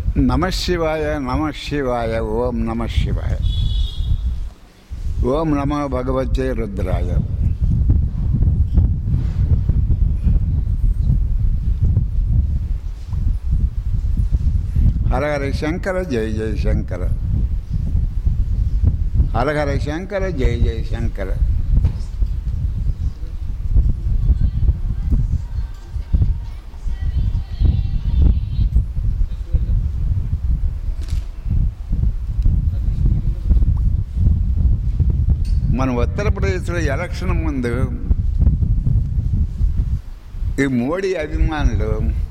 నమ శివాయ నమ శివాయ ఓం నమ శివాయ ఓం నమో భగవతే రుద్రాయ. హర హర శంకర జయ జయ శంకర, హర హర శంకర జయ జయ శంకర. మన ఉత్తరప్రదేశ్లో ఎలక్షన్ ముందు ఈ మోడీ అభిమానులు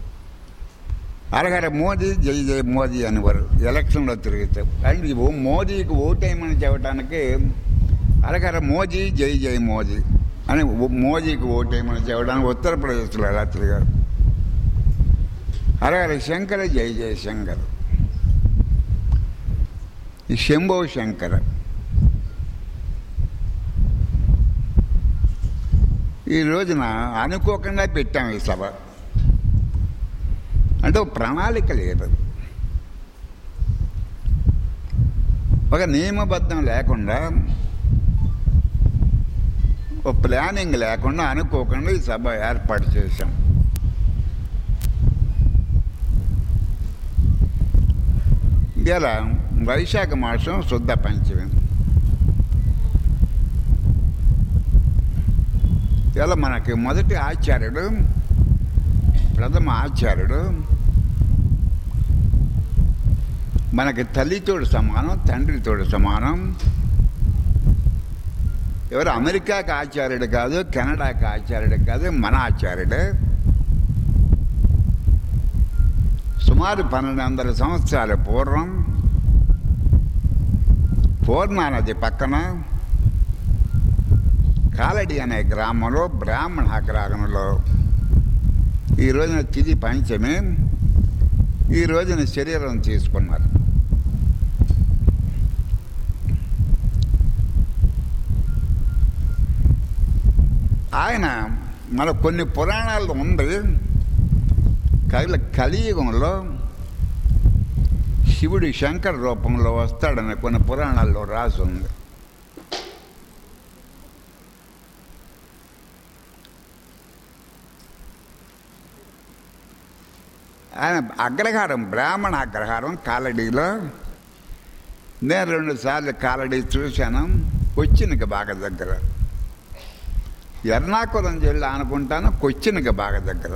అరగర మోదీ జై జై మోదీ అనేవారు ఎలక్షన్లో తిరుగుతారు. అంటే మోదీకి ఓటేయమని చెప్పడానికి అరగర మోదీ జై జై మోదీ అని మోదీకి ఓటేయమని చెప్పడానికి ఉత్తరప్రదేశ్లో ఎలా తిరిగారు. అరగర శంకర జై జయ శంకర్, ఈ శంభో శంకర. ఈ రోజున అనుకోకుండా పెట్టాం ఈ సభ. అంటే ఒక ప్రణాళిక లేదు, ఒక నియమబద్ధం లేకుండా, ఒక ప్లానింగ్ లేకుండా అనుకోకుండా ఈ సభ ఏర్పాటు చేశాం. ఇలా వైశాఖ మాసం శుద్ధ పంచమి. ఇలా మనకి మొదటి ఆచార్యుడు, ప్రథమ ఆచార్యుడు మనకి తల్లితోడు సమానం, తండ్రితోడు సమానం. ఎవరు అమెరికాకి ఆచార్యుడు కాదు, కెనడాకి ఆచార్యుడు కాదు, మన ఆచార్యుడే. సుమారు 1200 సంవత్సరాల పూర్వం పూర్ణానది పక్కన కాలడి అనే గ్రామంలో, బ్రాహ్మణ గ్రామంలో ఈ రోజున తిథి పంచమి, ఈ రోజున శరీరం తీసుకున్నారు. ఆయన మన కొన్ని పురాణాల్లో ఉంది, కలియుగంలో శివుడు శంకర రూపంలో వస్తాడని కొన్ని పురాణాల్లో రాసి ఉంది. ఆయన అగ్రహారం, బ్రాహ్మణ అగ్రహారం కాలడీలో. నేను 2 సార్లు కాలడీ చూశాను, కొచ్చిన్కి బాగా దగ్గర. ఎర్నాకుళం జిల్లా అనుకుంటాను, కొచ్చిన్కి బాగా దగ్గర.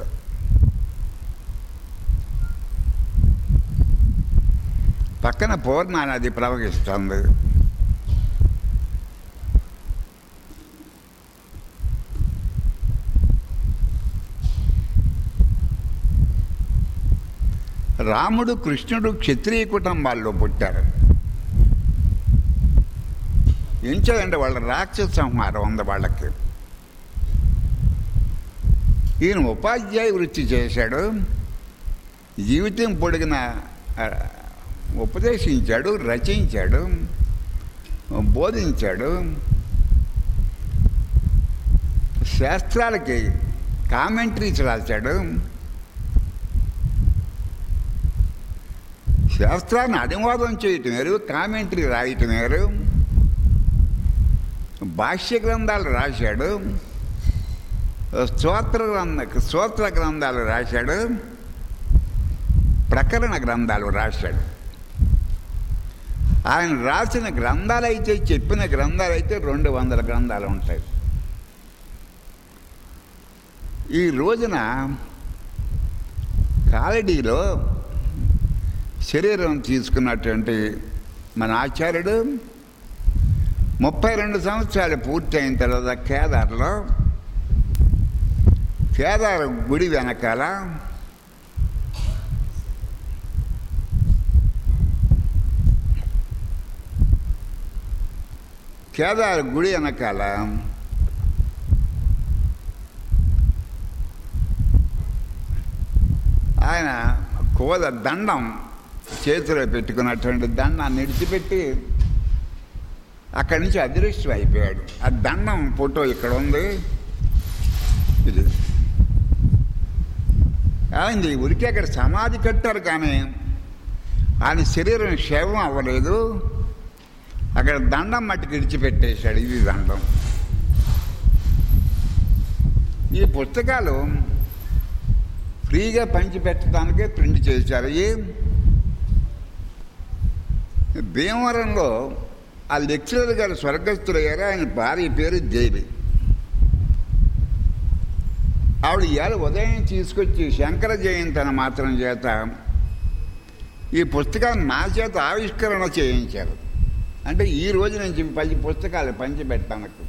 పక్కన పూర్ణ నది ప్రవహిస్తుంది. రాముడు, కృష్ణుడు క్షత్రియ కుటుంబాల్లో పుట్టారు. ఏం చేయండి, వాళ్ళ రాక్షస సంహారం ఉంది వాళ్ళకి. ఈయన ఉపాధ్యాయ వృత్తి చేశాడు, జీవితం పొడిగిన ఉపదేశించాడు, రచించాడు, బోధించాడు. శాస్త్రాలకి కామెంటరీస్ రాశాడు. శాస్త్రాన్ని అనువాదం చేయటం వేరు, కామెంటరీ రాయటం వేరు. భాష్య గ్రంథాలు రాశాడు, స్తోత్ర గ్రంథాలు రాశాడు, ప్రకరణ గ్రంథాలు రాశాడు. ఆయన రాసిన గ్రంథాలైతే, చెప్పిన గ్రంథాలైతే 200 గ్రంథాలు ఉంటాయి. ఈ రోజున కాలడీలో శరీరం తీసుకున్నటువంటి మన ఆచార్యుడు 32 సంవత్సరాలు పూర్తయిన తర్వాత కేదార్ గుడి వెనకాల ఆయన దండం చేతిలో పెట్టుకున్నటువంటి దండాన్ని విడిచిపెట్టి అక్కడి నుంచి అదృశ్యం అయిపోయాడు. ఆ దండం ఫోటో ఇక్కడ ఉంది. ఇది ఆయన ఉరికి అక్కడ సమాధి కట్టారు, కానీ ఆయన శరీరం క్షేమం అవ్వలేదు, అక్కడ దండం మట్టుకు ఇడిచిపెట్టేశాడు. ఇది దండం. ఈ పుస్తకాలు ఫ్రీగా పంచిపెట్టడానికే ప్రింట్ చేశారు. భీమవరంలో ఆ లెక్చరర్ గారు స్వర్గస్థులయ్యారు. ఆయన భార్య పేరు దేవి. ఆవిడ ఇవాళ ఉదయం తీసుకొచ్చి శంకర జయంతి అని మాత్రం చేత ఈ పుస్తకాన్ని నా చేత ఆవిష్కరణ చేయించారు. అంటే ఈ రోజు నుంచి 10 పుస్తకాలు పంచిపెట్టానికి.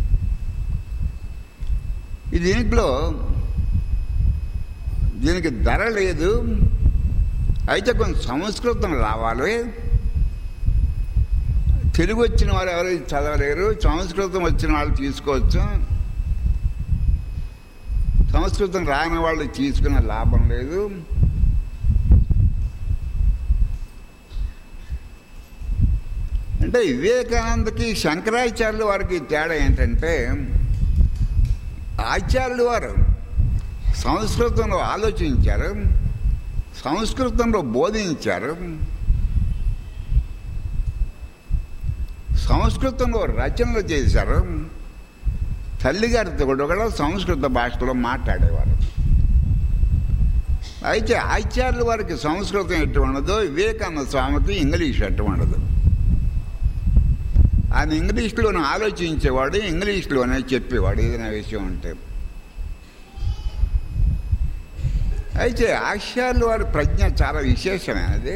దీనికి ధర లేదు, అయితే కొంచెం సంస్కృతం రావాలి. తెలుగు వచ్చిన వాళ్ళు ఎవరు చదవలేరు, సంస్కృతం వచ్చిన వాళ్ళు తీసుకోవచ్చు. సంస్కృతం రాని వాళ్ళు తీసుకునే లాభం లేదు. అంటే వివేకానందకి శంకరాచార్యుల వారికి తేడా ఏంటంటే, ఆచార్యులు వారు సంస్కృతంలో ఆలోచించారు, సంస్కృతంలో బోధించారు, సంస్కృతంలో రచనలు చేశారు. తల్లిగారితో కూడా సంస్కృత భాషలో మాట్లాడేవారు. అయితే ఆచార్యుల వారికి సంస్కృతం ఎటు ఉండదు, వివేకానంద స్వామికి ఇంగ్లీష్ ఎటు ఉండదు. ఆయన ఇంగ్లీష్లోనే ఆలోచించేవాడు, ఇంగ్లీష్లోనే చెప్పేవాడు ఏదైనా విషయం ఉంటే. అయితే ఆచార్యుల వారి ప్రజ్ఞ చాలా విశేషమైనది.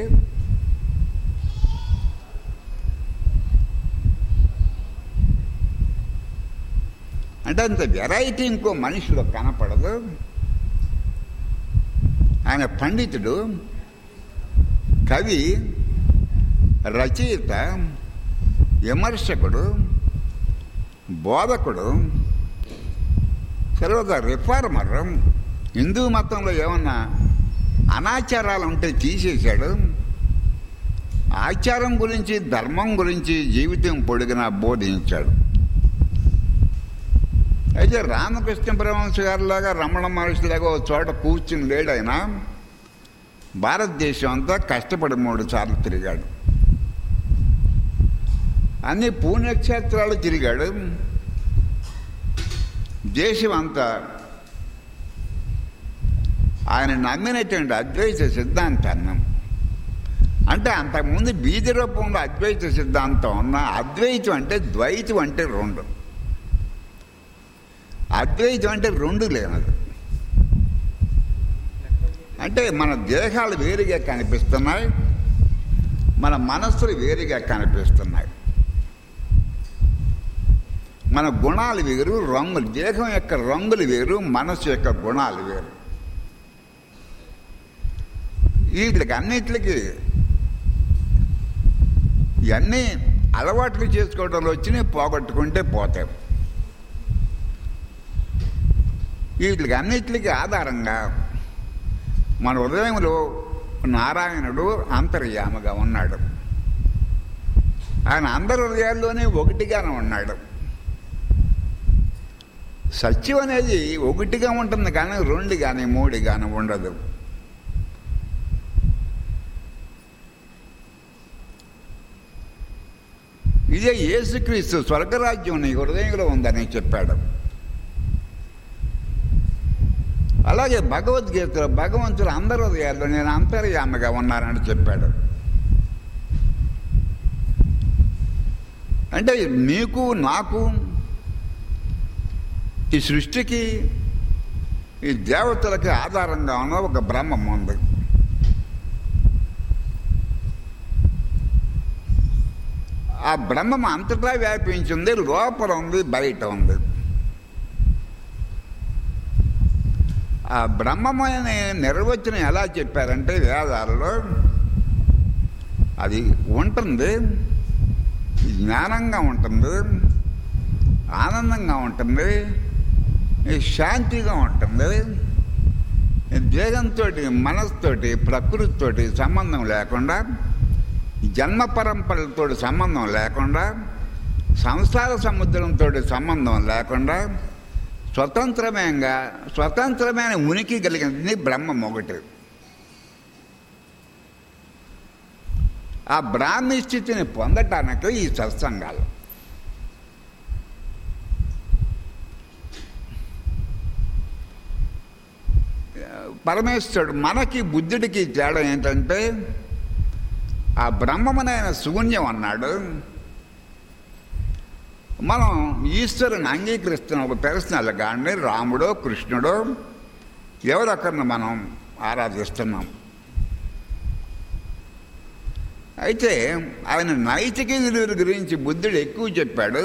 అంటే అంత వెరైటీ ఇంకో మనిషిలో కనపడదు. ఆయన పండితుడు, కవి, రచయిత, విమర్శకుడు, బోధకుడు, తర్వాత రిఫార్మర్. హిందూ మతంలో ఏమన్నా అనాచారాలు ఉంటే తీసేశాడు. ఆచారం గురించి, ధర్మం గురించి జీవితం పొడిగినా బోధించాడు. అయితే రామకృష్ణ పరమహంస గారిలాగా, రమణ మహర్షిలాగా ఒక చోట కూర్చుని లేడైనా భారతదేశం అంతా కష్టపడి 3 సార్లు తిరిగాడు. అన్ని పుణ్యక్షేత్రాలు తిరిగాడు. దేశం అంతా ఆయన నమ్మినటువంటి అద్వైత సిద్ధాంతాన్ని, అంటే అంతకుముందు బీజ రూపంలో అద్వైత సిద్ధాంతం ఉన్న, అద్వైతం అంటే ద్వైతం అంటే 2, అద్వైతం అంటే 2 లేనది. అంటే మన దేహాలు వేరుగా కనిపిస్తున్నాయి, మన మనస్సులు వేరుగా కనిపిస్తున్నాయి, మన గుణాలు వేరు, రంగులు, దేహం యొక్క రంగులు వేరు, మనస్సు యొక్క గుణాలు వేరు. వీటికి అన్నిటికీ ఇవన్నీ అలవాట్లు చేసుకోవడంలో వచ్చినాయి, పోగొట్టుకుంటే పోతాయి. వీటికి అన్నిటికీ ఆధారంగా మన హృదయంలో నారాయణుడు అంతర్యామగా ఉన్నాడు. ఆయన అందరి హృదయాల్లోనే ఒకటిగానే ఉన్నాడు. సత్యం అనేది ఒకటిగా ఉంటుంది కానీ 2 కానీ 3 కానీ ఉండదు. ఇదే యేసుక్రీస్తు స్వర్గరాజ్యం నీ హృదయంలో ఉందని చెప్పాడు. అలాగే భగవద్గీతలో భగవంతుడు అందరి హృదయాల్లో నేను అంతర్యామగా ఉన్నానని చెప్పాడు. అంటే నీకు, నాకు, ఈ సృష్టికి, ఈ దేవతలకి ఆధారంగా ఉన్న ఒక బ్రహ్మం ఉంది. ఆ బ్రహ్మం అంతటా వ్యాపించింది, లోపల ఉంది, బయట ఉంది. ఆ బ్రహ్మమైన నిర్వచనం ఎలా చెప్పారంటే వేదాలలో, అది ఉంటుంది, జ్ఞానంగా ఉంటుంది, ఆనందంగా ఉంటుంది, శాంతిగా ఉంటుంది, దేహంతో, మనసుతోటి, ప్రకృతితోటి సంబంధం లేకుండా, జన్మ పరంపరలతో సంబంధం లేకుండా, సంసార సముద్రంతో సంబంధం లేకుండా స్వతంత్రమైన ఉనికి కలిగినది బ్రహ్మం ఒకటి. ఆ బ్రాహ్మీ స్థితిని పొందటానికి ఈ సత్సంగాలు. పరమేశ్వరుడు మనకి బుద్ధుడికి తేడా ఏంటంటే ఆ బ్రహ్మమునైన శూన్యం అన్నాడు. మనం ఈశ్వరుని అంగీకరిస్తున్న ఒక పర్సనల్ కానీ రాముడో కృష్ణుడో ఎవరొకరిని మనం ఆరాధిస్తున్నాం. అయితే ఆయన నైతిక విలువల గురించి బుద్ధుడు ఎక్కువ చెప్పాడు,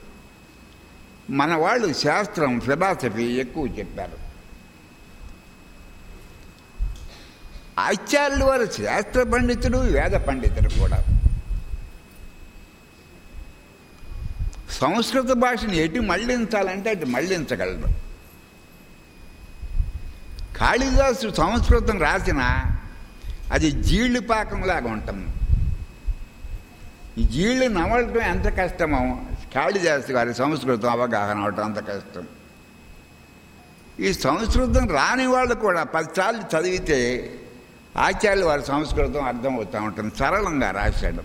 మన వాళ్ళు శాస్త్రం ఫిలాసఫీ ఎక్కువ చెప్పారు. ఆచార్యులు వారు శాస్త్ర పండితుడు, వేద పండితుడు కూడా. సంస్కృత భాషను ఎటు మళ్లించాలంటే అటు మళ్లించగలరు. కాళిదాసు సంస్కృతం రాసిన అది జీళ్ళు పాకంలాగా ఉంటుంది. ఈ జీళ్ళు నమలటం ఎంత కష్టమో కాళిదాసు గారి సంస్కృతం అవగాహన అవటం అంత కష్టం. ఈ సంస్కృతం రాని వాళ్ళు కూడా 10 సార్లు చదివితే ఆచార్యులు వారి సంస్కృతం అర్థమవుతూ ఉంటుంది. సరళంగా రాశాడు.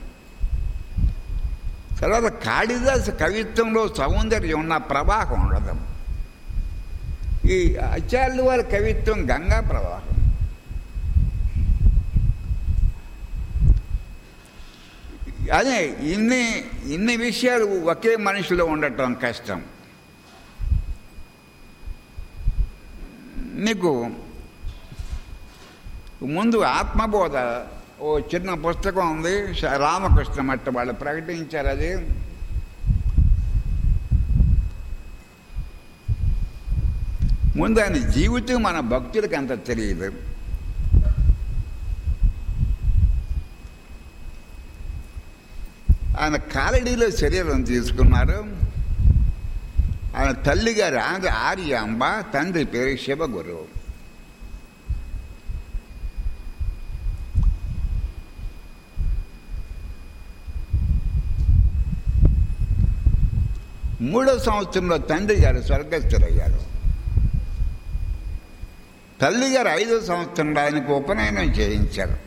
తర్వాత కాళిదాసు కవిత్వంలో సౌందర్యం ఉన్న ప్రవాహం ఉండదు. ఈ ఆచార్యులు వారి కవిత్వం గంగా ప్రవాహం. అదే ఇన్ని విషయాలు ఒకే మనిషిలో ఉండటం కష్టం. నీకు ముందు ఆత్మబోధ ఓ చిన్న పుస్తకం ఉంది, రామకృష్ణ మఠ వాళ్ళు ప్రకటించారు. అది ముందు ఆయన జీవితం మన భక్తులకు అంత తెలియదు. ఆయన కాలడీలో శరీరం తీసుకున్నారు. ఆయన తల్లిగారు ఆర్యాంబ, తండ్రి పేరు శివగురు. మూడో సంవత్సరంలో తండ్రి గారు స్వర్గస్థులయ్యారు. తల్లిగారు 5వ సంవత్సరంలో ఆయనకు ఉపనయనం చేయించారు.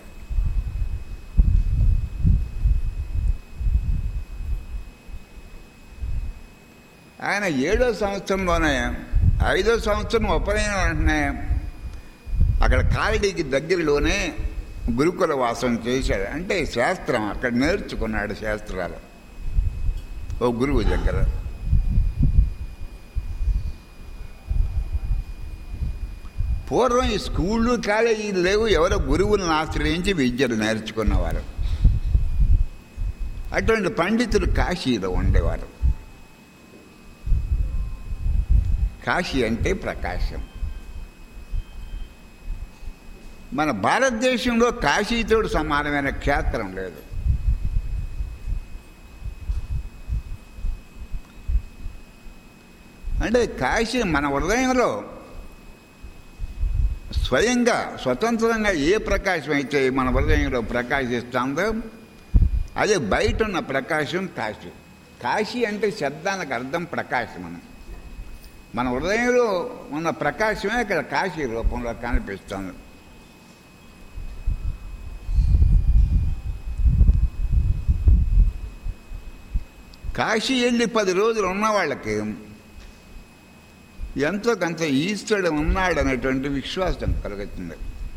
ఆయన 7వ సంవత్సరంలోనే 5వ సంవత్సరం ఉపనయనం వెంటనే అక్కడ కాలడీకి దగ్గరలోనే గురుకుల వాసం చేశాడు. అంటే శాస్త్రం అక్కడ నేర్చుకున్నాడు. శాస్త్రాలు ఓ గురువు దగ్గర. పూర్వం ఈ స్కూళ్ళు కాలేజీలు లేవు. ఎవరో గురువులను ఆశ్రయించి విద్యలు నేర్చుకున్నవారు. అటువంటి పండితులు కాశీలో ఉండేవారు. కాశీ అంటే ప్రకాశం. మన భారతదేశంలో కాశీతోడు సమానమైన క్షేత్రం లేదు. అంటే కాశీ మన హృదయంలో స్వయంగా స్వతంత్రంగా ఏ ప్రకాశం అయితే మన హృదయంలో ప్రకాశిస్తుందో అదే బయట ఉన్న ప్రకాశం కాశీ. కాశీ అంటే శబ్దానికి అర్థం ప్రకాశం అని. మన హృదయంలో ఉన్న ప్రకాశమే ఇక్కడ కాశీ రూపంలో కనిపిస్తుంది. కాశీ వెళ్ళి 10 రోజులు ఉన్న వాళ్ళకి ఎంతో కొంత ఈశ్వరుడు ఉన్నాడు అనేటువంటి విశ్వాసం కలుగుతుంది.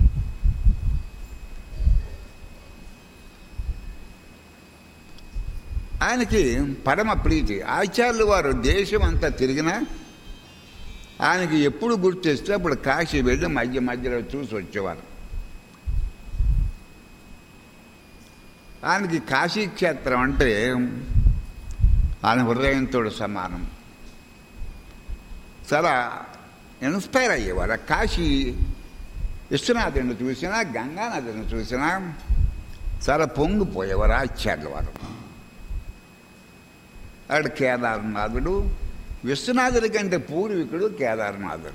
ఆయనకి పరమ ప్రీతి. ఆచార్యులు వారు దేశం అంతా తిరిగినా ఆయనకి ఎప్పుడు గుర్తు చేస్తే అప్పుడు కాశీ వెళ్ళి మధ్యలో చూసి వచ్చేవారు. ఆయనకి కాశీ క్షేత్రం అంటే ఆయన హృదయంతో సమానం. చాలా ఇన్స్పైర్ అయ్యేవారు. కాశీ విశ్వనాథుని చూసినా, గంగానదిని చూసినా చాలా పొంగిపోయేవారు ఆచార్యుల వారు. అక్కడ కేదార్నాథుడు విశ్వనాథుడి కంటే పూర్వీకుడు కేదార్నాథుడు.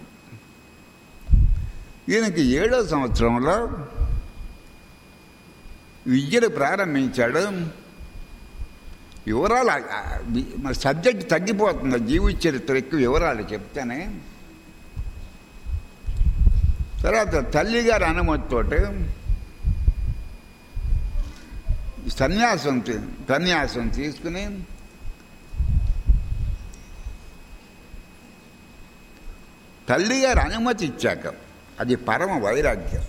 ఈయనకి 7వ సంవత్సరంలో విద్యను ప్రారంభించాడు. వివరాలు సబ్జెక్ట్ తగ్గిపోతుంది. జీవిత చరిత్ర ఎక్కువ వివరాలు చెప్తానే. తర్వాత తల్లిగారి అనుమతితోటి సన్యాసం తీసుకుని తల్లిగారు అనుమతి ఇచ్చాక అది పరమ వైరాగ్యం.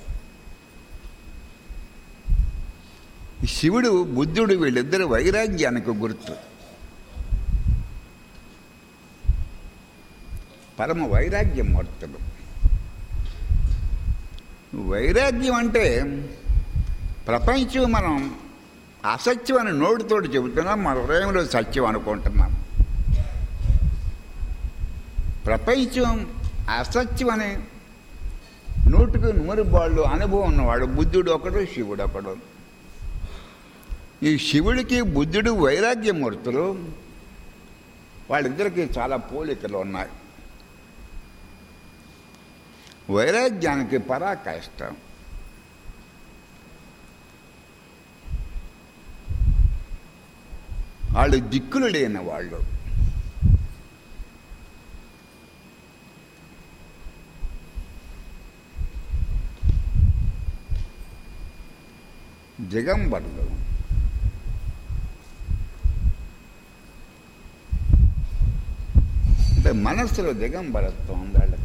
శివుడు బుద్ధుడు వీళ్ళిద్దరు వైరాగ్యానికి గుర్తు. పరమ వైరాగ్యం మూర్తులు. వైరాగ్యం అంటే ప్రపంచం మనం అసత్యం అని నోటితోటి చెబుతున్నాం, మన హృదయంలో సత్యం అనుకుంటున్నాం. ప్రపంచం అసత్యం అని నోటికి నూరుబాళ్ళు అనుభవం ఉన్నవాడు బుద్ధుడు ఒకడు, శివుడు ఒకడు. ఈ శివుడికి బుద్ధుడు వైరాగ్యమూర్తులు, వాళ్ళిద్దరికీ చాలా పోలికలు ఉన్నాయి. వైరాగ్యానికి పరాకాష్ట. వాళ్ళు దిక్కులు లేని వాళ్ళు. దిగంబరులు. అంటే మనస్సులో దిగంబరత్వం ఉంది వాళ్ళకి.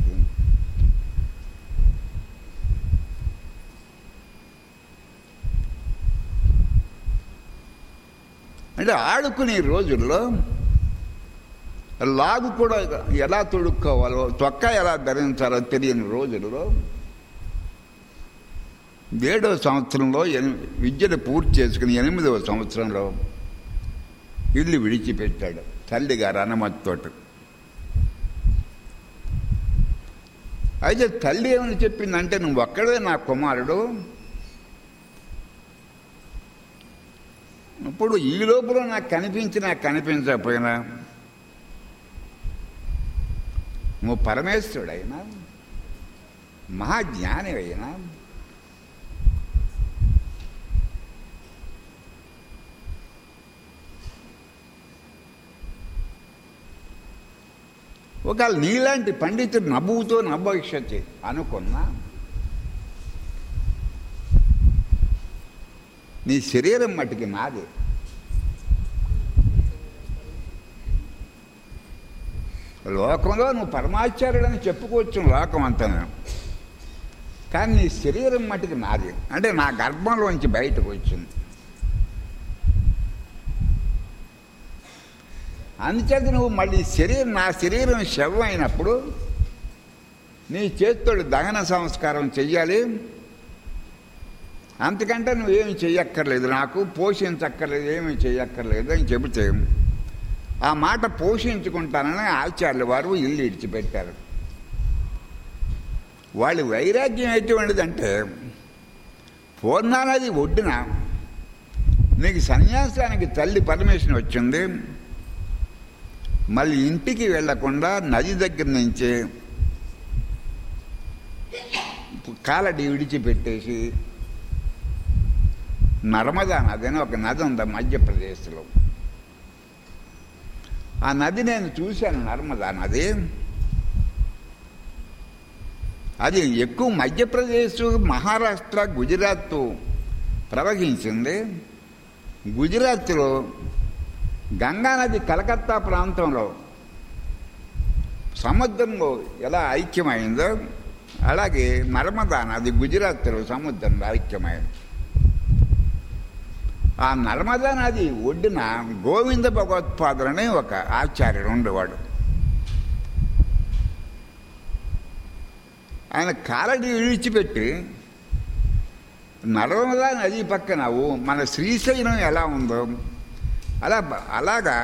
అంటే ఆడుకునే రోజుల్లో లాగు కూడా ఎలా తొడుక్కోవాలో, చొక్కా ఎలా ధరించాలో తెలియని రోజుల్లో 7వ సంవత్సరంలో విద్యను పూర్తి చేసుకుని 8వ సంవత్సరంలో ఇల్లు విడిచిపెట్టాడు తల్లిగారు అనుమతితోటి. అయితే తల్లి ఏమని చెప్పిందంటే, నువ్వు ఒక్కడే నా కుమారుడు, ఇప్పుడు ఈ లోపల నాకు కనిపించకపోయినా నువ్వు పరమేశ్వరుడైనా మహాజ్ఞాని అయినా ఒకవేళ నీలాంటి పండితుడు నవ్వుతో నభవిష్యత్తు అనుకున్నా, నీ శరీరం మటుకి నాది. లోకంలో నువ్వు పరమాచార్యుడని చెప్పుకోవచ్చు లోకం అంతా, కానీ నీ శరీరం మటుకి నాది. అంటే నా గర్భంలోంచి బయటకు వచ్చింది. అందుచేత నువ్వు మళ్ళీ నా శరీరం శవం అయినప్పుడు నీ చేతితో దహన సంస్కారం చెయ్యాలి. అంతకంటే నువ్వేమి చెయ్యక్కర్లేదు, నాకు పోషించక్కర్లేదు, ఏమీ చెయ్యక్కర్లేదు అని చెబితే ఆ మాట పోషించుకుంటానని ఆచార్యుల వారు ఇల్లు ఇడిచిపెట్టారు. వాళ్ళ వైరాగ్యం ఎటువంటిదంటే, పూర్ణానది ఒడ్డున నీకు సన్యాసానికి తల్లి పర్మిషన్ వచ్చింది, మళ్ళీ ఇంటికి వెళ్లకుండా నది దగ్గర నుంచే కాలడి విడిచిపెట్టేసి నర్మదా నది అని ఒక నది ఉంది మధ్యప్రదేశ్లో. ఆ నది నేను చూశాను, నర్మదా నది. అది ఎక్కువ మధ్యప్రదేశ్, మహారాష్ట్ర, గుజరాత్ ప్రవహించింది. గుజరాత్లో గంగానది కలకత్తా ప్రాంతంలో సముద్రంలో ఎలా ఐక్యమైందో అలాగే నర్మదా నది గుజరాత్లో సముద్రంలో ఐక్యమైంది. ఆ నర్మదా నది ఒడ్డున గోవింద భగవత్పాదులని ఒక ఆచార్యుడు ఉండేవాడు. ఆయన కాలడి విడిచిపెట్టి నర్మదా నది పక్కన మన శ్రీశైలం ఎలా ఉందో అలాగా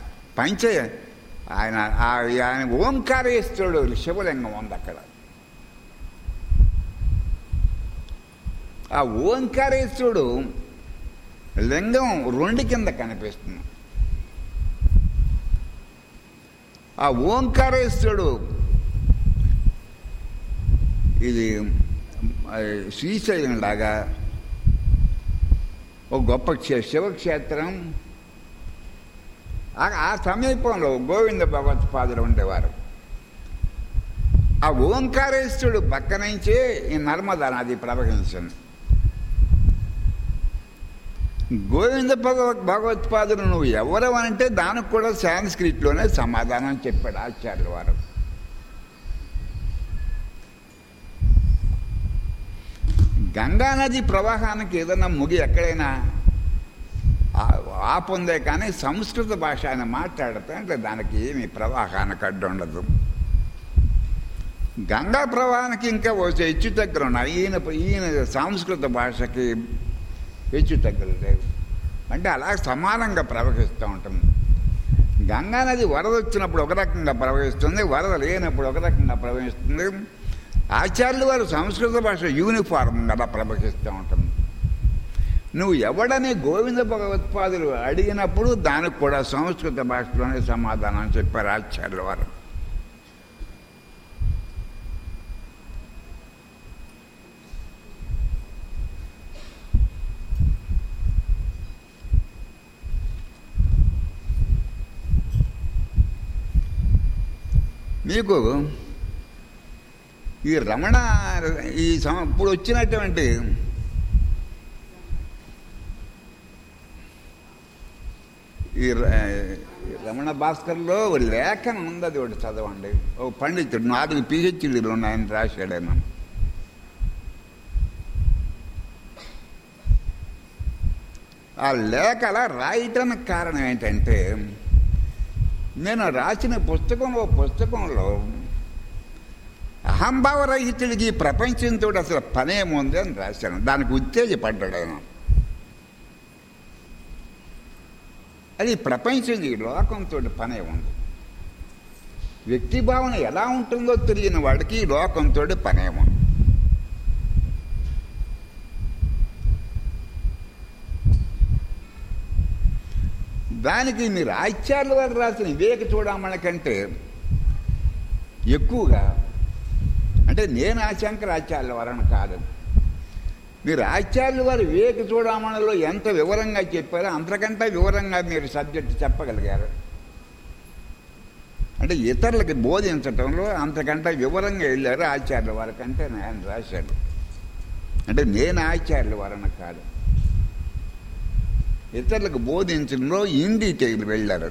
ఆయన ఓంకారేశ్వరుడు శివలింగం ఉంది అక్కడ. ఆ ఓంకారేశ్వరుడు లింగం 2 కింద కనిపిస్తుంది. ఆ ఓంకారేశ్వరుడు ఇది శ్రీశైలం లాగా ఒక గొప్ప శివక్షేత్రం. ఆ సమీపంలో గోవింద భగవత్పాదులు ఉండేవారు. ఆ ఓంకారేశ్వరుడు పక్క నుంచే ఈ నర్మదా నది ప్రవహించింది. గోవింద భగవత్పాదులు నువ్వు ఎవరు అంటే దానికి కూడా సాంస్క్రిట్లోనే సమాధానం చెప్పాడు ఆచార్యుల వారు. గంగానది ప్రవాహానికి ఏదైనా ముగి ఎక్కడైనా ఆపుందే కానీ సంస్కృత భాష ఆయన మాట్లాడితే అంటే దానికి ఏమి ప్రవాహానికి అడ్డు ఉండదు. గంగా ప్రవాహానికి ఇంకా వచ్చే హెచ్చు తగ్గులు ఉన్నాయి. ఈయన సంస్కృత భాషకి హెచ్చు తగ్గులు లేవు. అంటే అలా సమానంగా ప్రవహిస్తూ ఉంటుంది. గంగానది వరద వచ్చినప్పుడు ఒక రకంగా ప్రవహిస్తుంది, వరద లేనప్పుడు ఒక రకంగా ప్రవహిస్తుంది. ఆచార్యులు వారు సంస్కృత భాష యూనిఫార్మ్గా ప్రవహిస్తూ ఉంటుంది. నువ్వు ఎవడని గోవింద భగవత్పాదులు అడిగినప్పుడు దానికి కూడా సంస్కృత భాషలోనే సమాధానం చెప్పారు ఆచార్యుల వారు. మీకు ఈ రమణ ఇప్పుడు వచ్చినటువంటి ఈ రమణ భాస్కర్లో లేఖనం ఉంది, అది ఒకటి చదవండి. ఓ పండితుడు 4 PhDలు ఉన్నాయని రాశాడు ఆయన. ఆ లేఖ అలా రాయటానికి కారణం ఏంటంటే నేను రాసిన పుస్తకంలో అహంభావరహితుడికి ప్రపంచంతో అసలు పనేముంది అని రాశాను. దానికి ఉత్తేజపడ్డాడు ఆయన. అది ప్రపంచం ఈ లోకంతో పనే ఉంది. వ్యక్తి భావన ఎలా ఉంటుందో తెలియని వాడికి ఈ లోకంతో పనే ఉంది. దానికి మీరు ఆచార్యుల వారు రాసిన వివేక చూడమని కంటే ఎక్కువగా, అంటే నేను ఆ శంకరాచార్యుల వారని కాదు, మీరు ఆచార్యుల వారు వివేక చూడమణిలో ఎంత వివరంగా చెప్పారో అంతకంటే వివరంగా మీరు సబ్జెక్ట్ చెప్పగలిగారు. అంటే ఇతరులకి బోధించటంలో అంతకంటే వివరంగా వెళ్ళారు ఆచార్యుల వారి కంటే ఆయన రాశాడు. అంటే నేను ఆచార్యుల వారని కాదు, ఇతరులకు బోధించడంలో ఇన్ డీటెయిల్ వెళ్ళారు.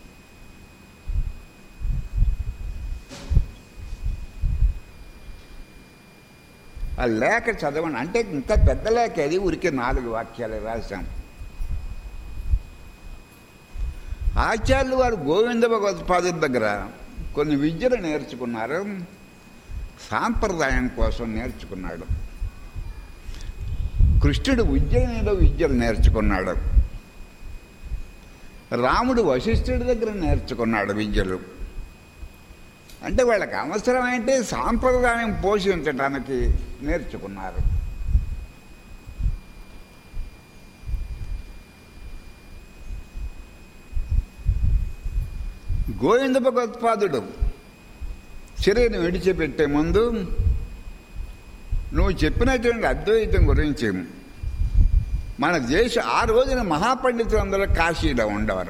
ఆ లేఖ చదవండి. అంటే ఇంకా పెద్ద లేఖ అది, ఊరికే 4 వాక్యాలు రాశాం. ఆచార్యులు వారు గోవింద భగవత్పాదుల దగ్గర కొన్ని విద్యలు నేర్చుకున్నారు. సాంప్రదాయం కోసం నేర్చుకున్నాడు. కృష్ణుడు ఉజ్జయినిలో విద్యలు నేర్చుకున్నాడు. రాముడు వశిష్ఠుడి దగ్గర నేర్చుకున్నాడు విద్యలు. అంటే వాళ్ళకి అవసరమైతే సాంప్రదాయం పోషించడానికి నేర్చుకున్నారు. గోవింద భగవత్పాదుడు శరీరం విడిచిపెట్టే ముందు నువ్వు చెప్పినటువంటి అద్వైతం గురించి మన ఆ రోజున మహాపండితులందరూ కాశీలో ఉండేవారు.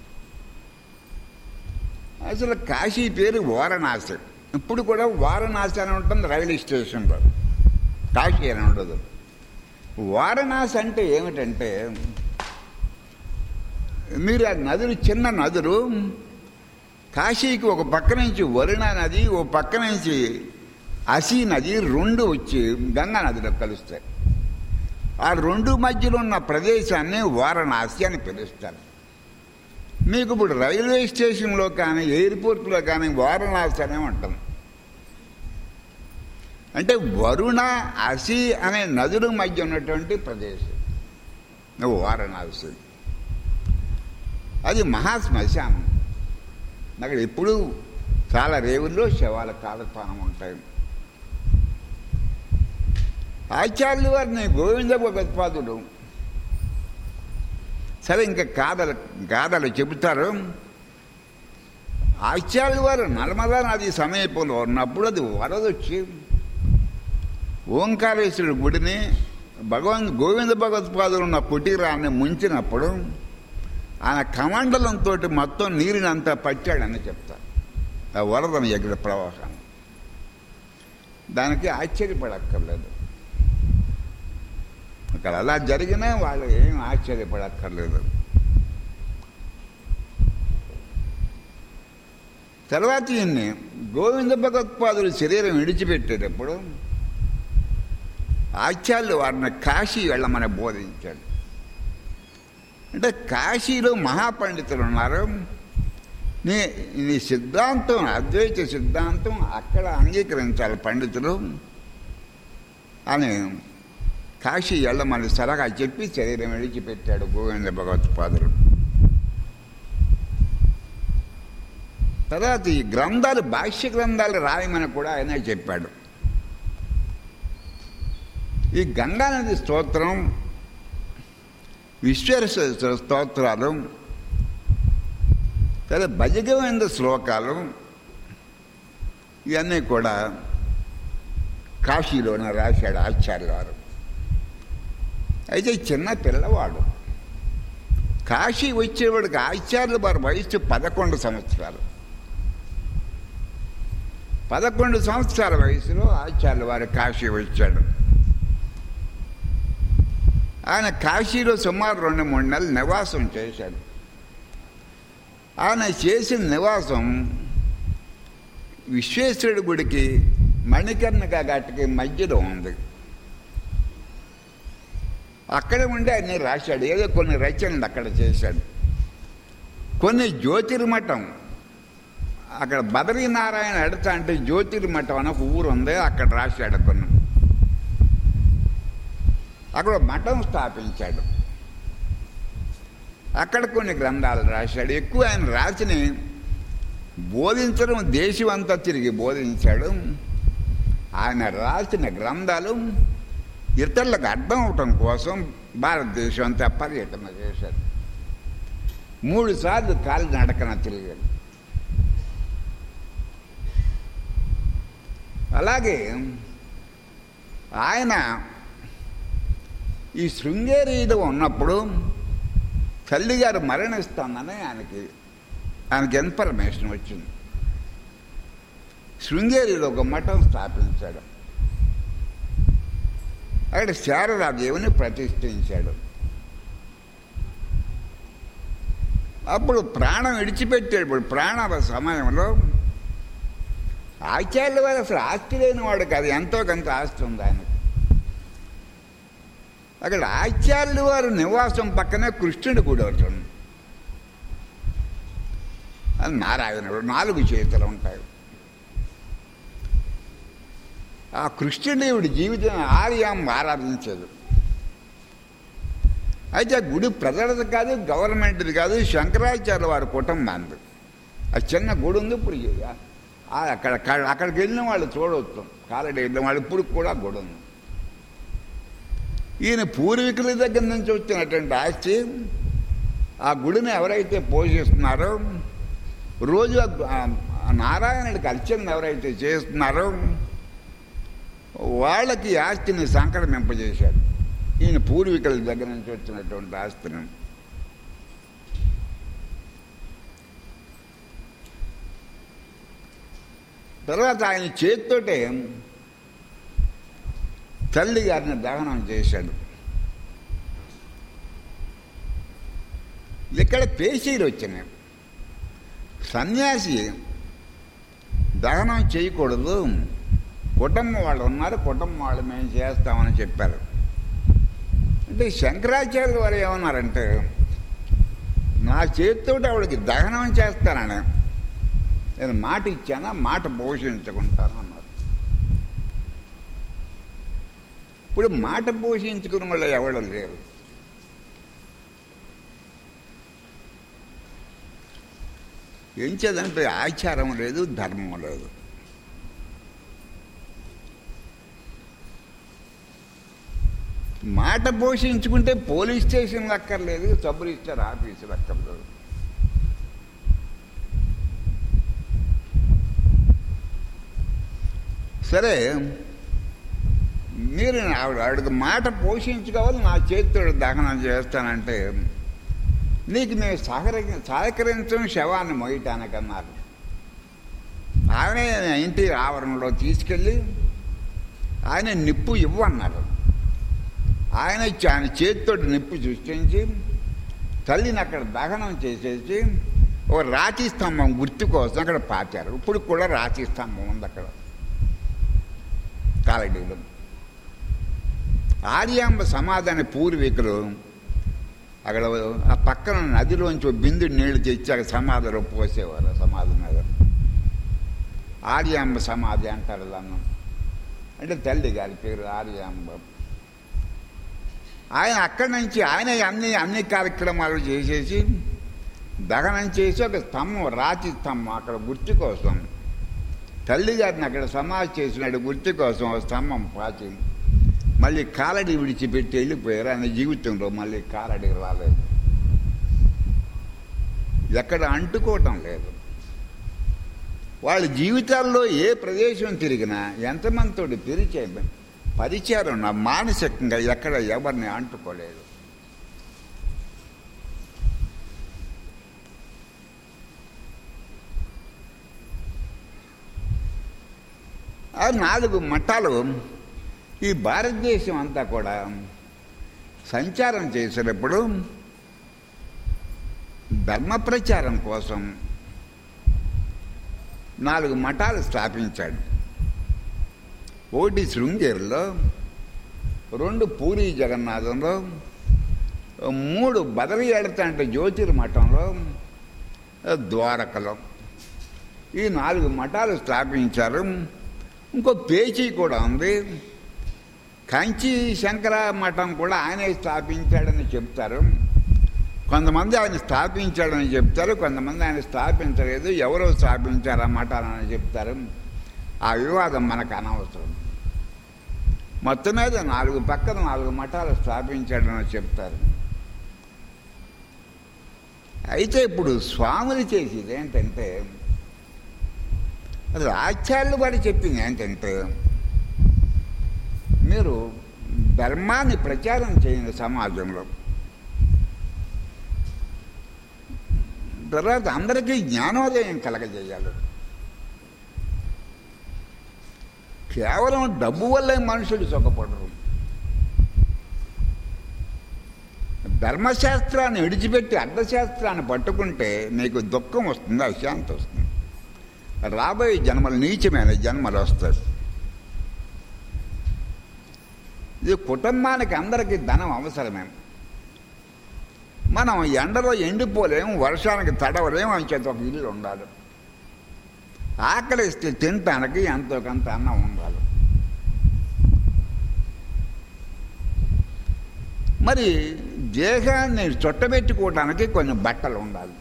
అసలు కాశీ పేరు వారణాసి. ఇప్పుడు కూడా వారణాసి అని ఉంటుంది రైల్వే స్టేషన్లో, కాశీ అని ఉండదు. వారణాసి అంటే ఏమిటంటే, మీరు ఆ నదులు చిన్న నదులు, కాశీకి ఒక పక్క నుంచి వరుణ నది, ఒక పక్క నుంచి అసీ నది, 2 వచ్చి గంగా నదిలో కలుస్తాయి. ఆ 2 మధ్యలో ఉన్న ప్రదేశాన్ని వారణాసి అని పిలుస్తారు. మీకు ఇప్పుడు రైల్వే స్టేషన్లో కానీ ఎయిర్పోర్ట్లో కానీ వారణాసి అనే ఉంటుంది. అంటే వరుణ అసి అనే నదుల మధ్య ఉన్నటువంటి ప్రదేశం వారణాసి. అది మహాశ్మశానం. అక్కడ ఎప్పుడు చాలా రేవుల్లో శవాల కాలపానం ఉంటాయి. ఆచార్యులు వారిని గోవింద భగవత్పాదుడు సరే ఇంకా గాథలు చెబుతారు. ఆచార్యులు వారు నర్మదా నది సమీపంలో ఉన్నప్పుడు అది వరదొచ్చి ఓంకారేశ్వరుడి గుడిని గోవింద భగవత్పాదులు ఉన్న కుటీరాన్ని ముంచినప్పుడు ఆయన కమండలంతో మొత్తం నీరునంతా పట్టాడని చెప్తారు. ఆ వరదని ఎక్కడ ప్రవాహాన్ని. దానికి ఆశ్చర్యపడక్కర్లేదు. అక్కడ అలా జరిగినా వాళ్ళు ఏం ఆశ్చర్యపడక్కర్లేదు. తర్వాత ఈయన్ని గోవింద భగవత్పాదులు శరీరం విడిచిపెట్టేటప్పుడు ఆచార్యులు వారిని కాశీ వెళ్ళమని బోధించాడు. అంటే కాశీలో మహాపండితులు ఉన్నారు, నీ సిద్ధాంతం అద్వైత సిద్ధాంతం అక్కడ అంగీకరించాలి పండితులు అని కాశీ వెళ్ళమని సలహా చెప్పి శరీరం విడిచిపెట్టాడు గోవింద భగవత్పాదులు. తర్వాత ఈ గ్రంథాలు భాష్య గ్రంథాలు రాయమని కూడా ఆయనే చెప్పాడు. ఈ గంగానది స్తోత్రం, విశ్వేశ్వర స్తోత్రాలు, లేదా భజగోవింద శ్లోకాలు ఇవన్నీ కూడా కాశీలోనే రాశాడు ఆచార్యుల వారు. అయితే చిన్న పిల్లవాడు కాశీ వచ్చేవాడికి ఆచార్యుల వారి వయసు 11 సంవత్సరాలు. 11 సంవత్సరాల వయసులో ఆచార్యుల వారు కాశీ వచ్చాడు. ఆయన కాశీలో సుమారు 2-3 నెలలు నివాసం చేశాడు. ఆయన చేసిన నివాసం విశ్వేశ్వరుడి గుడికి మణికర్ణిక ఘాట్కి మధ్యలో ఉంది. అక్కడ ఉండి ఆయన రాశాడు. ఏదో కొన్ని రచనలు అక్కడ చేశాడు. కొన్ని జ్యోతిర్మఠం అక్కడ బదరీనారాయణ ఎడతా అంటే జ్యోతిర్మఠం అని ఒక ఊరు ఉంది, అక్కడ రాశాడు. కొన్ని అక్కడ మఠం స్థాపించాడు. అక్కడ కొన్ని గ్రంథాలు రాశాడు. ఎక్కువ ఆయన రాసిన బోధించడం దేశం అంతా తిరిగి బోధించాడు. ఆయన రాసిన గ్రంథాలు ఇతరులకు అర్థం అవటం కోసం భారతదేశం అంతా పర్యటన చేశాడు. 3 సార్లు కాలినడకన తిరిగాడు. అలాగే ఆయన ఈ శృంగేరిలో ఉన్నప్పుడు తల్లిగారు మరణిస్తానని ఆయనకి ఇన్ఫర్మేషన్ వచ్చింది. శృంగేరిలో ఒక మఠం స్థాపించాడు. అక్కడ శారదాదేవిని ప్రతిష్ఠించాడు. అప్పుడు ప్రాణం విడిచిపెట్టేటప్పుడు ప్రాణాల సమయంలో ఆచార్యుల వారు అసలు ఆస్తి లేని వాడు కాదు, ఎంతో కొంత ఆస్తి ఉంది ఆయనకు. అక్కడ ఆచార్యుల వారు నివాసం పక్కనే కృష్ణుడి గుడి అవుతుంది. అది నారాయణుడు 4 చేతులు ఉంటాయి. ఆ కృష్ణదేవుడి జీవితం ఆలయం ఆరాధించేది. అయితే ఆ గుడి ప్రజలది కాదు, గవర్నమెంట్ది కాదు, శంకరాచార్య వారి కుటుంబాంది. ఆ చిన్న గుడి ఉంది. ఇప్పుడు అక్కడికి వెళ్ళిన వాళ్ళు చూడవచ్చు, కాలడి వెళ్ళిన వాళ్ళు ఇప్పుడు కూడా గుడి ఉంది. ఈయన పూర్వీకుల దగ్గర నుంచి వచ్చినటువంటి ఆస్తి ఆ గుడిని ఎవరైతే పోషిస్తున్నారో, రోజు నారాయణుడికి అర్చన ఎవరైతే చేస్తున్నారో వాళ్ళకి ఆస్తిని సంక్రమింపజేశాడు. ఈయన పూర్వీకుల దగ్గర నుంచి వచ్చినటువంటి ఆస్తిని. తర్వాత ఆయన చేతితోటే తల్లి గారిని దహనం చేశాడు. ఇక్కడ పేషీలు వచ్చినాయి. సన్యాసి దహనం చేయకూడదు, కుటుంబం వాళ్ళు ఉన్నారు, కుటుంబం వాళ్ళు మేము చేస్తామని చెప్పారు. అంటే శంకరాచార్యుల వారు ఏమన్నారంటే, నా చేతితో ఆవిడకి దహనం చేస్తానని నేను మాట ఇచ్చానా, మాట పోషించుకుంటాను అన్నారు. ఇప్పుడు మాట పోషించుకున్న వాళ్ళు ఎవరు లేరు. ఏం చేద్దంటే ఆచారం లేదు, ధర్మం లేదు. మాట పోషించుకుంటే పోలీస్ స్టేషన్లు అక్కర్లేదు, సబ్ రిజిస్టర్ ఆఫీసులు అక్కర్లేదు. సరే, మీరు ఆవిడకి మాట పోషించుకోవాలి, నా చేతితో దహనం చేస్తానంటే నీకు మేము సహకరించడం శవాన్ని మోయటానికన్నారు. ఆయనే ఇంటి ఆవరణలో తీసుకెళ్ళి ఆయన నిప్పు ఇవ్వన్నారు. ఆయన చేతితో నిప్పు సృష్టించి తల్లిని అక్కడ దహనం చేసేసి ఓ రాతి స్తంభం గుర్తు కోసం అక్కడ పాచారు. ఇప్పుడు కూడా రాతి స్తంభం ఉంది అక్కడ కాలడీలో. ఆర్యాంబ సమాధాన పూర్వీకులు అక్కడ ఆ పక్కన నదిలోంచి బిందుడు నీళ్లు తెచ్చి అక్కడ సమాధిలో పోసేవారు. సమాధి మీద ఆర్యాంబ సమాధి అంటారు అన్నం. అంటే తల్లి గారి పేరు ఆర్యాంబ. ఆయన అక్కడి నుంచి ఆయన అన్ని కార్యక్రమాలు చేసేసి దహనం చేసి ఒక స్తంభం రాతి స్తంభం అక్కడ గుర్తు కోసం తల్లి గారిని అక్కడ సమాధి చేసినట్టు గుర్తు కోసం ఒక స్తంభం పాచి మళ్ళీ కాలడి విడిచిపెట్టి వెళ్ళిపోయారు. ఆయన జీవితంలో మళ్ళీ కాలడి రాలేదు, ఎక్కడ అంటుకోవటం లేదు. వాళ్ళ జీవితాల్లో ఏ ప్రదేశం తిరిగినా ఎంతమందితో పరిచయం నా మానసికంగా ఎక్కడ ఎవరిని అంటుకోలేదు. ఆ 4 మఠాలు ఈ భారతదేశం అంతా కూడా సంచారం చేసేటప్పుడు ధర్మ ప్రచారం కోసం 4 మఠాలు స్థాపించాడు. 1 శృంగేరిలో, 2 పూరి జగన్నాథంలో, 3 బదరి ఎడతంటే జ్యోతిర్మఠంలో, ద్వారకలో. ఈ 4 మఠాలు స్థాపించారు. ఇంకో పేచీ కూడా ఉంది. కంచి శంకర మఠం కూడా ఆయనే స్థాపించాడని చెప్తారు. కొంతమంది ఆయన స్థాపించాడని చెప్తారు, కొంతమంది ఆయన స్థాపించలేదు, ఎవరో స్థాపించారు ఆ మఠాలని చెప్తారు. ఆ వివాదం మనకు అనవసరం. మొత్తం మీద 4 పక్కన 4 మఠాలు స్థాపించాడని చెప్తారు. అయితే ఇప్పుడు స్వాములు చేసేది ఏంటంటే, అది ఆచార్యులు వారు చెప్పింది ఏంటంటే, మీరు ధర్మాన్ని ప్రచారం చేయండి సమాజంలో, తర్వాత అందరికీ జ్ఞానోదయం కలగజేయాలి. కేవలం డబ్బు వల్లే మనుషులు సుఖపడరు. ధర్మశాస్త్రాన్ని విడిచిపెట్టి అర్థశాస్త్రాన్ని పట్టుకుంటే నీకు దుఃఖం వస్తుంది, అశాంతి వస్తుంది. రాబోయే జన్మలు నీచమైన జన్మలు వస్తాయి. ఇది కుటుంబానికి అందరికీ ధనం అవసరమే. మనం ఎండలో ఎండిపోలేము, వర్షానికి తడవలేము, అని చేత ఒక ఇల్లు ఉండాలి. ఆకలిస్తే తినటానికి ఎంతో కొంత అన్నం ఉండాలి. మరి దేహాన్ని చుట్టబెట్టుకోవటానికి కొన్ని బట్టలు ఉండాలి.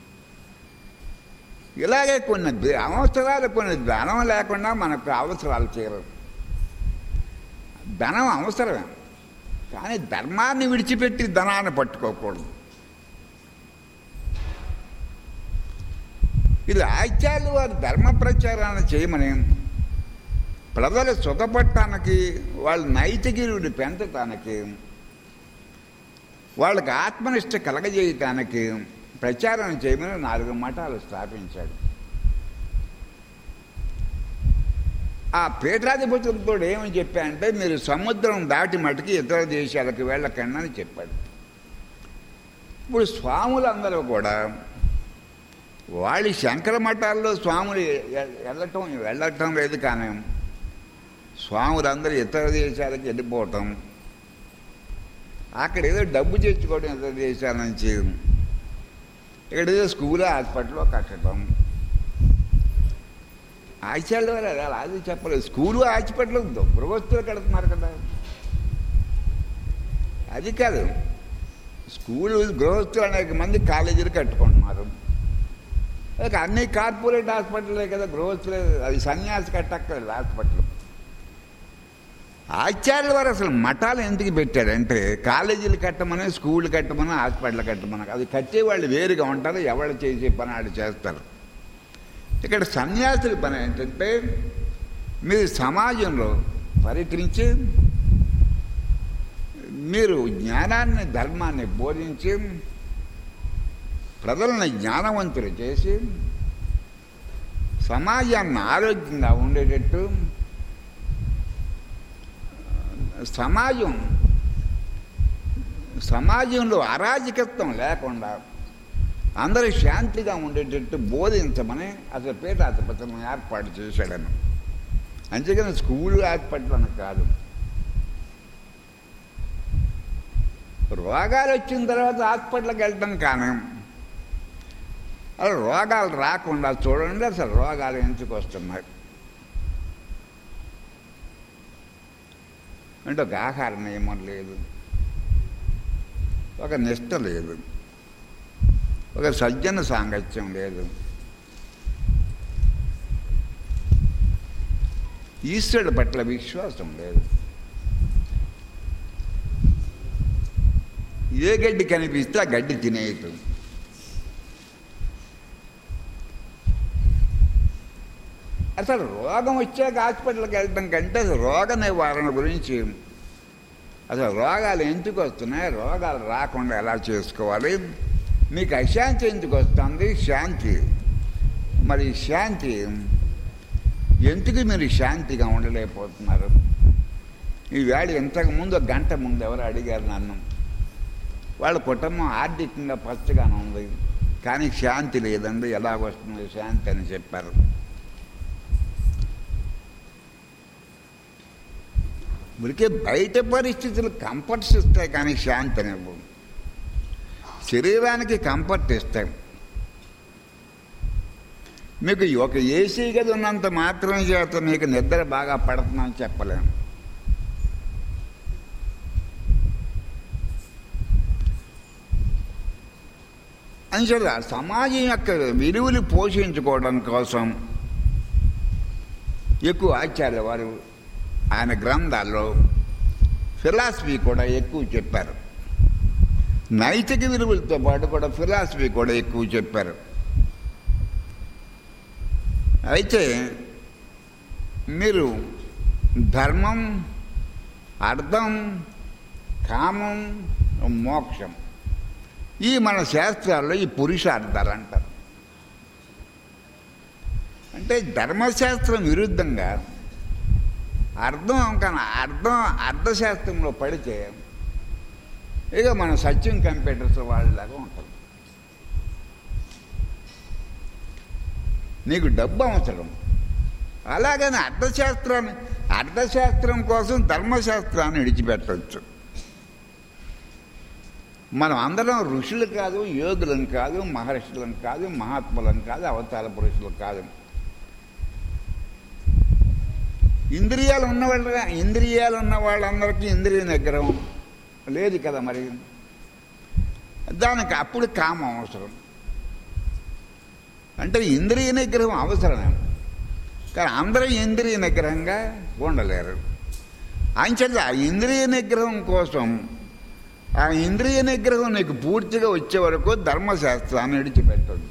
ఇలాగే కొన్ని అవసరాలు, కొన్ని ధనం లేకుండా మనకు అవసరాలు తీరవు. ధనం అవసరమే, కానీ ధర్మాన్ని విడిచిపెట్టి ధనాన్ని పట్టుకోకూడదు. ఇది ఆచార్యులు వారు ధర్మ ప్రచారాన్ని చేయమని ప్రజలు సుఖపడటానికి, వాళ్ళ నైతికీరుని పెంచటానికి, వాళ్ళకి ఆత్మనిష్ట కలగజేయటానికి ప్రచారం చేయమని 4 మఠాలు స్థాపించాడు. ఆ పీఠాధిపతులతో ఏమని చెప్పారంటే, మీరు సముద్రం దాటి మటుకి ఇతర దేశాలకు వెళ్ళకండి అని చెప్పాడు. ఇప్పుడు స్వాములందరూ కూడా వాళ్ళు శంకర మఠాల్లో స్వాములు వెళ్ళటం లేదు, కానీ స్వాములందరూ ఇతర దేశాలకు వెళ్ళిపోవటం, అక్కడ ఏదో డబ్బు తెచ్చుకోవడం ఇతర దేశాల నుంచి, ఇక్కడ ఏదో స్కూల్ హాస్పిటల్లో కట్టడం. ఆచార్యుల వారు అలా అది చెప్పలేదు. స్కూలు హాస్పిటల్ గృహస్థులు కడుతున్నారు కదా, అది కాదు. స్కూలు గృహస్థులు అనేక మంది కాలేజీలు కట్టుకుంటున్నారు. అన్ని కార్పొరేట్ హాస్పిటలే కదా గృహస్థులే, అది సన్యాసి కట్టక్కర్లేదు హాస్పిటల్. ఆచార్యుల వారు అసలు మఠాలు ఎందుకు పెట్టాడంటే, కాలేజీలు కట్టమని, స్కూళ్ళు కట్టమని, హాస్పిటల్ కట్టమని. అది కట్టేవాళ్ళు వేరుగా ఉంటారు, ఎవరు చేసే పని వాళ్ళు చేస్తారు. ఇక్కడ సన్యాసుల పని ఏంటంటే, మీరు సమాజంలో పరికరించి మీరు జ్ఞానాన్ని, ధర్మాన్ని బోధించి ప్రజలను జ్ఞానవంతులు చేసి సమాజాన్ని ఆరోగ్యంగా ఉండేటట్టు, సమాజం సమాజంలో అరాజకత్వం లేకుండా అందరూ శాంతిగా ఉండేటట్టు బోధించమని అసలు పీఠాధిపతులను ఏర్పాటు చేశాడని. అంతేగాని స్కూలు ఏర్పడటం కాదు. రోగాలు వచ్చిన తర్వాత హాస్పిటల్కి వెళ్ళటం కానీ అలా రోగాలు రాకుండా చూడండి. అసలు రోగాలు ఎందుకు వస్తున్నాయి అంటే ఒక ఆహార నియమం లేదు, ఒక నిష్ట లేదు, ఒక సజ్జన సాంగత్యం లేదు, ఈశ్వరుడి పట్ల విశ్వాసం లేదు. ఏ గడ్డి కనిపిస్తే ఆ గడ్డి తినేయటం. అసలు రోగం వచ్చాక హాస్పిటల్కి వెళ్ళటం కంటే అసలు రోగ నివారణ గురించి, అసలు రోగాలు ఎందుకు వస్తున్నాయి, రోగాలు రాకుండా ఎలా చేసుకోవాలి, మీకు అశాంతి ఎందుకు వస్తుంది, శాంతి, మరి శాంతి ఎందుకు మీరు శాంతిగా ఉండలేకపోతున్నారు. ఈవేళ ఇంతకుముందు ఒక గంట ముందు ఎవరు అడిగారు నన్ను, వాళ్ళ కుటుంబం ఆర్థికంగా పచ్చగానే ఉంది కానీ శాంతి లేదండి, ఎలాగొస్తుంది శాంతి అని చెప్పారు. ఉరికే బయట పరిస్థితులు కంఫర్ట్స్ ఇస్తాయి కానీ శాంతి అనేవు. శరీరానికి కంఫర్ట్ ఇస్తాయి. మీకు ఒక ఏసీ గది ఉన్నంత మాత్రం చేత మీకు నిద్ర బాగా పడుతుందని చెప్పలేము. అంచేత సమాజం యొక్క విలువలు పోషించుకోవడం కోసం ఎక్కువ ఆచార్య వారు ఆయన గ్రంథాల్లో ఫిలాసఫీ కూడా ఎక్కువ చెప్పారు. నైతిక విలువలతో పాటు కూడా ఫిలాసఫీ కూడా ఎక్కువ చెప్పారు. అయితే మీరు ధర్మం, అర్థం, కామం, మోక్షం ఈ మన శాస్త్రాల్లో ఈ పురుషార్థాలు అంటారు. అంటే ధర్మశాస్త్రం విరుద్ధంగా అర్థశాస్త్రంలో పడితే ఇక మన సత్యం కంప్యూటర్స్ వాళ్ళలాగా ఉంటుంది. నీకు డబ్బు అవసరం, అలాగని అర్థశాస్త్రం కోసం ధర్మశాస్త్రాన్ని విడిచిపెట్టవచ్చు. మనం అందరం ఋషులు కాదు, యోగులను కాదు, మహర్షులను కాదు, మహాత్ములను కాదు, అవతార పురుషులు కాదు. ఇంద్రియాలు ఉన్న వాళ్ళందరికీ ఇంద్రియ నిగ్రహం లేదు కదా. మరి దానికి అప్పుడు కామం అవసరం. అంటే ఇంద్రియ నిగ్రహం అవసరమే కానీ అందరూ ఇంద్రియ నిగ్రహంగా ఉండలేరు. అంచేత ఆ ఇంద్రియ నిగ్రహం కోసం, ఆ ఇంద్రియ నిగ్రహం నీకు పూర్తిగా వచ్చే వరకు ధర్మశాస్త్రాన్ని విడిచిపెట్టద్దు.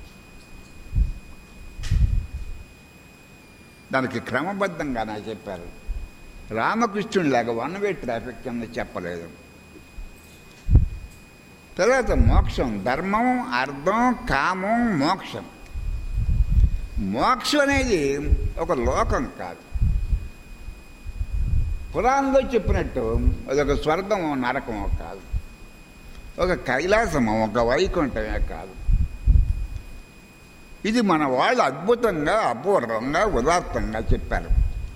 దానికి క్రమబద్ధంగానే చెప్పారు. రామకృష్ణుడిలాగా వన్ వే ట్రాఫిక్ కింద చెప్పలేదు. తర్వాత మోక్షం, ధర్మం, అర్థం, కామం, మోక్షం. మోక్షం అనేది ఒక లోకం కాదు. పురాణంలో చెప్పినట్టు అదొక స్వర్గమో నరకమో కాదు, ఒక కైలాసమో ఒక వైకుంఠమే కాదు. ఇది మన వాళ్ళు అద్భుతంగా, అపూర్వంగా, ఉదాత్తంగా చెప్పారు.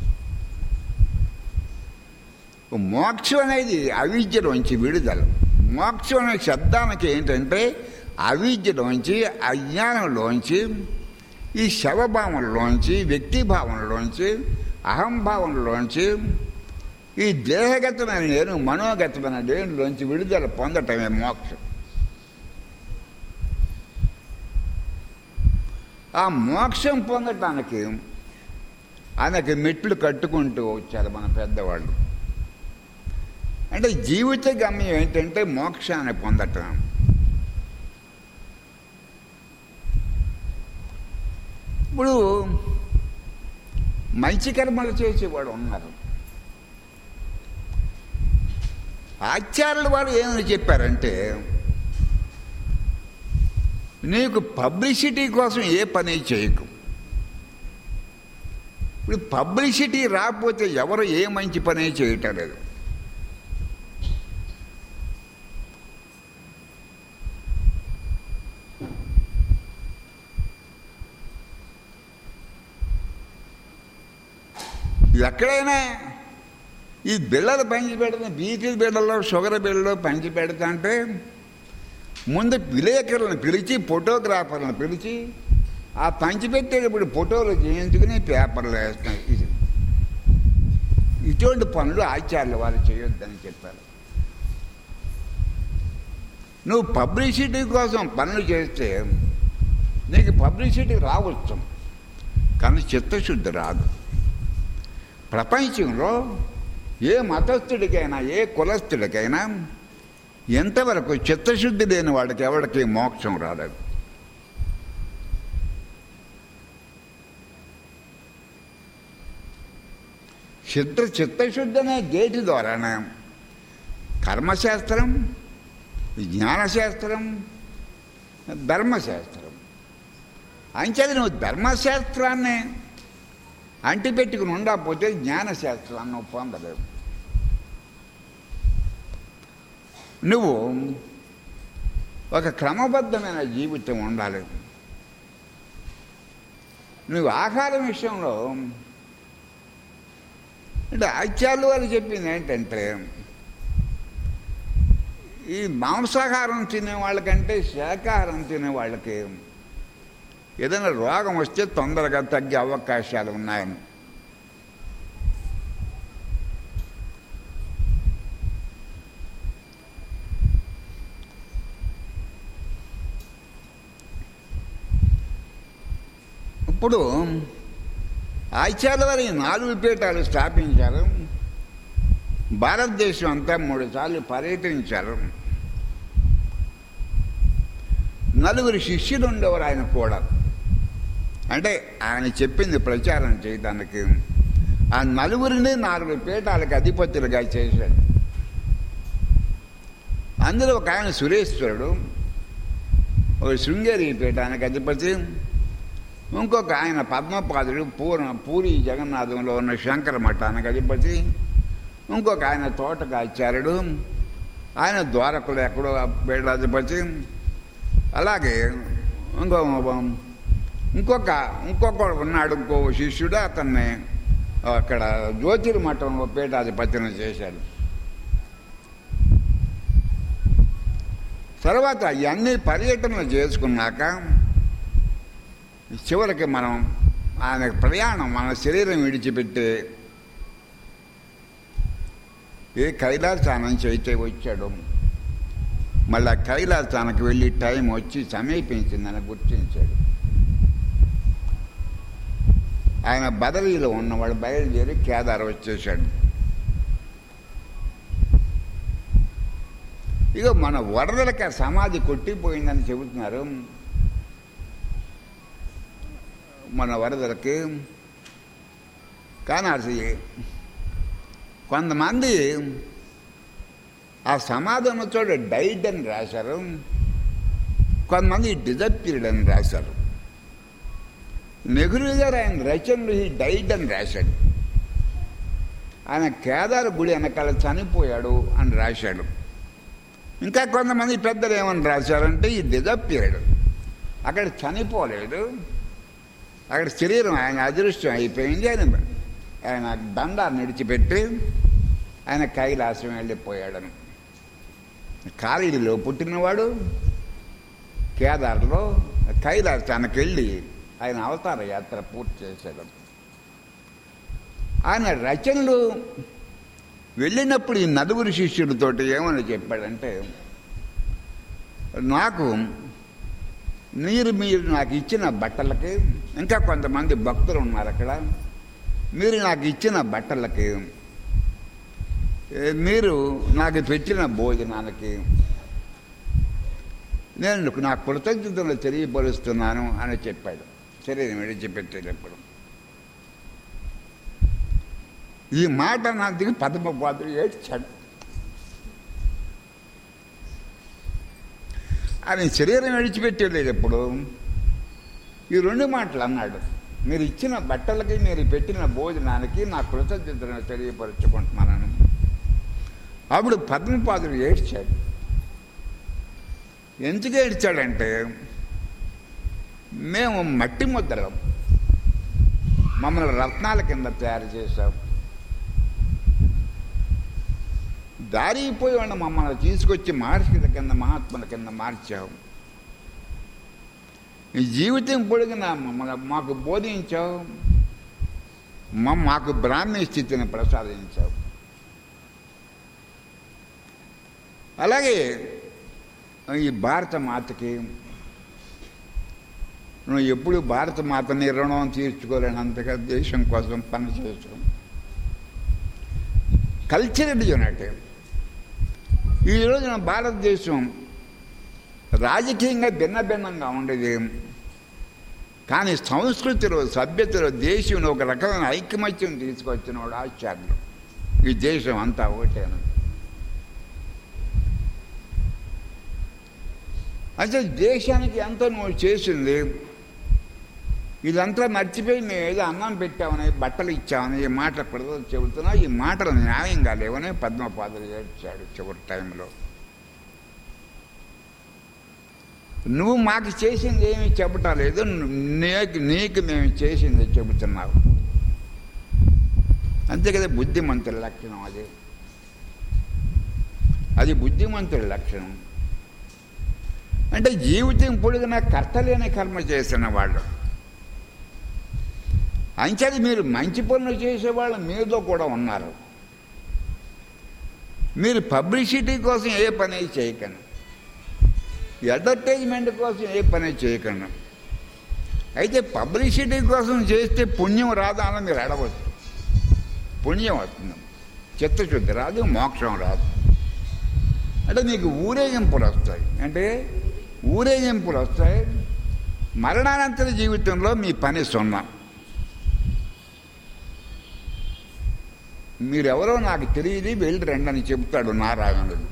మోక్షం అనేది అవిద్యలోంచి విడుదల. మోక్షం అనే శబ్దానికి ఏంటంటే అవిద్యలోంచి, అజ్ఞానంలోంచి, ఈ శవభావంలోంచి, వ్యక్తిభావంలోంచి, అహంభావంలోంచి, ఈ దేహగతమైన నేను, మనోగతమైన నేనులోంచి విడుదల పొందటమే మోక్షం. ఆ మోక్షం పొందటానికి ఆయనకి మెట్లు కట్టుకుంటూ వచ్చారు మన పెద్దవాళ్ళు. అంటే జీవిత గమ్యం ఏంటంటే మోక్షాన్ని పొందటం. ఇప్పుడు మంచి కర్మలు చేసేవాడు ఉన్నారు. ఆచార్యుల వారు ఏమని చెప్పారంటే, నీకు పబ్లిసిటీ కోసం ఏ పని చేయకు. ఇప్పుడు పబ్లిసిటీ రాకపోతే ఎవరు ఏ మంచి పని చేయటం లేదు. ఎక్కడైనా ఈ బిళ్ళలు పంచి పెడతా, బీపీ బిళ్ళలో షుగర్ బిళ్ళలో పంచి పెడతా అంటే ముందు విలేకరులను పిలిచి ఫోటోగ్రాఫర్లను పిలిచి ఆ పంచిపెట్టేటప్పుడు ఫోటోలు చేయించుకుని పేపర్లు వేస్తాయి. ఇటువంటి పనులు ఆచార్యులు వారు చేయొద్దని చెప్పారు. నువ్వు పబ్లిసిటీ కోసం పనులు చేస్తే నీకు పబ్లిసిటీ రావచ్చు, కానీ చిత్తశుద్ధి రాదు. ప్రపంచంలో ఏ మతస్థుడికైనా ఏ కులస్థుడికైనా ఎంతవరకు చిత్తశుద్ధి లేని వాడికి ఎవరికి మోక్షం రాలేదు. చిత్తశుద్ధి అనే గేటు ద్వారానే కర్మశాస్త్రం, జ్ఞానశాస్త్రం, ధర్మశాస్త్రం. అంచేది నువ్వు ధర్మశాస్త్రాన్ని అంటిపెట్టుకుని ఉండకపోతే జ్ఞానశాస్త్రాన్ని నువ్వు పొందలేవు. నువ్వు ఒక క్రమబద్ధమైన జీవితం ఉండాలి. నువ్వు ఆహారం విషయంలో అంటే ఆచార్యులు వారు చెప్పింది ఏంటంటే ఈ మాంసాహారం తినే వాళ్ళకంటే శాకాహారం తినే వాళ్ళకి ఏదైనా రోగం వస్తే తొందరగా తగ్గే అవకాశాలు ఉన్నాయని. ఇప్పుడు ఆచార్యుల వారు 4 పీఠాలు స్థాపించారు. భారతదేశం అంతా 3 సార్లు పర్యటించారు. 4 శిష్యులు ఉండేవారు ఆయన కూడా. అంటే ఆయన చెప్పింది ప్రచారం చేయడానికి ఆ 4 4 పీఠాలకు అధిపతులుగా చేశాడు. అందులో ఒక ఆయన సురేశ్వరుడు, ఒక శృంగేరి పీఠానికి అధిపతి, ఇంకొక ఆయన పద్మపాదుడు పూరి జగన్నాథంలో ఉన్న శంకర మఠానికి అధిపతి, ఇంకొక ఆయన తోటకాచార్యుడు, ఆయన ద్వారకులు ఎక్కడో పీఠాధిపతి. అలాగే ఇంకొక ఉన్నాడు, ఇంకో శిష్యుడు, అతన్ని అక్కడ జ్యోతిర్మఠంలో పీఠాధిపతిని చేశాడు. తర్వాత ఇవన్నీ పర్యటనలు చేసుకున్నాక చివరికి మనం ఆయన ప్రయాణం మన శరీరం విడిచిపెట్టి ఏ కైలాసానం చేయితే వచ్చాడు. మళ్ళీ కైలాసానికి వెళ్ళి టైం వచ్చి సమీపించిందని గుర్తించాడు. ఆయన బదరీలో ఉన్నవాడు బయలుదేరి కేదార్ వచ్చేసాడు. ఇక మన వరదలకి సమాధి కొట్టిపోయిందని చెబుతున్నారు. మన వరదలకి కానీ అది కొంతమంది ఆ సమాధి ఉన్న చోట డైడ్ అని రాశారు, కొంతమంది డిజపీరియడ్ అని రాశారు. నెహ్రూ గారు ఆయన రచనలు ఈ డైడ్ అని రాశాడు. ఆయన కేదార్ గుడి వెనకాల చనిపోయాడు అని రాశాడు. ఇంకా కొంతమంది పెద్దలు ఏమని రాశారంటే ఈ డిజపీరియడ్, అక్కడ చనిపోలేడు, అక్కడ శరీరం ఆయన అదృష్టం అయిపోయింది, ఆయన దండాన్ని విడిచిపెట్టి ఆయన కైలాసం వెళ్ళిపోయాడని. కాళీలో పుట్టినవాడు కేదార్లో కైలాసానికి వెళ్ళి ఆయన అవతార యాత్ర పూర్తి చేశాడు. ఆయన రచనలు వెళ్ళినప్పుడు ఈ 4 శిష్యుడితోటి ఏమని చెప్పాడంటే, మీరు నాకు ఇచ్చిన బట్టలకి, ఇంకా కొంతమంది భక్తులు ఉన్నారు అక్కడ, మీరు నాకు ఇచ్చిన బట్టలకి, మీరు నాకు పెట్టిన భోజనానికి నేను నా కృతజ్ఞతలు తెలియపరుస్తున్నాను అని చెప్పాడు శరీరం విడిచిపెట్టేటప్పుడు. ఈ మాట నాకు పద్మపాదుడు ఏడ్చాడు. ఆయన శరీరం విడిచిపెట్టేటప్పుడు ఈ 2 మాటలు అన్నాడు. మీరు ఇచ్చిన బట్టలకి, మీరు పెట్టిన భోజనానికి నా కృతజ్ఞతను తెలియపరుచుకుంటున్నాను. అప్పుడు పద్మపాదుడు ఏడ్చాడు. ఎందుకు ఏడ్చాడంటే, మేము మట్టి ముద్దలం, మమ్మల్ని రత్నాల కింద తయారు చేశాం, దారిపోయి వాళ్ళు మమ్మల్ని తీసుకొచ్చి మహర్షుల కింద మహాత్ముల కింద మార్చావు. ఈ జీవితం పొడిగిన మమ్మల్ని మాకు బోధించావు, మాకు బ్రాహ్మీ స్థితిని ప్రసాదించావు. అలాగే ఈ భారత మాతకి నువ్వు ఎప్పుడు భారత మాతని రుణం తీర్చుకోలేనంతగా దేశం కోసం పనిచేసావు. Cultural unity. ఈరోజు భారతదేశం రాజకీయంగా భిన్నంగా ఉండేది, కానీ సంస్కృతిలో సభ్యతలో దేశంలో ఒక రకమైన ఐకమత్యం తీసుకొచ్చిన వాడు ఆచార్యులు. ఈ దేశం అంతా ఒకటేనా. అంటే దేశానికి ఎంత నువ్వు చేసింది ఇదంతా మర్చిపోయి మేము ఏదో అన్నం పెట్టామని బట్టలు ఇచ్చామని ఈ మాటలు ప్రజలు చెబుతున్నా. ఈ మాటలు న్యాయంగా లేవని పద్మపాదులు ఏడ్చాడు చివరి టైంలో. నువ్వు మాకు చేసింది ఏమీ చెప్పటం లేదు, నీకు మేము చేసింది చెబుతున్నావు. అంతే కదా బుద్ధిమంతుల లక్షణం. అది బుద్ధిమంతుల లక్షణం. అంటే జీవితం పొడిగిన కర్తలేని కర్మ చేసిన వాళ్ళు. అంచేది మీరు మంచి పనులు చేసేవాళ్ళు మీతో కూడా ఉన్నారు. మీరు పబ్లిసిటీ కోసం ఏ పని చేయకండి, అడ్వర్టైజ్మెంట్ కోసం ఏ పని చేయకండి. అయితే పబ్లిసిటీ కోసం చేస్తే పుణ్యం రాదా అని మీరు అడగవచ్చు. పుణ్యం వస్తుంది, చిత్తశుద్ధి రాదు, మోక్షం రాదు. అంటే మీకు ఊరేగింపులు వస్తాయి. అంటే ఊరేగింపులు వస్తాయి. మరణానంతర జీవితంలో మీ పని సున్నా. మీరెవరో నాకు తెలియదు, వెళ్ళి రండి అని చెబుతాడు నారాయణుడు.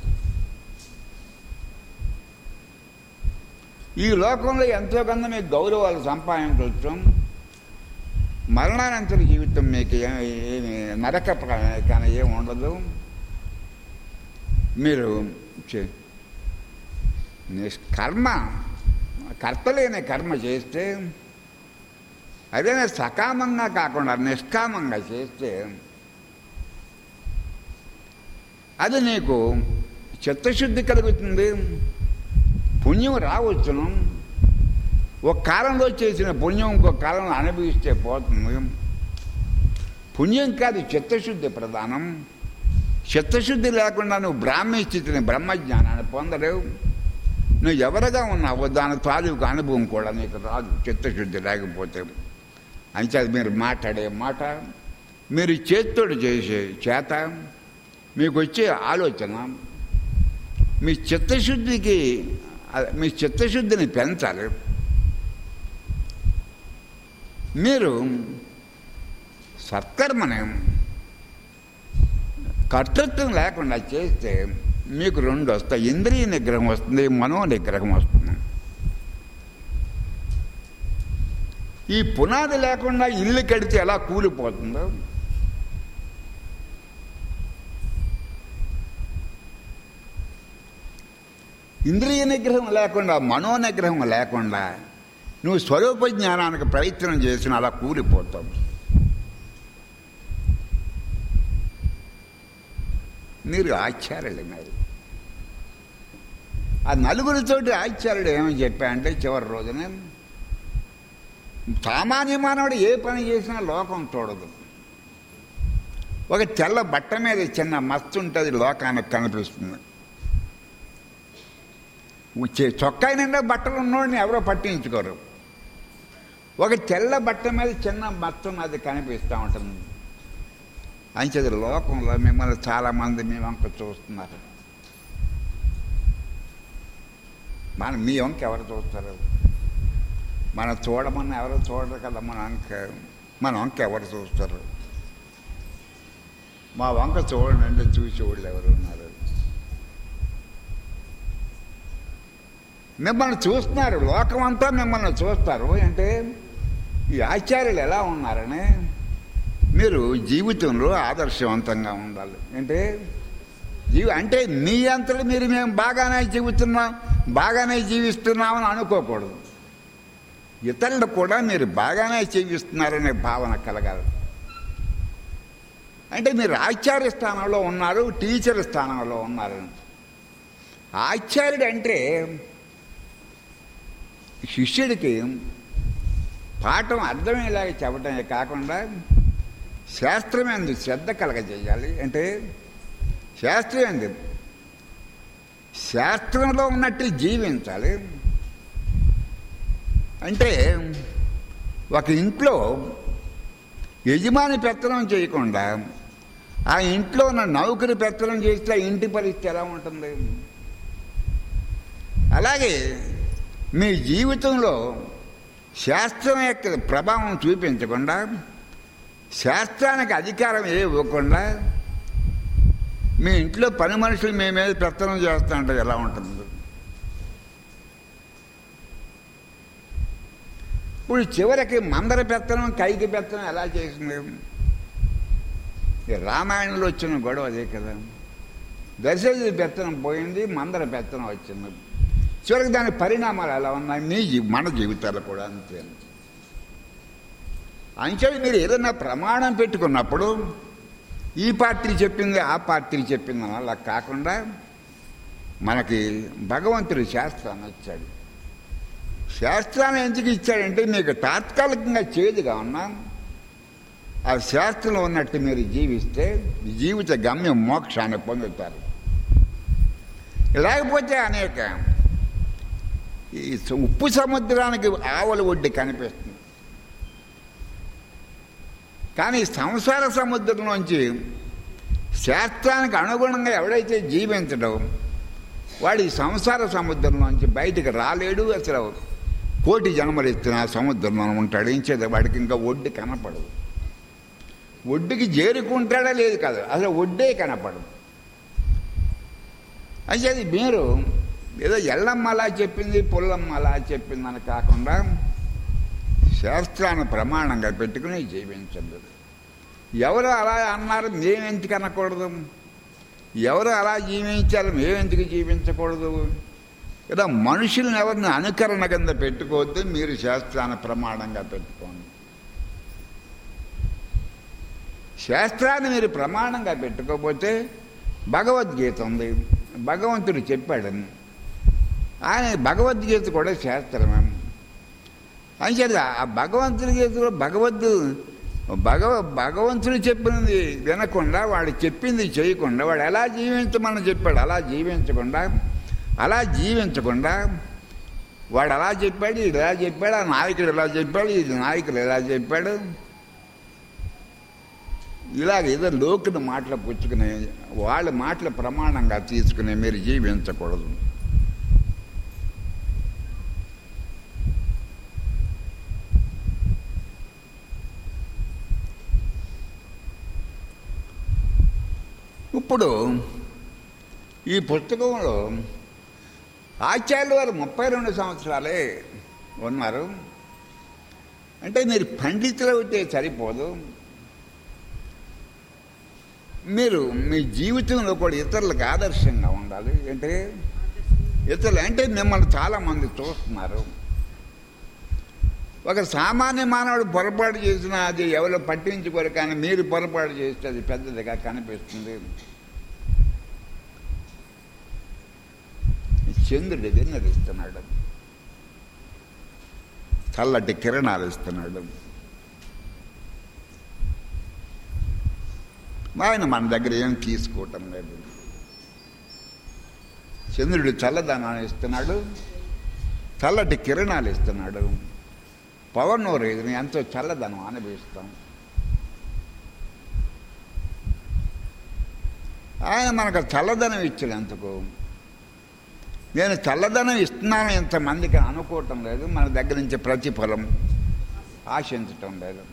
ఈ లోకంలో ఎంతో కన్నా మీకు గౌరవాలు సంపాదించవచ్చు. మరణానంతర జీవితం మీకు ఏమి నరక కానీ ఏమి ఉండదు. మీరు కర్మ కర్తలేని కర్మ చేస్తే, అదే సకామంగా కాకుండా నిష్కామంగా చేస్తే అది నీకు చిత్తశుద్ధి కలుగుతుంది, పుణ్యం రావచ్చును. ఒక కాలంలో చేసిన పుణ్యం ఇంకొక కాలంలో అనుభవిస్తే పోతుంది. పుణ్యం కాదు, చిత్తశుద్ధి ప్రధానం. చిత్తశుద్ధి లేకుండా నువ్వు బ్రాహ్మీ స్థితిని బ్రహ్మజ్ఞానాన్ని పొందలేవు. నువ్వు ఎవరిగా ఉన్నావో దాని తాలూకు అనుభవం కూడా నీకు రాదు చిత్తశుద్ధి లేకపోతే. అంతే మీరు మాట్లాడే మాట, మీరు చేత్తోడు చేసే చేత, మీకు వచ్చే ఆలోచన మీ చిత్తశుద్ధిని పెంచాలి. మీరు సత్కర్మని కర్తృత్వం లేకుండా చేస్తే మీకు రెండు వస్తాయి. ఇంద్రియ నిగ్రహం వస్తుంది, మనో నిగ్రహం వస్తుంది. ఈ పునాది లేకుండా ఇల్లు కడితే ఎలా కూలిపోతుందో, ఇంద్రియ నిగ్రహం లేకుండా మనో నిగ్రహం లేకుండా నువ్వు స్వరూప జ్ఞానానికి ప్రయత్నం చేసిన అలా కూలిపోతావు. మీరు ఆచార్యులు. మరి ఆ నలుగురితోటి ఆచార్యుడు ఏమని చెప్పాయంటే చివరి రోజున, సామాన్య మానవుడు ఏ పని చేసినా లోకం చూడదు. ఒక తెల్ల బట్ట మీద చిన్న మస్తు ఉంటుంది, లోకానికి కనిపిస్తుంది. చొక్కాయి నిండా బట్టలు ఉన్నోడిని ఎవరో పట్టించుకోరు. ఒక తెల్ల బట్ట మీద చిన్న మస్తు అది కనిపిస్తూ ఉంటుంది. అంచేది లోకంలో మిమ్మల్ని చాలామంది మీ వంక చూస్తున్నారు. మీ వంక ఎవరు చూస్తారు? మనం చూడమని ఎవరు చూడరు కదా. మన వంక ఎవరు చూస్తారు? మా వంక చూడండి అంటే చూసేవాళ్ళు ఎవరు ఉన్నారు? మిమ్మల్ని చూస్తున్నారు, లోకం అంతా మిమ్మల్ని చూస్తారు. అంటే ఈ ఆచార్యులు ఎలా ఉన్నారని, మీరు జీవితంలో ఆదర్శవంతంగా ఉండాలి. అంటే మీ అంతలో మీరు మేము బాగానే బాగానే జీవిస్తున్నామని అనుకోకూడదు. ఇతరులు కూడా మీరు బాగానే జీవిస్తున్నారనే భావన కలగాలి. అంటే మీరు ఆచార్య స్థానంలో ఉన్నారు, టీచర్ స్థానంలో ఉన్నారు. ఆచార్యుడు అంటే శిష్యుడికి పాఠం అర్థమయ్యేలాగా చెప్పడమే కాకుండా శాస్త్రమేందు శ్రద్ధ కలగజేయాలి. అంటే శాస్త్రమేందు శాస్త్రంలో ఉన్నట్టు జీవించాలి. అంటే ఒక ఇంట్లో యజమాని పెత్తనం చేయకుండా ఆ ఇంట్లో ఉన్న నౌకరి పెత్తనం చేస్తే ఆ ఇంటి పరిస్థితి ఎలా ఉంటుంది? అలాగే మీ జీవితంలో శాస్త్రం యొక్క ప్రభావం చూపించకుండా, శాస్త్రానికి అధికారం ఇవ్వకుండా మీ ఇంట్లో పని మనుషులు మీ మీద పెత్తనం చేస్తూ ఉంటే ఎలా ఉంటుంది? ఇప్పుడు చివరికి మందర పెత్తనం కైకి పెత్తనం ఎలా చేసింది? రామాయణంలో వచ్చిన గొడవ అదే కదా. దశరథుడి పెత్తనం పోయింది, మందర పెత్తనం వచ్చింది. చివరికి దాని పరిణామాలు ఎలా ఉన్నాయి? మన జీవితాలు కూడా అంతే. అంచేది మీరు ఏదైనా ప్రమాణం పెట్టుకున్నప్పుడు ఈ పార్టీ చెప్పింది ఆ పార్టీ చెప్పింది అలా కాకుండా మనకి భగవంతుడు శాస్త్రాన్ని ఇచ్చాడు. శాస్త్రాన్ని ఎందుకు ఇచ్చాడంటే మీకు తాత్కాలికంగా చేదుగా ఉన్నా ఆ శాస్త్రంలో ఉన్నట్టు మీరు జీవిస్తే జీవిత గమ్యం మోక్షాన్ని పొందుతారు. లేకపోతే అనేక ఈ ఉప్పు సముద్రానికి ఆవల ఒడ్డు కనిపిస్తుంది, కానీ సంసార సముద్రంలోంచి శాస్త్రానికి అనుగుణంగా ఎవడైతే జీవించడం వాడు ఈ సంసార సముద్రంలోంచి బయటికి రాలేడు. అసలు కోటి జన్మలు ఎత్తిన సముద్రంలో ఉంటాడు. ఏం చేద్దాం, వాడికి ఇంకా ఒడ్డు కనపడదు. ఒడ్డుకి చేరుకుంటాడా లేదు కాదు, అసలు ఒడ్డే కనపడదు. అయితే అది మీరు ఏదో ఎల్లమ్మ అలా చెప్పింది పుల్లమ్మ అలా చెప్పింది అని కాకుండా శాస్త్రాన్ని ప్రమాణంగా పెట్టుకుని జీవించండి. ఎవరు అలా అన్నారు మేమెందుకు అనకూడదు, ఎవరు అలా జీవించారు మేమెందుకు జీవించకూడదు? ఇలా మనుషులను ఎవరిని అనుకరణ కింద పెట్టుకోవద్దు, మీరు శాస్త్రాన్ని ప్రమాణంగా పెట్టుకోండి. శాస్త్రాన్ని మీరు ప్రమాణంగా పెట్టుకోకపోతే భగవద్గీత ఉంది, భగవంతుడు చెప్పాడని. ఆయన భగవద్గీత కూడా శాస్త్రమే. అంచేది ఆ భగవంతుడి గీతలో భగవంతుడు చెప్పినది వినకుండా వాడు చెప్పింది చేయకుండా వాడు ఎలా జీవించమని చెప్పాడు అలా జీవించకుండా వాడు అలా చెప్పాడు, ఇది ఎలా చెప్పాడు, ఆ నాయకుడు ఎలా చెప్పాడు, ఇది నాయకుడు ఎలా చెప్పాడు, ఇలాగ ఏదో లోకుని మాటలు పుచ్చుకునే వాళ్ళ మాటలు ప్రమాణంగా తీసుకుని మీరు జీవించకూడదు. ఇప్పుడు ఈ పుస్తకంలో ఆచార్యులు వారు 32 సంవత్సరాలే ఉన్నారు. అంటే మీరు పండితులు అయితే సరిపోదు, మీరు మీ జీవితంలో కూడా ఇతరులకు ఆదర్శంగా ఉండాలి. అంటే ఇతరులు అంటే మిమ్మల్ని చాలామంది చూస్తున్నారు. ఒక సామాన్య మానవుడు పొరపాటు చేసినా అది ఎవరో పట్టించుకోరు, కానీ మీరు పొరపాటు చేస్తే అది పెద్దదిగా కనిపిస్తుంది. చంద్రుడు వెన్నెలిస్తున్నాడు, చల్లటి కిరణాలు ఇస్తున్నాడు. ఆయన మన దగ్గర ఏం తీసుకోవటం లేదు. చంద్రుడు చల్లదనాన్ని ఇస్తున్నాడు, చల్లటి కిరణాలు ఇస్తున్నాడు. పవన్ రేదుని ఎంతో చల్లదనం అనుభవిస్తాం. ఆయన మనకు చల్లదనం ఇచ్చినందుకు నేను చల్లదనం ఇస్తున్నాను ఇంతమందికి అనుకోవటం లేదు, మన దగ్గర నుంచి ప్రతిఫలం ఆశించటం లేదు.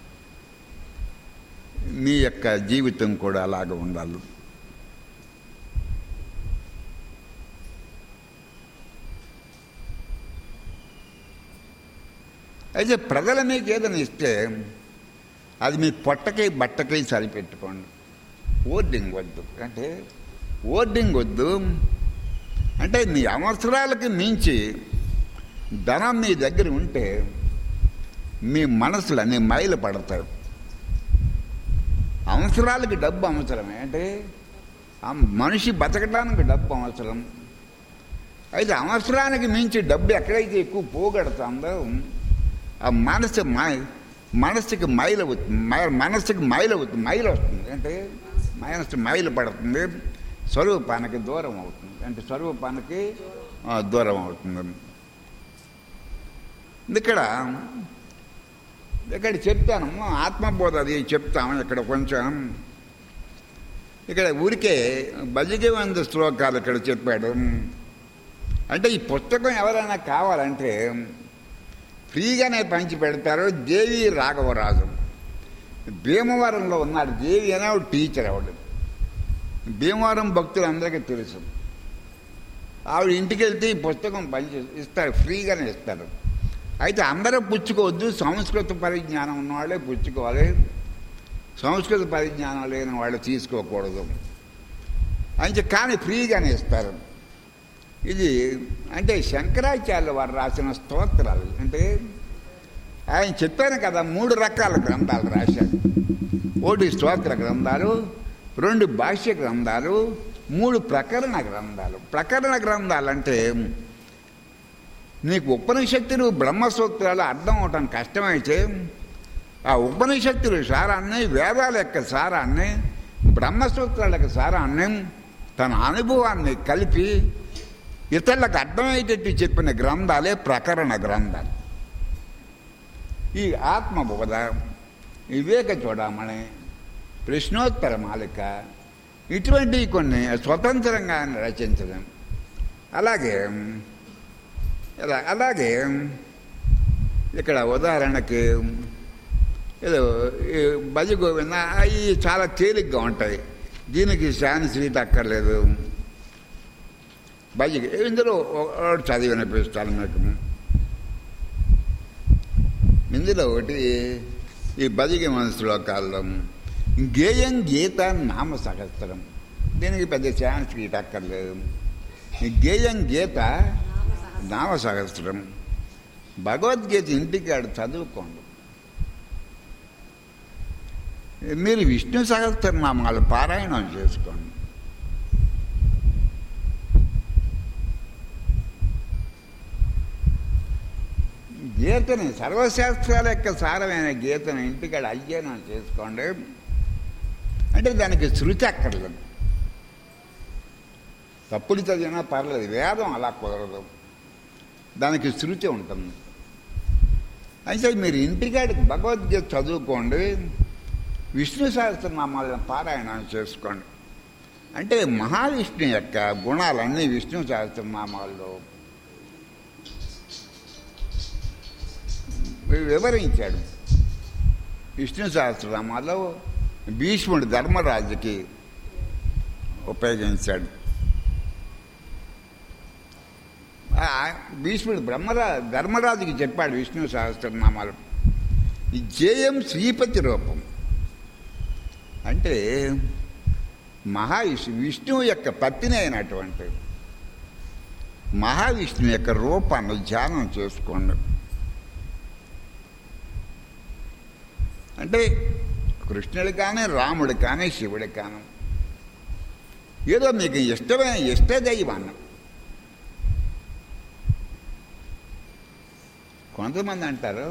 మీ యొక్క జీవితం కూడా అలాగ ఉండాలి. అయితే ప్రజల మీకు ఏదైనా ఇస్తే అది మీ పొట్టకి బట్టకి సరిపెట్టుకోండి. ఓర్డింగ్ వద్దు. అంటే ఓర్డింగ్ వద్దు అంటే మీ అవసరాలకి మించి ధనం మీ దగ్గర ఉంటే మీ మనసులు అన్నీ మైలు పడతాయి. అవసరాలకి డబ్బు అవసరమే. అంటే మనిషి బతకడానికి డబ్బు అవసరం. అయితే అవసరానికి మించి డబ్బు ఎక్కడైతే ఎక్కువ పోగొడుతుందో ఆ మనసుకి మైలు అవుతుంది. మనసుకి మైలు వస్తుంది. అంటే మనసు మైలు పడుతుంది, స్వరూపానికి దూరం అవుతుంది. అంటే స్వరూపానికి దూరం అవుతుంది. ఇక్కడ చెప్తాను, ఆత్మబోధ అది చెప్తాము. ఇక్కడ కొంచెం ఇక్కడ ఊరికే బజిగవంద శ్లోకాలు ఇక్కడ చెప్పాడు. అంటే ఈ పుస్తకం ఎవరైనా కావాలంటే ఫ్రీగానే పంచి పెడతారు. దేవి రాఘవరాజు భీమవరంలో ఉన్నాడు. దేవి అనే టీచర్ ఆవిడ. భీమవరం భక్తులందరికీ తెలుసు. ఆవిడ ఇంటికి వెళ్తే ఈ పుస్తకం పంచి ఇస్తారు, ఫ్రీగానే ఇస్తారు. అయితే అందరూ పుచ్చుకోవద్దు, సంస్కృత పరిజ్ఞానం ఉన్నవాళ్ళే పుచ్చుకోవాలి, సంస్కృత పరిజ్ఞానం లేని వాళ్ళు తీసుకోకూడదు అని. కానీ ఫ్రీగానే ఇస్తారు. ఇది అంటే శంకరాచార్యుల వారు రాసిన స్తోత్రాలు. అంటే ఆయన చెప్పాను కదా, 3 రకాల గ్రంథాలు రాశాడు. 1 స్తోత్ర గ్రంథాలు, 2 భాష్య గ్రంథాలు, 3 ప్రకరణ గ్రంథాలు. ప్రకరణ గ్రంథాలు అంటే నీకు ఉపనిషత్తులు బ్రహ్మసూత్రాలు అర్థం అవటం కష్టమైతే ఆ ఉపనిషత్తుల సారాన్ని, వేదాల యొక్క సారాన్ని, బ్రహ్మసూత్రాల యొక్క సారాన్ని, తన అనుభవాన్ని కలిపి ఇతరులకు అర్థమయ్యేటట్టు చెప్పిన గ్రంథాలే ప్రకరణ గ్రంథాలు. ఈ ఆత్మబోధ, వివేక చూడమని, ప్రశ్నోత్తర మాలిక ఇటువంటివి కొన్ని స్వతంత్రంగా రచించడం. అలాగే ఇక్కడ ఉదాహరణకి ఏదో భజ గోవింద అవి చాలా తేలిగ్గా ఉంటాయి. దీనికి సాంస్క్రిట్ అక్కర్లేదు. భజ ఇందులో చదివి వినిపిస్తాను మీకు. ఇందులో ఒకటి ఈ భజకి మన శ్లోకాల్లో గేయం గీత నామ సహస్రం. దీనికి పెద్ద సాంస్క్రిట్ అక్కర్లేదు. ఈ గేయం గీత నామ సహస్రం. భగవద్గీత ఇంటికాడు చదువుకోండి. మీరు విష్ణు సహస్రనామాలు పారాయణం చేసుకోండి. గీతని, సర్వశాస్త్రాల యొక్క సారమైన గీతను ఇంటికాడ అధ్యయనం చేసుకోండి. అంటే దానికి శృతి అక్కర్లేదు. తప్పులు చదివినా పర్లేదు, వేదం అలా కుదరదు, దానికి శృతి ఉంటుంది. అయితే మీరు ఇంటికాడికి భగవద్గీత చదువుకోండి, విష్ణు సహస్రనామాలను పారాయణం చేసుకోండి. అంటే మహావిష్ణు యొక్క గుణాలన్నీ విష్ణు సహస్రనామాల్లో వివరించాడు. విష్ణు సహస్రనామాల్లో భీష్ముడు ధర్మరాజుకి ఉపయోగించాడు. భీష్ముడు ధర్మరాజుకి చెప్పాడు విష్ణు సహస్రనామాలు. ఈ జేయం శ్రీపతి రూపం అంటే విష్ణువు యొక్క పత్ని అయినటువంటి మహావిష్ణువు యొక్క రూపాన్ని ధ్యానం చేసుకోండి. అంటే కృష్ణుడు కానీ, రాముడు కానీ, శివుడు కానీ ఏదో మీకు ఇష్టమైన ఇష్టదైవాన్ని. కొంతమంది అంటారు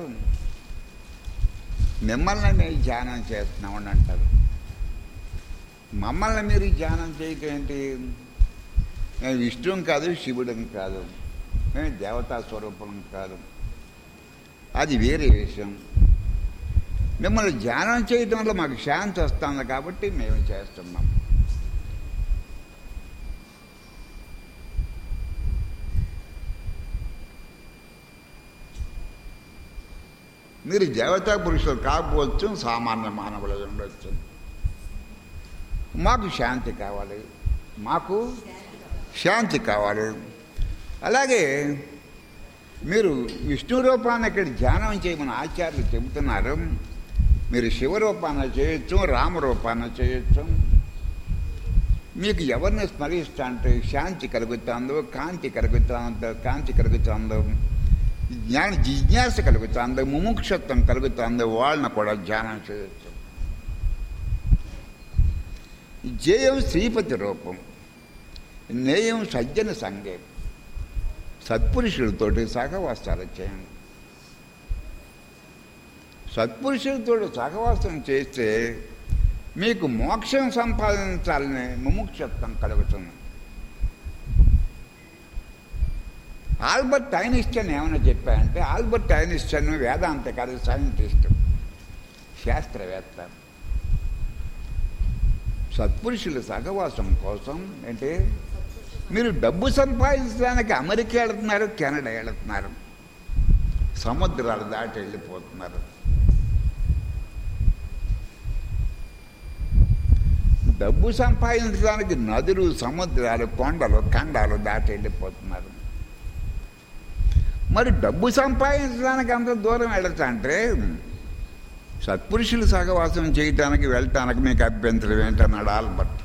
మిమ్మల్ని మేము ధ్యానం చేస్తున్నామని అంటారు. మమ్మల్ని మీరు ధ్యానం చేయటం ఏంటి? మేము విష్ణువు కాదు, శివుడం కాదు, మేము దేవతా స్వరూపం కాదు, అది వేరే విషయం. మిమ్మల్ని ధ్యానం చేయటం వల్ల మాకు శాంతి వస్తుంది కాబట్టి మేము చేస్తున్నాం. మీరు దేవతా పురుషులు కాకపోవచ్చు, సామాన్య మానవులు ఉండొచ్చు. మాకు శాంతి కావాలి, మాకు శాంతి కావాలి. అలాగే మీరు విష్ణు రూపాన్ని ఇక్కడ ధ్యానం చేయమని ఆచార్యులు చెబుతున్నారు. మీరు శివరూపాన్ని చేయొచ్చు, రామరూపాన్ని చేయొచ్చు. మీకు ఎవరిని స్మరిస్తా అంటే శాంతి కలుగుతుందో, కాంతి కలుగుతుందో, జ్ఞాన జిజ్ఞాస కలుగుతుందో, ముముక్షత్వం కలుగుతుందో వాళ్ళని కూడా ధ్యానం చేయొచ్చు. జేయం శ్రీపతి రూపం, నేయం సజ్జన సంఘం. సత్పురుషులతోటి సహవాసాలు చేయండి. సత్పురుషులతో సహవాసం చేస్తే మీకు మోక్షం సంపాదించాలని ముముక్షత్వం కలుగుతుంది. ఆల్బర్ట్ ఐన్స్టైన్ ఏమైనా చెప్పారంటే, ఆల్బర్ట్ ఐన్స్టైన్ వేదాంత కాదు, సైంటిస్ట్, శాస్త్రవేత్త. సత్పురుషుల సహవాసం కోసం అంటే మీరు డబ్బు సంపాదించడానికి అమెరికా వెళుతున్నారు, కెనడా వెళుతున్నారు, సముద్రాలు దాటి వెళ్ళిపోతున్నారు. డబ్బు సంపాదించడానికి నదులు, సముద్రాలు, కొండలు, ఖండాలు దాటి వెళ్ళిపోతున్నారు. మరి డబ్బు సంపాదించడానికి అంత దూరం వెళతా అంటే సత్పురుషులు సహవాసం చేయటానికి వెళ్ళటానికి మీకు అభ్యంతరం ఏంటన్నాడు ఆల్బర్ట్.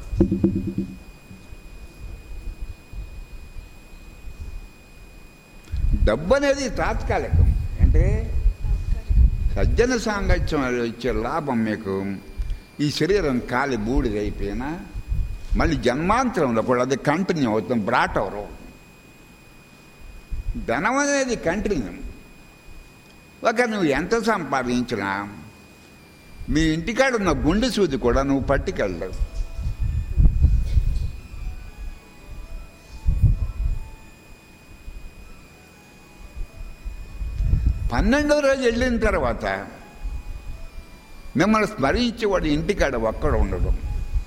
డబ్బు అనేది తాత్కాలికం. అంటే సజ్జన సాంగత్యం వచ్చే లాభం మీకు ఈ శరీరం కాలి బూడిదైపోయినా మళ్ళీ జన్మాంతరంలో కూడా అది కంటిన్యూ అవుతుంది, బ్రాట్ అవరు. ధనం అనేది కంటిన్యూ. ఒక నువ్వు ఎంత సంపాదించినా మీ ఇంటికాడ ఉన్న గుండె సూది కూడా నువ్వు పట్టుకెళ్ళవు. పన్నెండవ రోజు వెళ్ళిన తర్వాత మిమ్మల్ని స్మరించేవాడు ఇంటికాడ ఒక్కడు ఉండడం.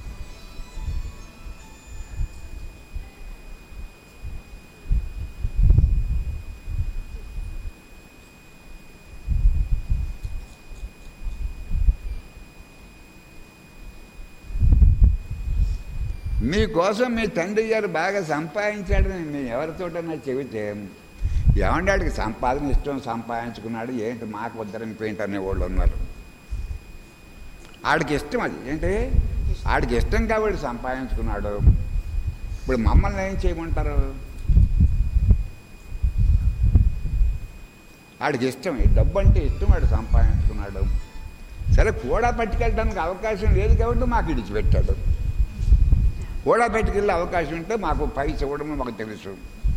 మీకోసం మీ తండ్రి గారు బాగా సంపాదించాడని మేము ఎవరితోటన్నా చెబితే, ఏమంటే ఆడికి సంపాదన ఇష్టం, సంపాదించుకున్నాడు, ఏంటి మాకు ఉద్దరం పెయింట్ అనేవాళ్ళు ఉన్నారు. ఆడికి ఇష్టం, అది ఏంటి ఆడికి ఇష్టం కాబట్టి సంపాదించుకున్నాడు. ఇప్పుడు మమ్మల్ని ఏం చేయమంటారు? ఆడికి ఇష్టం, డబ్బు అంటే ఇష్టం, వాడు సంపాదించుకున్నాడు. సరే, కూడా పట్టుకెళ్ళడానికి అవకాశం లేదు కాబట్టి మాకు ఇడిచిపెట్టాడు. కూడా పెట్టుకెళ్ళే అవకాశం ఉంటే మాకు పైస ఇవ్వడం మాకు తెలుసు.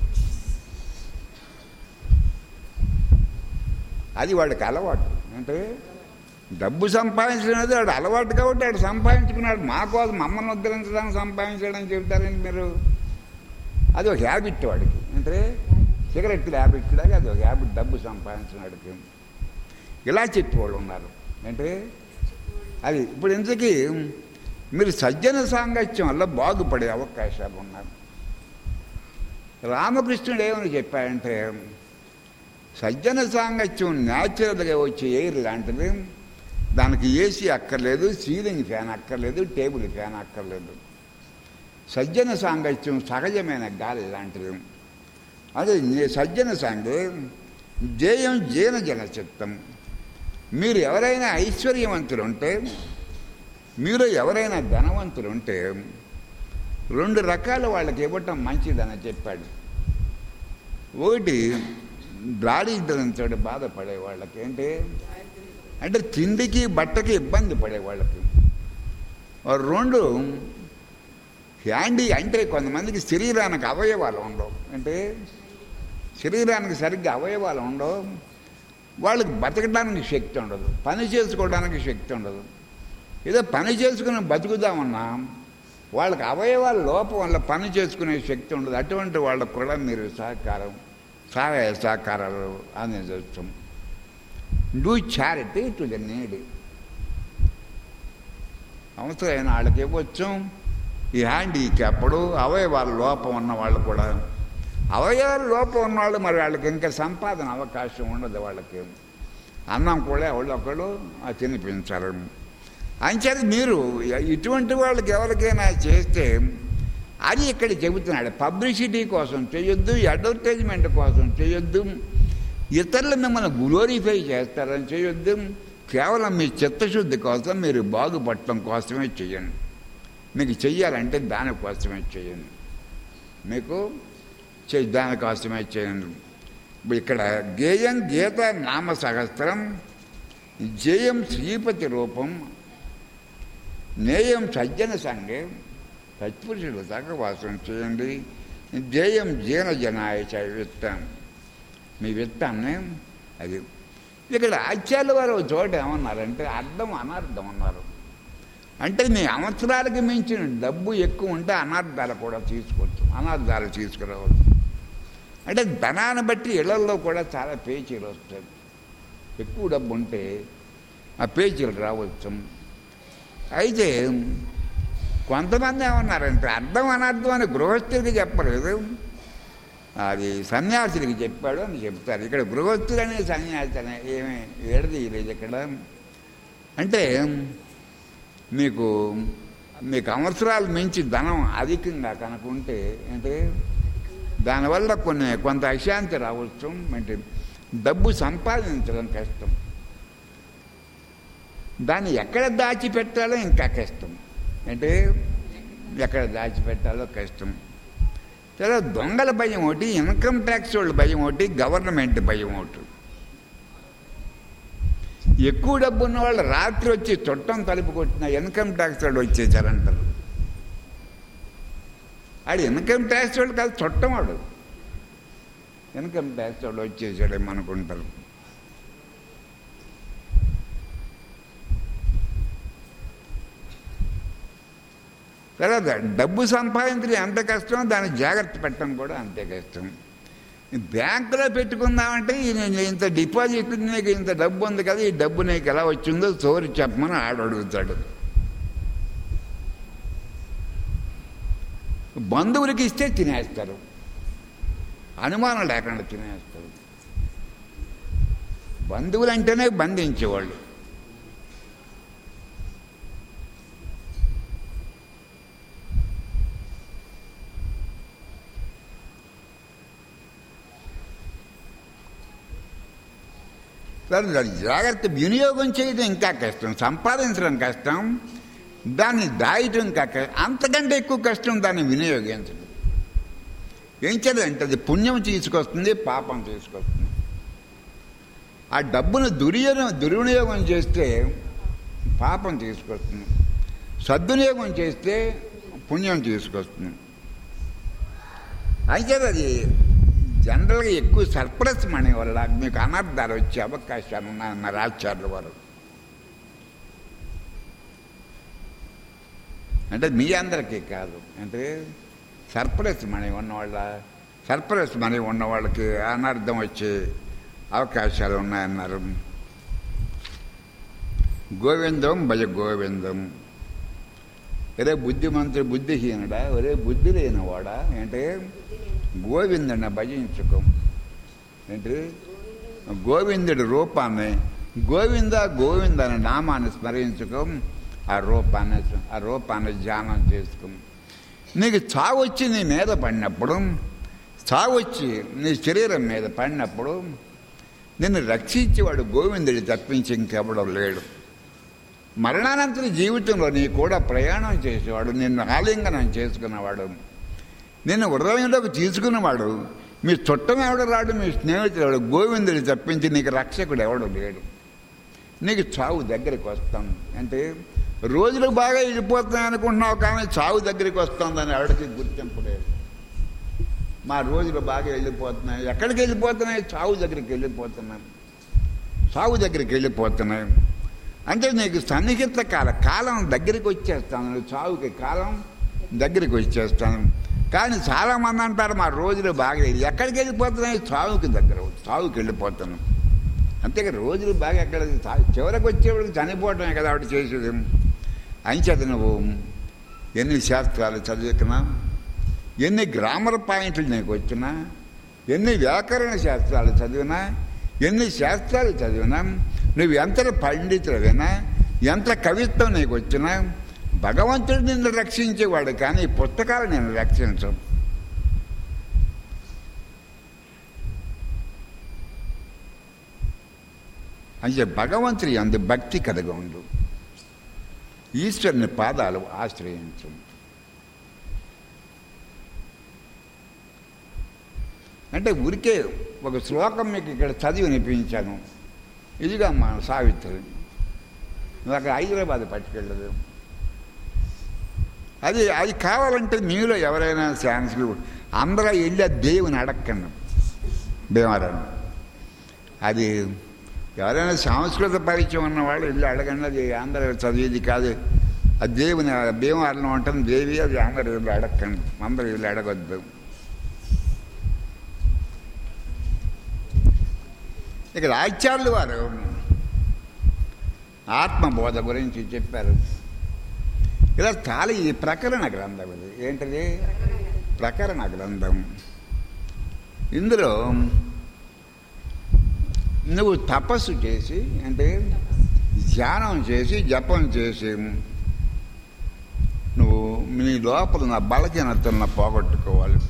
అది వాడికి అలవాటు. అంటే డబ్బు సంపాదించినది వాడు అలవాటు కాబట్టి వాడు సంపాదించుకున్నాడు. మా కోసం మమ్మల్ని ఉద్ధరించడానికి సంపాదించడానికి చెబుతారండి మీరు. అది ఒక హ్యాబిట్ వాడికి. అంటే సిగరెట్ హ్యాబిట్ లాగా అది ఒక హ్యాబిట్, డబ్బు సంపాదించినాడికి. ఇలా చెప్పేవాళ్ళు ఉన్నారు. అంటే అది ఇప్పుడు ఇంతకీ మీరు సజ్జన సాంగత్యం వల్ల బాగుపడే అవకాశాలు ఉన్నారు. రామకృష్ణుడు ఏమని చెప్పాడంటే, సజ్జన సాంగత్యం న్యాచురల్గా వచ్చే ఎయిర్ లాంటిది. దానికి ఏసీ అక్కర్లేదు, సీలింగ్ ఫ్యాన్ అక్కర్లేదు, టేబుల్ ఫ్యాన్ అక్కర్లేదు. సజ్జన సాంగత్యం సహజమైన గాలి లాంటిది. అదే సజ్జన సాంగం జేయం జేన జన చిత్తం. మీరు ఎవరైనా ఐశ్వర్యవంతులు ఉంటే, మీరు ఎవరైనా ధనవంతులు ఉంటే 2 రకాల వాళ్ళకి ఇవ్వటం మంచిదని చెప్పాడు. ఒకటి దారిద్ర్యంతో బాధపడే వాళ్ళకి, అంటే తిండికి బట్టకి ఇబ్బంది పడే వాళ్ళకి. 2 హ్యాండీ, అంటే కొంతమందికి శరీరానికి అవయవాలు ఉండవు. అంటే శరీరానికి సరిగ్గా అవయవాలు ఉండవు, వాళ్ళకి బతకడానికి శక్తి ఉండదు, పని చేసుకోవడానికి శక్తి ఉండదు. ఏదో పని చేసుకుని బతుకుదామన్నా వాళ్ళకి అవయవాల లోపం వల్ల పని చేసుకునే శక్తి ఉండదు. అటువంటి వాళ్ళకు కూడా మీరు సహాయ సహకారాలు అందించవచ్చు. Do charity to the need. అవసరమైన వాళ్ళకి ఇవ్వచ్చు. ఈ హ్యాండీక్యాప్డ్, అవయవాల లోపం ఉన్న వాళ్ళు కూడా, అవయవాల లోపం ఉన్నవాళ్ళు మరి వాళ్ళకి ఇంకా సంపాదన అవకాశం ఉండదు. వాళ్ళకి అన్నం కూడా ఒకళ్ళు తినిపించారు. అంచేది మీరు ఇటువంటి వాళ్ళకి ఎవరికైనా చేస్తే అది ఇక్కడ చెబుతున్నాడు. పబ్లిసిటీ కోసం చేయొద్దు, అడ్వర్టైజ్మెంట్ కోసం చేయొద్దు, ఇతరులు మిమ్మల్ని గ్లోరిఫై చేస్తారని చేయొద్దు. కేవలం మీ చిత్తశుద్ధి కోసం, మీరు బాగుపడటం కోసమే చేయండి. మీకు చెయ్యాలంటే దానికోసమే చేయండి. మీకు దానికోసమే చేయండి. ఇక్కడ గేయం గీత నామ సహస్రం, జేయం శ్రీపతి రూపం, నేయం సజ్జన సంఘే, సత్పురుషుడు సహవాసం చేయండి. ధ్యేయం జీన జనాయ విత్తం, మీ విత్తాన్ని అది. ఇక్కడ ఆచార్యుల వారు ఒక చోట ఏమన్నారంటే అర్థం అనర్థం అన్నారు. అంటే మీ అవసరాలకు మించిన డబ్బు ఎక్కువ ఉంటే అనర్థాలు కూడా తీసుకోవచ్చు, అనర్థాలు తీసుకురావచ్చు. అంటే ధనాన్ని బట్టి ఇళ్లలో కూడా చాలా పేచీలు వస్తాయి. ఎక్కువ డబ్బు ఉంటే ఆ పేచీలు రావచ్చు. అయితే కొంతమంది ఏమన్నారంటే అర్థం అనర్థం అని గృహస్థుడికి చెప్పలేదు, అది సన్యాసులకి చెప్పాడు అని చెప్తారు. ఇక్కడ గృహస్థులనే సన్యాసి అనే ఏమీ ఏడదీయలేదు ఇక్కడ. అంటే మీకు అవసరాలు మించి ధనం అధికంగా కనుకుంటే అంటే దానివల్ల కొంత అశాంతి రావచ్చు. అంటే డబ్బు సంపాదించడం కష్టం, దాన్ని ఎక్కడ దాచిపెట్టాలో ఇంకా కష్టం. అంటే ఎక్కడ దాచిపెట్టాలో కష్టం. తర్వాత దొంగల భయం ఒకటి, ఇన్కమ్ ట్యాక్స్ వాళ్ళ భయం ఒకటి, గవర్నమెంట్ భయం ఒకటి. ఎక్కువ డబ్బు ఉన్న వాళ్ళు రాత్రి వచ్చి చుట్టం తలుపు కొట్టిన ఇన్కమ్ ట్యాక్స్ వాళ్ళు వచ్చేసారంటారు. ఆడు ఇన్కమ్ ట్యాక్స్ వాళ్ళు కాదు, చుట్టం వాడు ఇన్కమ్ ట్యాక్స్ వాళ్ళు వచ్చేసాడేమనుకుంటారు. తర్వాత డబ్బు సంపాదించడం ఎంత కష్టం, దాన్ని జాగ్రత్త పెట్టడం కూడా అంతే కష్టం. బ్యాంకులో పెట్టుకుందామంటే ఇంత డిపాజిట్, నీకు ఇంత డబ్బు ఉంది కదా, ఈ డబ్బు నీకు ఎలా వచ్చిందో స్టోరీ చెప్పమని ఆడు అడుగుతాడు. బంధువులకి ఇస్తే తినేస్తారు, అనుమానం లేకుండా తినేస్తారు. బంధువులు అంటేనే బంధించేవాళ్ళు. జాగ్రత్త వినియోగం చేయడం ఇంకా కష్టం, సంపాదించడం కష్టం, దాన్ని దాయటం ఇంకా అంతకంటే ఎక్కువ కష్టం దాన్ని వినియోగించడం. ఏం చేయాలంటే అది పుణ్యం తీసుకొస్తుంది, పాపం తీసుకొస్తుంది. ఆ డబ్బును దుర్వినియోగం చేస్తే పాపం తీసుకొస్తుంది, సద్వినియోగం చేస్తే పుణ్యం తీసుకొస్తుంది. అయితే అది జనరల్గా ఎక్కువ సర్ప్లస్ మనీ వల్ల మీకు అనర్థాలు వచ్చే అవకాశాలు ఉన్నాయన్నారు ఆచార్యుల వారు. అంటే మీ అందరికీ కాదు, అంటే సర్ప్లస్ మనీ ఉన్న వాళ్ళకి అనర్థం వచ్చే అవకాశాలు ఉన్నాయన్నారు. గోవిందం భయ గోవిందం. ఒరే బుద్ధిమంతుడు బుద్ధిహీనుడా, ఒరే బుద్ధి లేనివాడా, అంటే గోవిందుడిని భజించుకో. ఏంటి గోవిందుడి రూపాన్ని, గోవింద అనే నామాన్ని స్మరించుకో, ఆ రూపాన్ని ధ్యానం చేసుకో. నీకు చావు వచ్చి నీ మీద పడినప్పుడు, చావు వచ్చి నీ శరీరం మీద పడినప్పుడు నిన్ను రక్షించేవాడు గోవిందుడి తప్పించి ఇంకెవడో లేడు. మరణానంతర జీవితంలో నీ కూడా ప్రయాణం చేసేవాడు, నిన్ను ఆలింగనం చేసుకున్నవాడు, నిన్ను హృదయంలోకి తీసుకున్నవాడు, మీ చుట్టం ఎవడు రాడు, మీ స్నేహితుడు ఎవడు, గోవిందుడి తప్పించి నీకు రక్షకుడు ఎవడు లేడు. నీకు చావు దగ్గరికి వస్తాం అంటే రోజులు బాగా వెళ్ళిపోతున్నాయి అనుకుంటున్నావు, కానీ చావు దగ్గరికి వస్తుందని ఎవరికి గుర్తింపు లేదు. మా రోజులు బాగా వెళ్ళిపోతున్నాయి, ఎక్కడికి వెళ్ళిపోతున్నాయి, చావు దగ్గరికి వెళ్ళిపోతున్నాయి. అంటే నీకు సన్నిహిత కాలం దగ్గరికి వచ్చేస్తాను, చావుకి కాలం దగ్గరికి వచ్చేస్తాను. కానీ చాలామంది అంటారు మా రోజులు బాగా ఎక్కడికి వెళ్ళిపోతున్నాయి, చావుకి వెళ్ళిపోతున్నాం. అంతేగా రోజులు బాగా ఎక్కడ చివరికి వచ్చేవాడికి చనిపోవటమే కదా ఆవిడ చేసేది. అంచేత నువ్వు ఎన్ని శాస్త్రాలు చదివినా, ఎన్ని గ్రామర్ పాయింట్లు నీకు వచ్చినా, ఎన్ని వ్యాకరణ శాస్త్రాలు చదివినా, నువ్వు ఎంత పండితులైనా, ఎంత కవిత్వం నీకు వచ్చినా, భగవంతుడు నిన్ను రక్షించేవాడు, కానీ ఈ పుస్తకాలు నేను రక్షించవు. అంటే భగవంతుడి అందు భక్తి కలిగి ఉండు, ఈశ్వరుని పాదాలు ఆశ్రయించు. అంటే ఊరికే ఒక శ్లోకం మీకు ఇక్కడ చదివి వినిపించాను. ఇదిగా మా సావిత్రి, నువ్వు అక్కడ హైదరాబాద్ పట్టుకెళ్ళదు, అది అది కావాలంటే మీలో ఎవరైనా శాంతి అందరూ వెళ్ళి దేవుని అడగండి. భీమవరం అది ఎవరైనా సంస్కృత పరిచయం ఉన్నవాళ్ళు వెళ్ళి అడగండి. అది అందరూ చదివేది కాదు. అది దేవుని భీమవరంలో ఉంటుంది దేవి. అది అందరూ వెళ్ళి అడగండి. అందరూ వెళ్ళి అడగొద్దు. ఇక్కడ ఆచార్యులు వారు ఆత్మబోధ గురించి చెప్పారు. ఇలా చాలా ఈ ప్రకరణ గ్రంథం. ఇది ఏంటిది? ప్రకరణ గ్రంథం. ఇందులో నువ్వు తపస్సు చేసి, అంటే ధ్యానం చేసి, జపం చేసి నువ్వు నీ లోపల నా బలహీనతలను పోగొట్టుకోవాలి.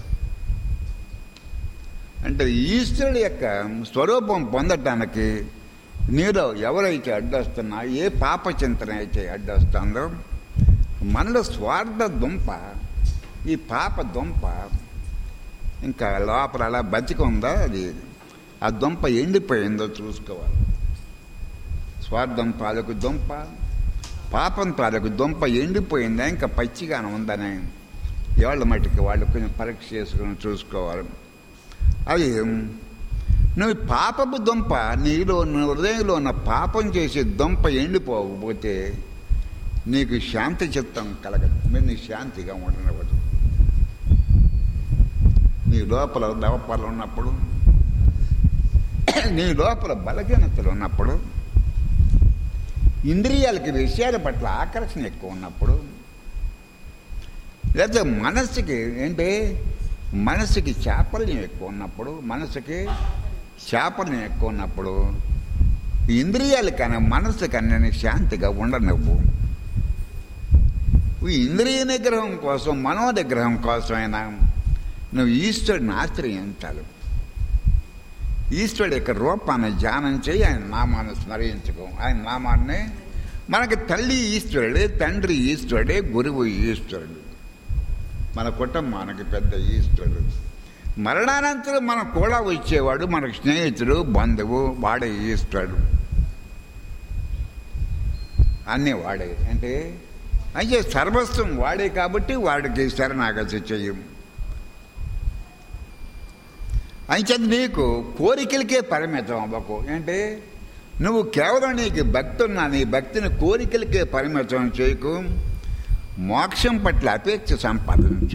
అంటే ఈశ్వరుడు యొక్క స్వరూపం పొందటానికి నీలో ఎవరైతే అడ్డొస్తున్నా, ఏ పాప చింతన అయితే అడ్డొస్తుందో, మనలో స్వార్థ దుంప, ఈ పాప దుంప ఇంకా లోపల అలా బతికుందా, అది ఆ దుంప ఎండిపోయిందో చూసుకోవాలి. స్వార్థం తాలూకు దుంప, పాపం తాలూకు దుంప ఎండిపోయిందా, ఇంకా పచ్చిగానే ఉందని ఎవళ్ళ మట్టికి వాళ్ళు కొంచెం పరీక్ష చేసుకుని చూసుకోవాలి. అది నువ్వు పాపపు దుంప, నీలో హృదయంలో ఉన్న పాపం చేసే దుంప ఎండిపోకపోతే నీకు శాంతి చిత్తం కలగదు. మీరు నీ శాంతిగా ఉండనివ్వదు. నీ లోపల దవపాలు ఉన్నప్పుడు, నీ లోపల బలహీనతలు ఉన్నప్పుడు, ఇంద్రియాలకి విషయాల పట్ల ఆకర్షణ ఎక్కువ ఉన్నప్పుడు, లేదా మనస్సుకి మనసుకి చాపల్యం ఎక్కువ ఉన్నప్పుడు, ఇంద్రియాలు కన్నా మనస్సు కన్నా శాంతిగా ఉండనివ్వు. ఇంద్రియ నిగ్రహం కోసం, మనోనిగ్రహం కోసమైనా నువ్వు ఈశ్వరుడిని ఆశ్రయించాలి. ఈశ్వరుడు యొక్క రూపాన్ని ధ్యానం చేయి, ఆయన నామాన్ని స్మరించుకో. ఆయన నామాన్ని మనకి తల్లి ఈశ్వరుడే, తండ్రి ఈశ్వరుడే, గురువు ఈశ్వరుడు, మన కుటుంబానికి పెద్ద ఈశ్వరుడు. మరణానంతరం మనకు కూడా వచ్చేవాడు మనకు స్నేహితుడు, బంధువు, వాడే ఈశ్వరుడు. అన్నీ వాడే. అంటే సర్వస్వం వాడే కాబట్టి వాడికి శరణాగతి చెయ్యం. అంచేత నీకు కోరికలకే పరిమితం అవ్వకు. అంటే నువ్వు కేవలం నీకు భక్తి ఉన్నా, నీ భక్తిని కోరికలకే పరిమితం చేయకు. మోక్షం పట్ల అపేక్ష సంపాదించు.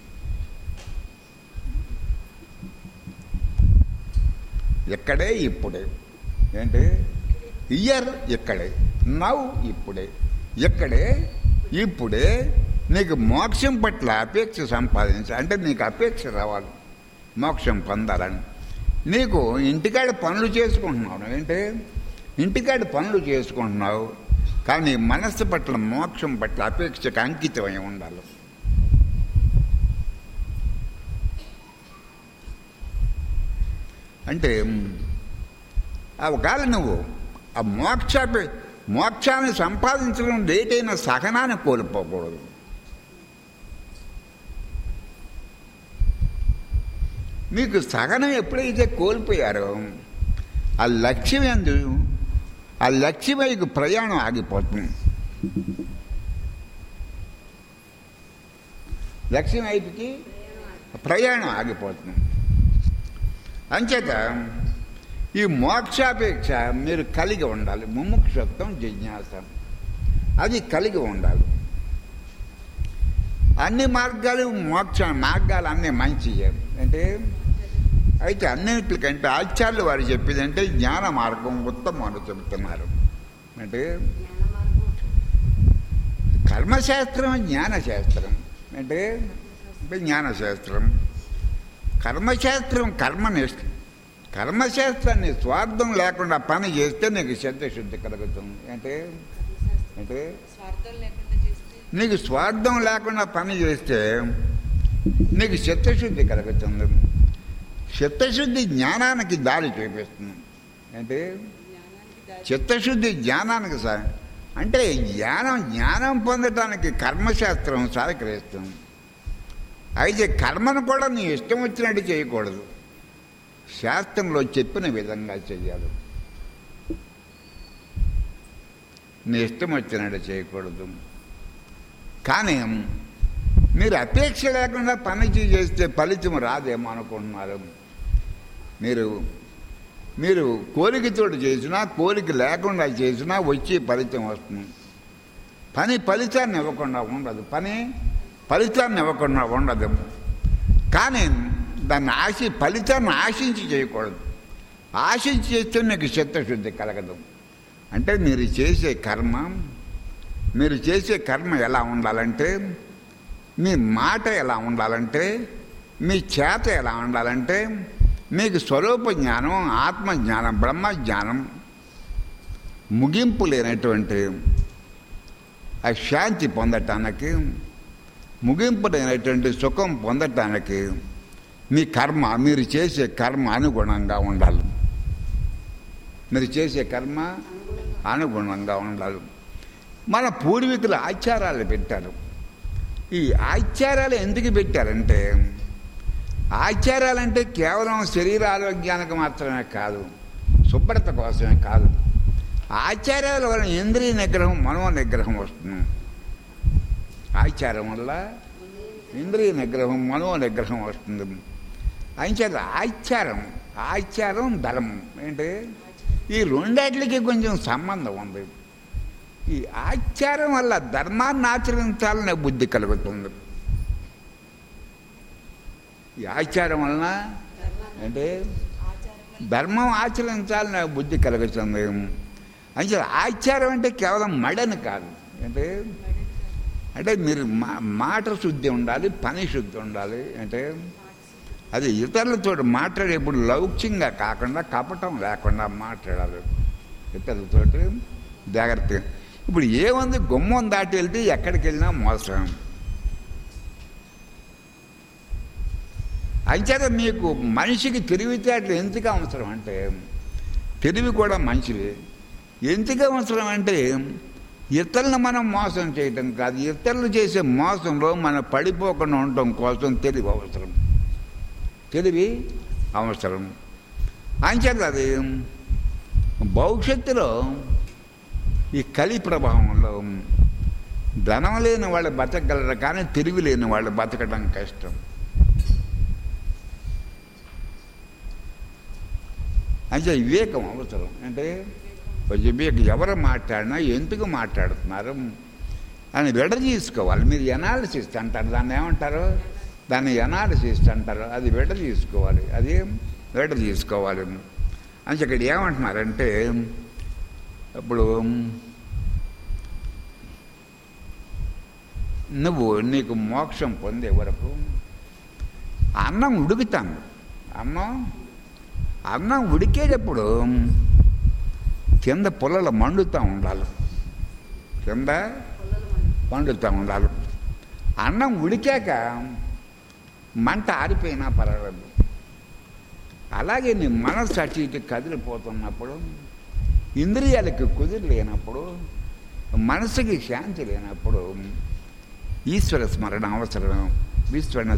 ఎక్కడే ఇప్పుడే. ఏంటి? ఇయర్ ఇక్కడే, నవ్ ఇప్పుడే, ఎక్కడే ఇప్పుడే. నీకు మోక్షం పట్ల అపేక్ష సంపాదించు. అంటే నీకు అపేక్ష రావాలి మోక్షం పొందాలని. నీకు ఇంటికాడ పనులు చేసుకుంటున్నావు. ఏంటి? ఇంటికాడ పనులు చేసుకుంటున్నావు, కానీ మనస్సు పట్ల, మోక్షం పట్ల అపేక్షకు అంకితమై ఉండాలి. అంటే ఒకవేళ నువ్వు ఆ మోక్షాన్ని సంపాదించడం లేటైన సహనాన్ని కోల్పోకూడదు. మీకు సహనం ఎప్పుడైతే కోల్పోయారో ఆ లక్ష్యం ఎందు, ఆ లక్ష్యం వైపు ప్రయాణం ఆగిపోతుంది. లక్ష్యం వైపుకి ప్రయాణం ఆగిపోతుంది. అంచేత ఈ మోక్షాపేక్ష మీరు కలిగి ఉండాలి. ముముక్షత్వం, జిజ్ఞాస అది కలిగి ఉండాలి. అన్ని మార్గాలు మార్గాలు అన్నీ మంచియే. అంటే అయితే అన్నింటికంటే ఆచార్యులు వారు చెప్పేదంటే జ్ఞాన మార్గం ఉత్తమం అని చెబుతున్నారు. అంటే కర్మశాస్త్రం, జ్ఞానశాస్త్రం. అంటే జ్ఞానశాస్త్రం, కర్మశాస్త్రం కర్మశాస్త్రాన్ని స్వార్థం లేకుండా పని చేస్తే నీకు చిత్తశుద్ధి కలుగుతుంది. అంటే నీకు స్వార్థం లేకుండా పని చేస్తే నీకు చిత్తశుద్ధి కలుగుతుంది. చిత్తశుద్ధి జ్ఞానానికి దారి చూపిస్తుంది. అంటే చిత్తశుద్ధి జ్ఞానానికి అంటే జ్ఞానం పొందటానికి కర్మశాస్త్రం సహకరిస్తుంది. అయితే కర్మను కూడా నీ ఇష్టం వచ్చినట్టు చేయకూడదు. శాస్త్రంలో చెప్పిన విధంగా చెయ్యాలి. నీ ఇష్టం వచ్చినట్టు చేయకూడదు. కానీ మీరు అపేక్ష లేకుండా పని చేస్తే ఫలితం రాదేమో అనుకుంటున్నారు. మీరు కోరికతోటి చేసినా కోరిక లేకుండా చేసినా వచ్చే ఫలితం వస్తుంది. పని ఫలితాన్ని ఇవ్వకుండా ఉండదు. ఫలితాన్ని ఇవ్వకుండా ఉండదు. కానీ దాన్ని ఫలితాన్ని ఆశించి చేయకూడదు. ఆశించి చేస్తే మీకు చిత్తశుద్ధి కలగదు. అంటే మీరు చేసే కర్మ ఎలా ఉండాలంటే, మీ మాట ఎలా ఉండాలంటే, మీ చేత ఎలా ఉండాలంటే, మీకు స్వరూప జ్ఞానం, ఆత్మజ్ఞానం, బ్రహ్మజ్ఞానం, ముగింపు లేనటువంటి ఆ శాంతి పొందటానికి, ముగింపు లేనటువంటి సుఖం పొందటానికి మీరు చేసే కర్మ అనుగుణంగా ఉండాలి. మీరు చేసే కర్మ అనుగుణంగా ఉండాలి. మన పూర్వీకులు ఆచారాలు పెట్టారు. ఈ ఆచారాలు ఎందుకు పెట్టారంటే, ఆచారాలంటే కేవలం శరీర ఆరోగ్యానికి మాత్రమే కాదు, శుభ్రత కోసమే కాదు. ఆచారాల వల్ల ఇంద్రియ నిగ్రహం, మనో నిగ్రహం వస్తుంది. ఆచారం వల్ల ఇంద్రియ నిగ్రహం, మనో నిగ్రహం వస్తుంది. అంచేత ఆచారం ధర్మం ఏంటి, ఈ రెండాటికి కొంచెం సంబంధం ఉంది. ఈ ఆచారం వల్ల ధర్మాన్ని ఆచరించాలనే బుద్ధి కలుగుతుంది. ఈ ఆచారం వలన అంటే ధర్మం ఆచరించాలనే బుద్ధి కలుగుతుంది. అంటే ఆచారం అంటే కేవలం మడని కాదు. అంటే మీరు మాట శుద్ధి ఉండాలి, పని శుద్ధి ఉండాలి. అంటే అది ఇతరులతో మాట్లాడేప్పుడు లౌక్యంగా కాకుండా, కపటం లేకుండా మాట్లాడాలి ఇతరులతోటి జాగ్రత్తగా. ఇప్పుడు ఏముంది, గుమ్మం దాటి వెళ్తే ఎక్కడికి వెళ్ళినా మోసం. అంచేత మీకు మనిషికి తెలివితేటలు ఎందుకు అవసరం అంటే, తెలివి కూడా మంచిది. ఎందుకు అవసరం అంటే, ఇతరులను మనం మోసం చేయటం కాదు, ఇతరులు చేసే మోసంలో మనం పడిపోకుండా ఉండటం కోసం తెలివి అవసరం. అంచేత అది భవిష్యత్తులో ఈ కలి ప్రభావంలో ధనం లేని వాళ్ళు బతకగలరు, కానీ తెలివి లేని వాళ్ళు బతకడం కష్టం. అంటే వివేకం అవసరం. అంటే వివేకం, ఎవరు మాట్లాడినా ఎందుకు మాట్లాడుతున్నారు అని విడదీసుకోవాలి. మీరు ఎనాలిసిస్ అంటారు, దాన్ని ఏమంటారు, దాన్ని ఎనాలిసిస్ అంటారు. అది విడదీసుకోవాలి. అని ఇక్కడ ఏమంటున్నారంటే, ఇప్పుడు నీకు మోక్షం పొందే వరకు అన్నం ఉడుకుతాను. అన్నం ఉడికేటప్పుడు కింద పుల్లలు మండుతూ ఉండాలి. అన్నం ఉడికాక మంట ఆరిపోయినా పర్వాలేదు. అలాగే నీ మనస్సు అటు ఇటు కదిలిపోతున్నప్పుడు, ఇంద్రియాలకు కుదిరి లేనప్పుడు, మనసుకి శాంతి లేనప్పుడు ఈశ్వర స్మరణ అవసరం. ఈశ్వరుని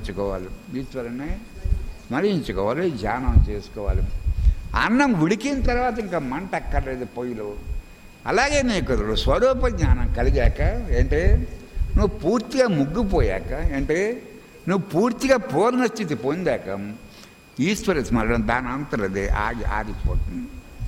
స్మరించుకోవాలి, ధ్యానం చేసుకోవాలి. అన్నం ఉడికిన తర్వాత ఇంకా మంట అక్కర్లేదు పొయ్యిలో. అలాగే నీకు స్వరూప జ్ఞానం కలిగాక, నువ్వు పూర్తిగా ముగ్గిపోయాక, నువ్వు పూర్తిగా పూర్ణస్థితి పొందాక ఈశ్వర స్మరణ దాని అంతరదే ఆగిపోతుంది.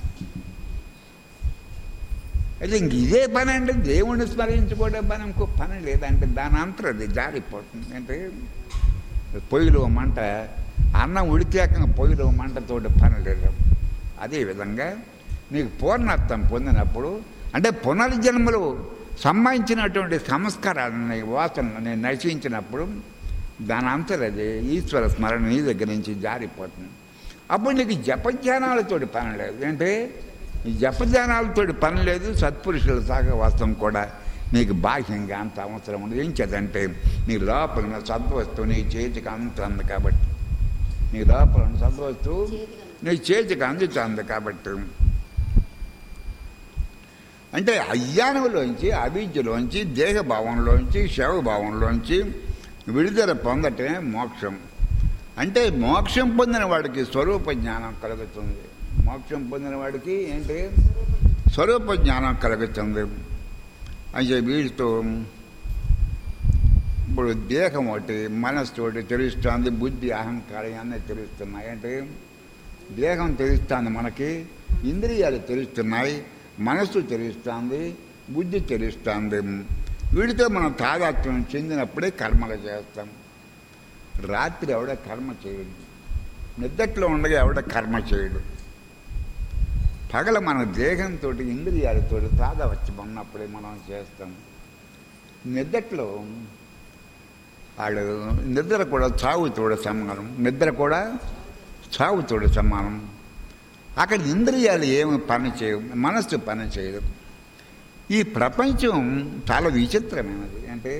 అయితే ఇంక ఇదే పని అంటే దేవుణ్ణి స్మరించుకోవడం పని, ఇంకో పని లేదంటే దాని అంతరది జారిపోతుంది. పొయ్యిలో మంట, అన్నం ఉడికాక పొయ్యిలో మంటతోటి పని లేదు. అదేవిధంగా నీకు పూర్ణత్వం పొందినప్పుడు, అంటే పునర్జన్మలు సంబంధించినటువంటి సంస్కారాలని, వాసనలని నశించినప్పుడు దాని అంతరది ఈశ్వర స్మరణ నీ దగ్గర నుంచి జారిపోతుంది. అప్పుడు నీకు జపధ్యానాలతోటి పని లేదు. ఈ జపధ్యానాలతోటి పని లేదు. సత్పురుషుల సహవాసం కూడా నీకు బాహ్యంగా అంత అవసరం ఉండదు. ఏం చేద్దంటే నీ లోపల ఉన్న సద్వస్తువు నీ చేతికి అందుతుంది కాబట్టి, నీ లోపల ఉన్న సద్వస్తువు నీ చేతికి అందుతుంది కాబట్టి, అంటే అజ్ఞానంలోంచి, అవిద్యలోంచి, దేహభావంలోంచి, శవభావంలోంచి విడుదల పొందటమే మోక్షం. అంటే మోక్షం పొందిన వాడికి స్వరూప జ్ఞానం కలుగుతుంది. మోక్షం పొందిన వాడికి స్వరూప జ్ఞానం కలుగుతుంది. అంటే వీటితో ఇప్పుడు దేహం ఒకటి, మనస్సు ఒకటి తెలుస్తుంది, బుద్ధి అహంకారం అన్నీ తెలుస్తున్నాయి. అంటే దేహం తెలుస్తుంది మనకి, ఇంద్రియాలు తెలుస్తున్నాయి, మనస్సు తెలుస్తుంది, బుద్ధి తెలుస్తుంది. వీటితో మనం తాదాత్మ్యం చెందినప్పుడే కర్మలు చేస్తాం. రాత్రి ఎవడ కర్మ చేయడు, నిద్రలో ఉండగా ఎవడ కర్మ చేయడు. పగల మన దేహంతో ఇంద్రియాలతో తాదాత్మ్యం ఉన్నప్పుడే మనం చేస్తాం. నిద్రలో వాళ్ళు నిద్ర కూడా చావుతోడు సమానం, నిద్ర కూడా చావుతోడు సమానం. అక్కడ ఇంద్రియాలు ఏమి పని చేయవు, మనస్సు పని చేయదు. ఈ ప్రపంచం చాలా విచిత్రమైనది. అంటే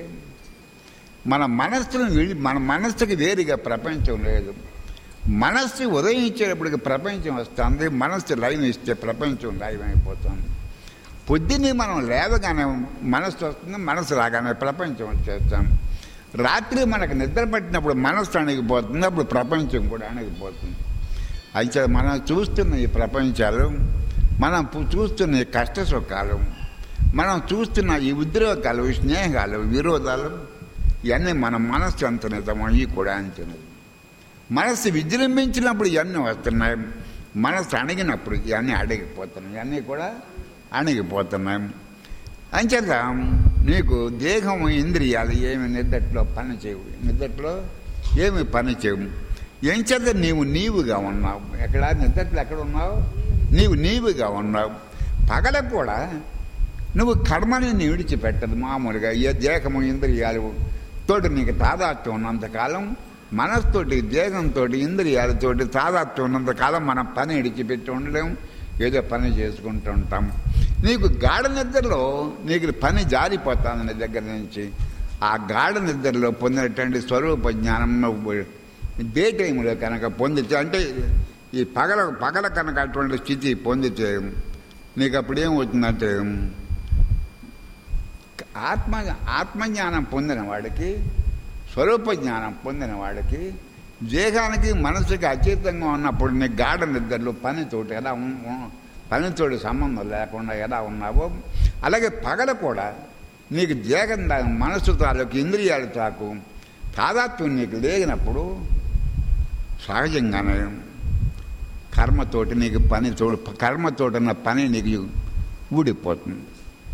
మన మనస్సుకి వేరుగా ప్రపంచం లేదు. మనస్సు ఉదయించేటప్పటికి ప్రపంచం వస్తుంది, మనస్సు లైవ్ ఇస్తే ప్రపంచం లైవ్ అయిపోతుంది. పొద్దున్నే మనం లేవగానే మనస్సు వస్తుంది, మనస్సు రాగానే ప్రపంచం వచ్చేస్తాం. రాత్రి మనకు నిద్ర పట్టినప్పుడు మనస్సు అణిగిపోతుంది, అప్పుడు ప్రపంచం కూడా అణిగిపోతుంది. అయితే మనం చూస్తున్న ఈ ప్రపంచాలు, మనం చూస్తున్న ఈ కష్ట సుఖాలు, మనం చూస్తున్న ఈ ఉద్రేకాలు, స్నేహాలు, విరోధాలు, ఇవన్నీ మన మనస్సు అంత నిజమో ఇవి కూడా అంచనది. మనస్సు విజృంభించినప్పుడు ఇవన్నీ వస్తున్నాయి, మనస్సు అణిగినప్పుడు ఇవన్నీ అడిగిపోతున్నాయి, ఇవన్నీ కూడా అణిగిపోతున్నాయి. అంచేత నీకు దేహం ఇంద్రియాలు ఏమి నిద్రలో పని చేయవు, నిద్రలో ఏమి పని చేయవు. ఏం చేత నీవుగా ఉన్నావు. ఎక్కడ నిద్రలో ఎక్కడ ఉన్నావు? నీవుగా ఉన్నావు. పగల కూడా నువ్వు కర్మని నీ విడిచిపెట్టదు. మామూలుగా ఏ దేహము ఇంద్రియాలు తోటి నీకు తాదాత్మ్యం ఉన్నంతకాలం, మనస్తోటి దేహంతో ఇంద్రియాలతోటి తాదాత్మ్యం ఉన్నంతకాలం మనం పని విడిచిపెట్టి ఉండలేము, ఏదో పని చేసుకుంటూ ఉంటాం. నీకు గాఢ నిద్రలో నీకు పని జారిపోతుంది నీ దగ్గర నుంచి. ఆ గాఢ నిద్రలో పొందినటువంటి స్వరూప జ్ఞానం డే టైంలో కనుక పొందితే, అంటే ఈ పగల కనుక అటువంటి స్థితి పొందితే నీకు అప్పుడేమవుతుందంటే ఆత్మజ్ఞానం పొందిన వాడికి, స్వరూప జ్ఞానం పొందిన వాడికి, దేహానికి మనసుకి అతీతంగా ఉన్నప్పుడు నీ గాఢ నిద్రలో పనితోటి సంబంధం లేకుండా ఎలా ఉన్నావో, అలాగే పగల కూడా నీకు దేహం మనసు తాలూకు ఇంద్రియాలు తాకు తాదాత్మ్యం నీకు లేనప్పుడు సహజంగానే కర్మతోటి నీకు కర్మతోటి ఉన్న పని నీకు ఊడిపోతుంది.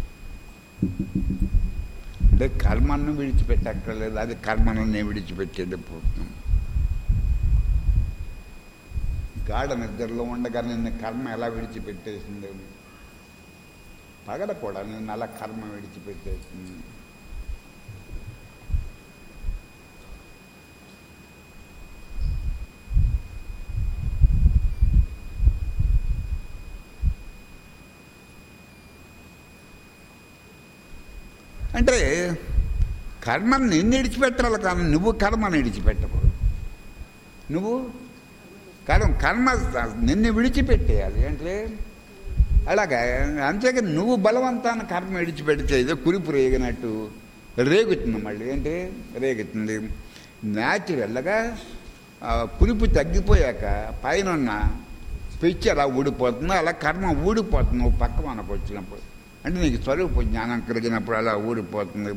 అంటే కర్మను విడిచిపెట్టక్కర్లేదు, అది కర్మను నేను విడిచిపెట్టేటప్పుడు. గాఢ నిద్రలో ఉండగా నిన్ను కర్మ ఎలా విడిచిపెట్టేసింది, పగల కూడా నిన్ను అలా కర్మ విడిచిపెట్టేసింది. అంటే కర్మను నిన్ను విడిచిపెట్టాలి, కానీ నువ్వు కర్మను విడిచిపెట్టకూడదు. నువ్వు కర్మ నిన్ను విడిచిపెట్టేయాలి. అంటే అలాగా. అంతేగా నువ్వు బలవంతాన్ని కర్మ విడిచిపెడితే ఏదో కురిపు రేగినట్టు రేగుతుంది. మళ్ళీ అంటే రేగుతుంది. న్యాచురల్గా కురిపు తగ్గిపోయాక పైన పిచ్చి అలా ఊడిపోతుంది, అలా కర్మ ఊడిపోతుంది. నువ్వు పక్క మనకు వచ్చినప్పుడు, అంటే నీకు స్వరూప జ్ఞానం కలిగినప్పుడు అలా ఊడిపోతుంది.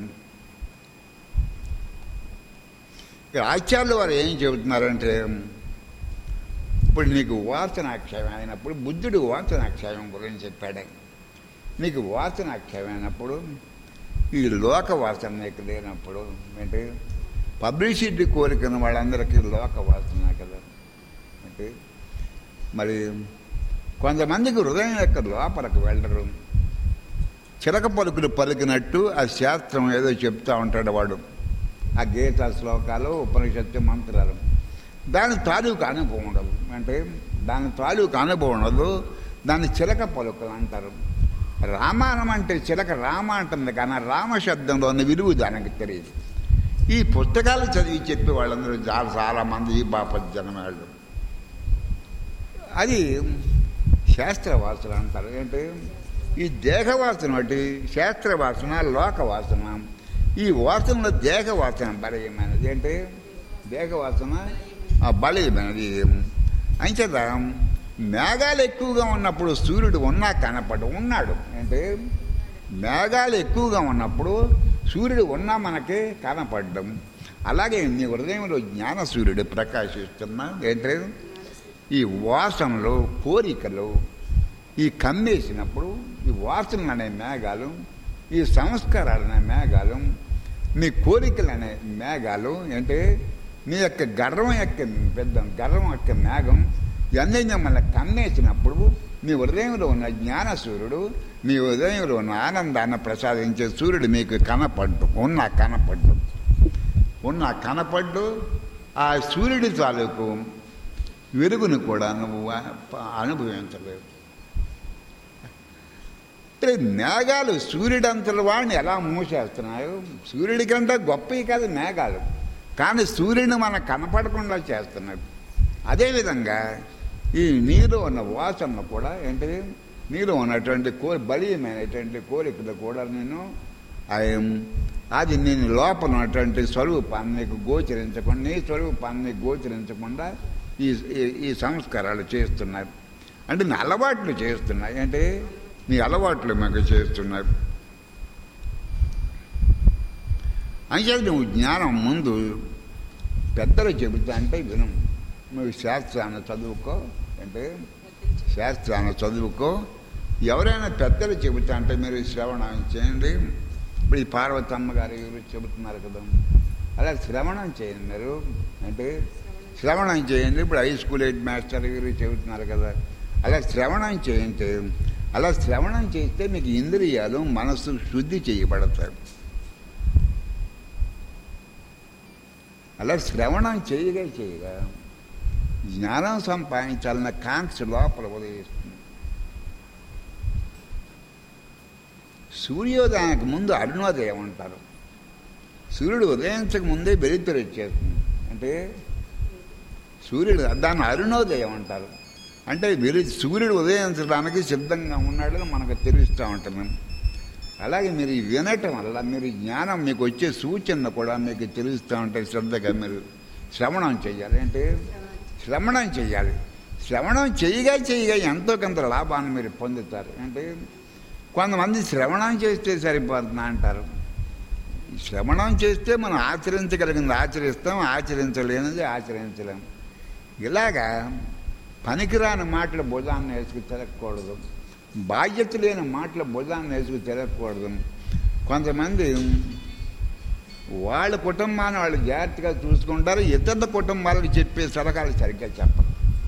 ఆచార్యులు వారు ఏం చెబుతున్నారంటే, ఇప్పుడు నీకు వాసనాక్షయం అయినప్పుడు, బుద్ధుడు వాసనాక్షయం గురించి చెప్పాడు. నీకు వాసనాక్షయం అయినప్పుడు, ఈ లోక వాసన నీకు లేనప్పుడు, అంటే పబ్లిసిటీ కోరికన వాళ్ళందరికీ లోక వాసన కదా. అంటే మరి కొంతమందికి హృదయం యొక్క లోపలికి వెళ్ళరు. చిలక పలుకులు పలికినట్టు ఆ శాస్త్రం ఏదో చెప్తూ ఉంటాడు వాడు, ఆ గీతా శ్లోకాలు, ఉపనిషత్తు మంత్రాలు. దాని తాలూకు అనుభవం ఉండదు. అంటే దాని తాలూకు అనుభవం ఉండదు. దాన్ని చిలక పలుకులు అంటారు. రామాయణం అంటే చిలక రామ అంటుంది, కానీ రామ శబ్దంలోని విలువ దానికి తెలియదు. ఈ పుస్తకాలు చదివి చెప్పే వాళ్ళందరూ చాలామంది ఈ బాపజ్జనం వాళ్ళు, అది శాస్త్రవాసన అంటారు. అంటే ఈ దేహవాసన ఒకటి, శాస్త్రవాసన, లోకవాసన. ఈ వాసనలో దేహవాసన బలీయమైనది. అంటే దేహవాసన బలీయమైనది. అంచేత మేఘాలు ఎక్కువగా ఉన్నప్పుడు సూర్యుడు ఉన్నా కనపడు ఉన్నాడు. అంటే మేఘాలు ఎక్కువగా ఉన్నప్పుడు సూర్యుడు ఉన్నా మనకి కనపడ్డం. అలాగే నీ హృదయంలో జ్ఞాన సూర్యుడు ప్రకాశిస్తున్నా ఏంటంటే ఈ వాసనలు కోరికలు ఈ కమ్మేసినప్పుడు ఈ వాసనలు అనే మేఘాలు, ఈ సంస్కారాలు అనే మేఘాలు, మీ కోరికలు అనే మేఘాలు అంటే మీ యొక్క గర్వం యొక్క మేఘం ఇవన్నీ మిమ్మల్ని కమ్మేసినప్పుడు మీ హృదయంలో ఉన్న జ్ఞాన సూర్యుడు, మీ హృదయంలో ఉన్న ఆనందాన్ని ప్రసాదించే సూర్యుడు మీకు కనపడ్డు ఆ సూర్యుడి తాలూకు వెలుగును కూడా నువ్వు అనుభవించలేవు. మేఘాలు సూర్యుడంతల వాడిని ఎలా మూసేస్తున్నాయో, సూర్యుడి కంటే గొప్పవి కాదు మేఘాలు, కానీ సూర్యుడిని మనకు కనపడకుండా చేస్తున్నాడు. అదేవిధంగా ఈ నీలో ఉన్న వాసనలు కూడా ఏంటిది, నీలో ఉన్నటువంటి బలీయమైనటువంటి కోరికలు కూడా అది నేను లోపల ఉన్నటువంటి స్వరూపాన్ని నీకు గోచరించకుండా, నీ స్వరూపాన్ని గోచరించకుండా ఈ సంస్కారాలు చేస్తున్నారు. అంటే నీ అలవాట్లు చేస్తున్నాయి, అంటే నీ అలవాట్లు మీకు చేస్తున్నారు. అంటే నువ్వు జ్ఞానం ముందు పెద్దలు చెబుతా అంటే విను. నువ్వు శాస్త్రాన్ని చదువుకో, అంటే శాస్త్రాన్ని చదువుకో. ఎవరైనా పెద్దలు చెబుతా అంటే మీరు శ్రవణం చేయండి. ఇప్పుడు ఈ పార్వతమ్మ గారు ఎవరు చెబుతున్నారు కదా, అలా శ్రవణం చేయండి మీరు, అంటే శ్రవణం చేయండి. ఇప్పుడు హై స్కూల్ హెడ్ మాస్టర్ ఎవరు చెబుతున్నారు కదా, అలా శ్రవణం చేయండి. అలా శ్రవణం చేస్తే మీకు ఇంద్రియాలు మనస్సు శుద్ధి చేయబడతాయి. అలా శ్రవణం చేయగా జ్ఞానం సంపాదించాలన్న కాంక్ష లోపల ఉదయిస్తుంది. సూర్యోదయానికి ముందు అరుణోదయం అంటారు. సూర్యుడు ఉదయించక ముందే వెలుతురు వచ్చేస్తుంది, అంటే సూర్యుడు దాన్ని అరుణోదయం అంటారు. అంటే సూర్యుడు ఉదయించడానికి సిద్ధంగా ఉన్నాడని మనకు తెలుస్తూ ఉంటుంది. అలాగే మీరు వినటం వల్ల మీరు జ్ఞానం మీకు వచ్చే సూచన కూడా మీకు తెలుస్తూ ఉంటాయి. శ్రద్ధగా మీరు శ్రవణం చేయాలి, అంటే శ్రవణం చేయాలి. శ్రవణం చేయగా ఎంతో కొంత లాభాన్ని మీరు పొందుతారు. అంటే కొంతమంది శ్రవణం చేస్తే సరిపోతుందా అంటారు. శ్రవణం చేస్తే మనం ఆచరించగలిగింది ఆచరిస్తాం, ఆచరించలేనిది ఆచరించలేము. ఇలాగా పనికిరాని మాటలు భుజాన్ని వేసుకు తిరగకూడదు, బాధ్యత లేని మాటలు భుజాన్ని వేసుకు తిరగకూడదు. కొంతమంది వాళ్ళ కుటుంబాన్ని వాళ్ళు జాగ్రత్తగా చూసుకుంటారు, ఇతరుల కుటుంబాలకు చెప్పే సలహాలు సరిగ్గా చెప్పరు.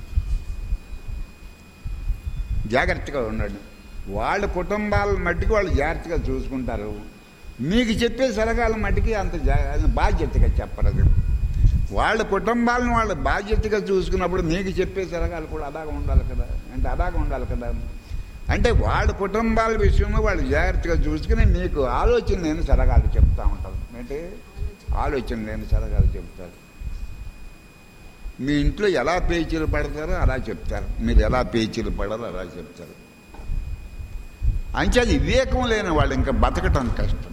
జాగ్రత్తగా ఉండండి. వాళ్ళ కుటుంబాల మట్టికి వాళ్ళు జాగ్రత్తగా చూసుకుంటారు, మీకు చెప్పే సలహాల మట్టికి అంత బాధ్యతగా చెప్పరు. వాళ్ళ కుటుంబాలను వాళ్ళు బాధ్యతగా చూసుకున్నప్పుడు మీకు చెప్పే సలహాలు కూడా అలాగా ఉండాలి కదా, అంటే అలాగా ఉండాలి కదా. అంటే వాళ్ళ కుటుంబాల విషయంలో వాళ్ళు జాగ్రత్తగా చూసుకుని మీకు ఆలోచన లేని సలహాలు చెప్తూ ఉంటారు, అంటే ఆలోచన లేని సలహాలు చెప్తారు. మీ ఇంట్లో ఎలా పేచీలు పడతారో అలా చెప్తారు, మీరు ఎలా పేచీలు పడారో అలా చెప్తారు. అంచేది వివేకం లేని వాళ్ళు ఇంకా బతకటం కష్టం.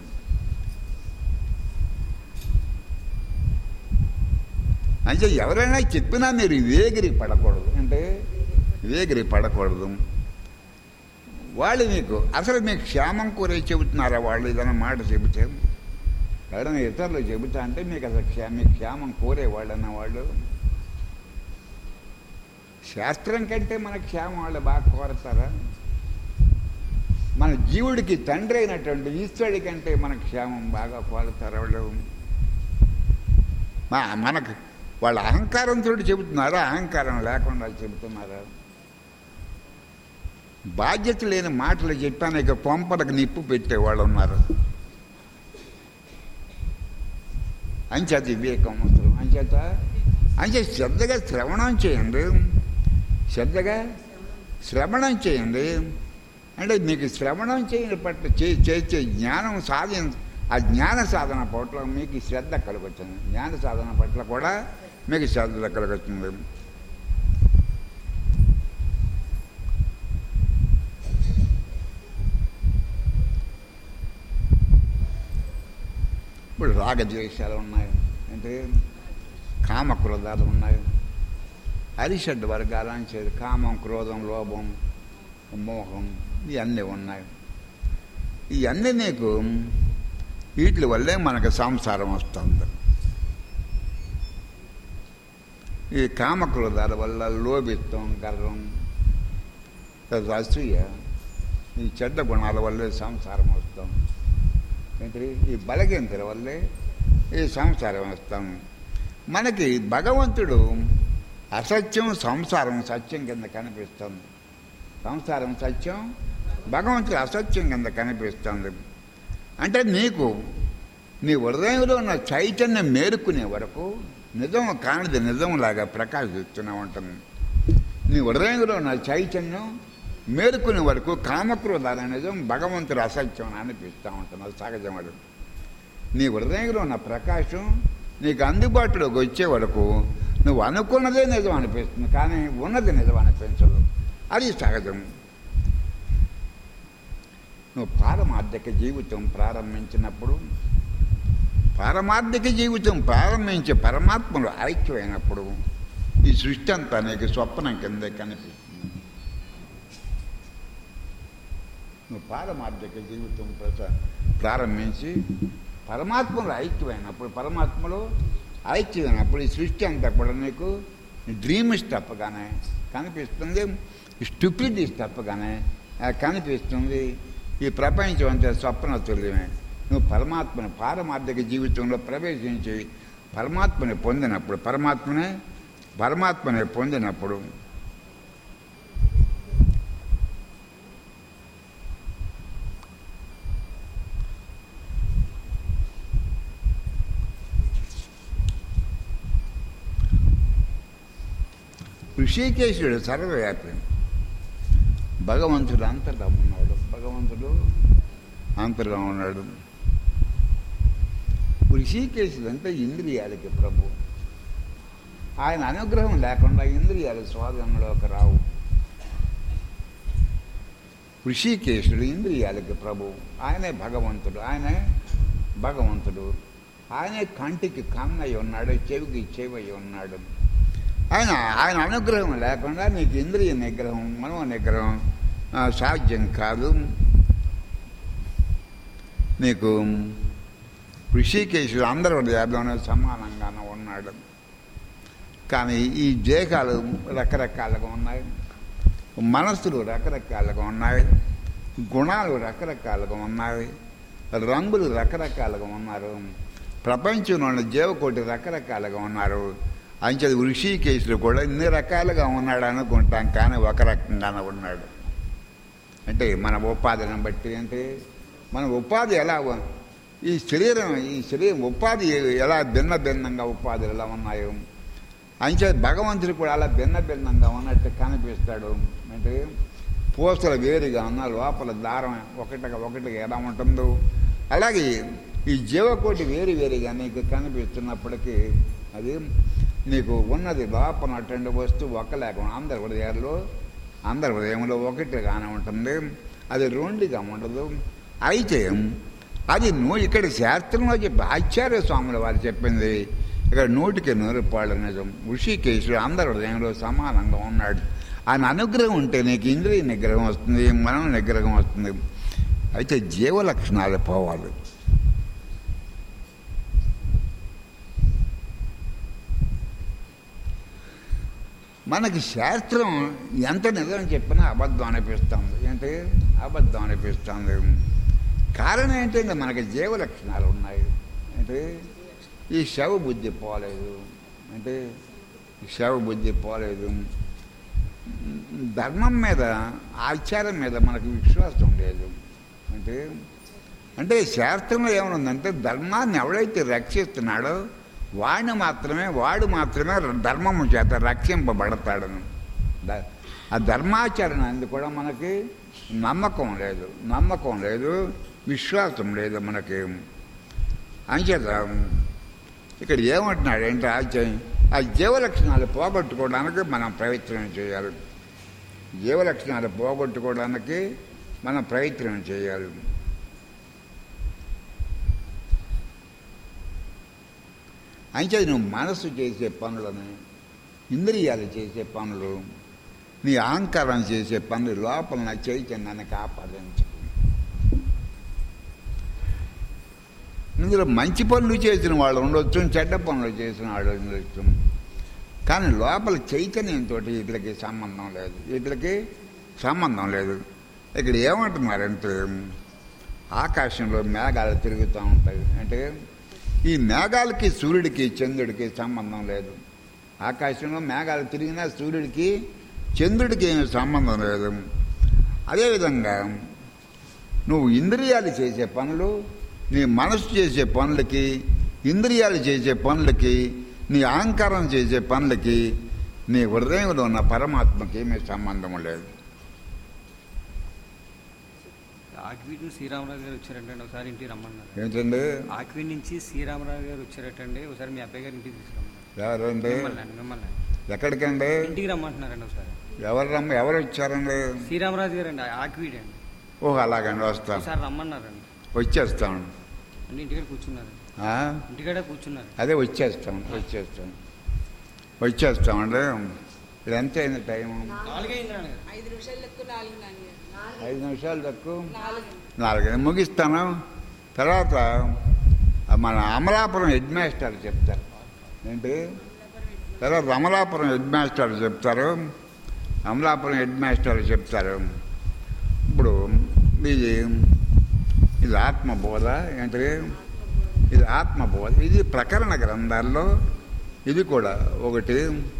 అంటే ఎవరైనా చెప్పినా మీరు వేగిరి పడకూడదు, అంటే వేగిరి పడకూడదు. వాళ్ళు మీకు అసలు మీకు క్షేమం కోరే చెబుతున్నారా? వాళ్ళు ఏదైనా మాట చెబితే, ఎవరైనా ఇతరులు చెబుతా అంటే మీకు అసలు మీకు క్షేమం కోరేవాళ్ళు అన్నవాళ్ళు. శాస్త్రం కంటే మన క్షేమం వాళ్ళు బాగా కోరతారా? మన జీవుడికి తండ్రి అయినటువంటి ఈశ్వరుడి కంటే మన క్షేమం బాగా కోరతారు వాళ్ళు. మనకు వాళ్ళ అహంకారంతో చెబుతున్నారా, అహంకారం లేకుండా చెబుతున్నారా? బాధ్యత లేని మాటలు చెప్పాను, ఇక పొంపలకు నిప్పు పెట్టేవాళ్ళు ఉన్నారు. అంచేత వివేకం అవసరం. అంచేత శ్రద్ధగా శ్రవణం చేయండి, శ్రద్ధగా శ్రవణం చేయండి. అంటే మీకు శ్రవణం చేయని పట్ల చేసే జ్ఞానం ఆ జ్ఞాన సాధన పట్ల మీకు శ్రద్ధ కలుగుతుంది. జ్ఞాన సాధన పట్ల కూడా మీకు శ్రద్ధ కలుగుతుంది. ఇప్పుడు రాగద్వేషాలు ఉన్నాయి, అంటే కామక్రోధాలు ఉన్నాయి. అరిషడ్ వర్గాలు అని కామం, క్రోధం, లోభం, మోహం ఇవన్నీ ఉన్నాయి. ఇవన్నీ నీకు వీటి వల్లే మనకు సంసారం వస్తుంది. ఈ కామక్రోధాల వల్ల లోభిత్వం, గర్వం, అసూయ, ఈ చెడ్డ గుణాల వల్లే సంసారం వస్తాం. ఏంటి? ఈ బలహీనతల వల్లే ఈ సంసారం వస్తాం. మనకి భగవంతుడు అసత్యం, సంసారం సత్యం కింద కనిపిస్తుంది. సంసారం సత్యం, భగవంతుడు అసత్యం కింద కనిపిస్తుంది. అంటే నీకు నీ హృదయంలో ఉన్న చైతన్యం మేలుకునే వరకు నిజం కానిది నిజంలాగా ప్రకాశిస్తూనే ఉంటుంది. నీ హృదయంలో ఉన్న చైతన్యం మేలుకునే వరకు కామక్రోధాల నిజం, భగవంతుడు అసత్యం అని అనిపిస్తూ ఉంటుంది. అది సహజం. అది నీ హృదయంలో ఉన్న ప్రకాశం నీకు అందుబాటులోకి వచ్చే వరకు నువ్వు అనుకున్నదే నిజం అనిపిస్తుంది, కానీ ఉన్నది నిజం అనిపించదు. అది సహజం. నువ్వు పారమార్థిక జీవితం ప్రారంభించినప్పుడు, పారమార్థిక జీవితం ప్రారంభించే పరమాత్మలు ఐక్యమైనప్పుడు ఈ సృష్టి అంతా నీకు స్వప్నం కిందే కనిపిస్తుంది. నువ్వు పారమార్థిక జీవితం ప్రారంభించి పరమాత్మలు ఐక్యమైనప్పుడు, పరమాత్మలో ఐక్యమైనప్పుడు ఈ సృష్టి అంతా కూడా నీకు డ్రీమ్స్ తప్పగానే కనిపిస్తుంది, స్టూపిడిటీస్ తప్పగానే కనిపిస్తుంది. ఈ ప్రపంచం అంతా స్వప్న తుల్యమే. నువ్వు పరమాత్మను పారమార్థిక జీవితంలో ప్రవేశించి పరమాత్మని పొందినప్పుడు, పరమాత్మని పొందినప్పుడు ఋషికేశుడు సర్వవ్యాపి, భగవంతుడు అంతటా ఉన్నాడు. భగవంతుడు అంతటా ఉన్నాడు. ఋషికేశుడు అంటే ఇంద్రియాలకి ప్రభు. ఆయన అనుగ్రహం లేకుండా ఇంద్రియాలు స్వాధీనంలోకి రావు. ఋషికేశుడు ఇంద్రియాలకి ప్రభు. ఆయనే భగవంతుడు. ఆయనే కంటికి కన్నయ్య ఉన్నాడు, చెవికి చెవయ్య ఉన్నాడు. ఆయన అనుగ్రహం లేకుండా నీకు ఇంద్రియ నిగ్రహం, మనో నిగ్రహం సాధ్యం కాదు. నీకు ఋషికేశుడు అందరూ హృదయాల్లోనే సమానంగానే ఉన్నాడు. కానీ ఈ దేహాలు రకరకాలుగా ఉన్నాయి, మనస్సులు రకరకాలుగా ఉన్నాయి, గుణాలు రకరకాలుగా ఉన్నాయి, రంగులు రకరకాలుగా ఉన్నారు, ప్రపంచంలో ఉన్న జీవకోటి రకరకాలుగా ఉన్నారు. అంచేది ఋషికేశుడు కూడా ఇన్ని రకాలుగా ఉన్నాడు అనుకుంటాం, కానీ ఒక రకంగానే ఉన్నాడు. అంటే మన ఉపాధిని బట్టి, అంటే మన ఉపాధి ఎలా, ఈ శరీరం ఉపాధి ఎలా భిన్నంగా ఉపాధులు ఎలా ఉన్నాయో, అంచేది భగవంతుడు కూడా అలా భిన్నంగా ఉన్నట్టు కనిపిస్తాడు. అంటే పూసలు వేరుగా ఉన్న లోపల దారం ఒకటిగా ఎలా ఉంటుందో అలాగే ఈ జీవకోటి వేరుగా నీకు కనిపిస్తున్నప్పటికీ అది నీకు ఉన్నది లోపల అటువంటి వస్తువు లేకుండా అందరి హృదయంలో ఒకటిగానే ఉంటుంది, అది రెండుగా ఉండదు. అయితే అది ఇక్కడ శాస్త్రంలో చెప్పి ఆచార్య స్వాముల వారు చెప్పింది ఇక్కడ 100% నిజం. ఋషికేశుడు అందరి హృదయంలో సమానంగా ఉన్నాడు. ఆయన అనుగ్రహం ఉంటే నీకు ఇంద్రియ నిగ్రహం వస్తుంది, మనం నిగ్రహం వస్తుంది. అయితే జీవలక్షణాలు పోవాలి. మనకి శాస్త్రం ఎంత నిజం చెప్పినా అబద్ధం అనిపిస్తుంది. ఏంటి అబద్ధం అనిపిస్తుంది? కారణం ఏంటంటే మనకి జీవలక్షణాలు ఉన్నాయి. అంటే ఈ శవ బుద్ధి పోలేదు, అంటే శవ బుద్ధి పోలేదు. ధర్మం మీద, ఆచారం మీద మనకు విశ్వాసం లేదు. అంటే శాస్త్రంలో ఏమనుందంటే ధర్మాన్ని ఎవడైతే రక్షిస్తున్నాడో వాడు మాత్రమే ధర్మము చేత రక్షింపబడతాడని. ఆ ధర్మాచరణ అందు కూడా మనకి నమ్మకం లేదు, విశ్వాసం లేదు మనకి. అంచేత ఇక్కడ ఏమంటున్నాడంటే ఆ జీవలక్షణాలు పోగొట్టుకోవడానికి మనం ప్రయత్నం చేయాలి. జీవలక్షణాలు పోగొట్టుకోవడానికి మనం ప్రయత్నం చేయాలి. అంటే నువ్వు మనసు చేసే పనులని, ఇంద్రియాలు చేసే పనులు, నీ అహంకారం చేసే పనులు లోపల నా చైతన్యాన్ని కాపాదించు. ఇందులో మంచి పనులు చేసిన వాళ్ళు ఉండొచ్చు, చెడ్డ పనులు చేసిన వాళ్ళు ఉండొచ్చు. కానీ లోపల చైతన్యంతో వీటికి సంబంధం లేదు, వీటికి సంబంధం లేదు. ఇక్కడ ఏమంటున్నారంటే ఆకాశంలో మేఘాలు తిరుగుతూ ఉంటాయి అంటే ఈ మేఘాలకి సూర్యుడికి చంద్రుడికి సంబంధం లేదు. ఆకాశంలో మేఘాలు తిరిగినా సూర్యుడికి చంద్రుడికి ఏమి సంబంధం లేదు. అదేవిధంగా నువ్వు ఇంద్రియాలు చేసే పనులు, నీ మనసు చేసే పనులకి, ఇంద్రియాలు చేసే పనులకి, నీ అహంకారం చేసే పనులకి నీ హృదయంలో ఉన్న పరమాత్మకి ఏమీ సంబంధం లేదు. ఆక్వీడ్ నుంచి శ్రీరామరాజు గారు వచ్చారటండి, ఒకసారి ఇంటికి రమ్మన్నారు. ఏంటండి? ఆక్వీడ్ నుంచి శ్రీరామరాజు గారు వచ్చారటండి, ఒకసారి మీ అబ్బాయి గారు ఇంటికి తీసుకురమ్మన్నారు. ఎవరండి? మిమ్మల్ని ఎక్కడికండి? ఇంటికి రమ్మంటున్నారండి. ఒకసారి ఎవరు వచ్చారండి? శ్రీరామరాజు గారు అండి, ఆక్వీడ్ అండి. ఓహో, అలాగండి, వస్తాం. ఒకసారి రమ్మన్నారండి. వచ్చేస్తాం అంటే ఇంటికాడ కూర్చున్నారు, ఇంటికాడ కూర్చున్నారు. అదే వచ్చేస్తామండి. ఇది ఎంత అయింది టైము? 5 నిమిషాలు తక్కువ 4 ముగిస్తాను. తర్వాత మన అమలాపురం హెడ్ మాస్టర్ చెప్తారు. ఏంటి? తర్వాత అమలాపురం హెడ్ మాస్టర్ చెప్తారు. ఇప్పుడు ఇది ఆత్మబోధ. ఏంటి? ఇది ఆత్మబోధ. ఇది ప్రకరణ గ్రంథాల్లో ఇది కూడా ఒకటి.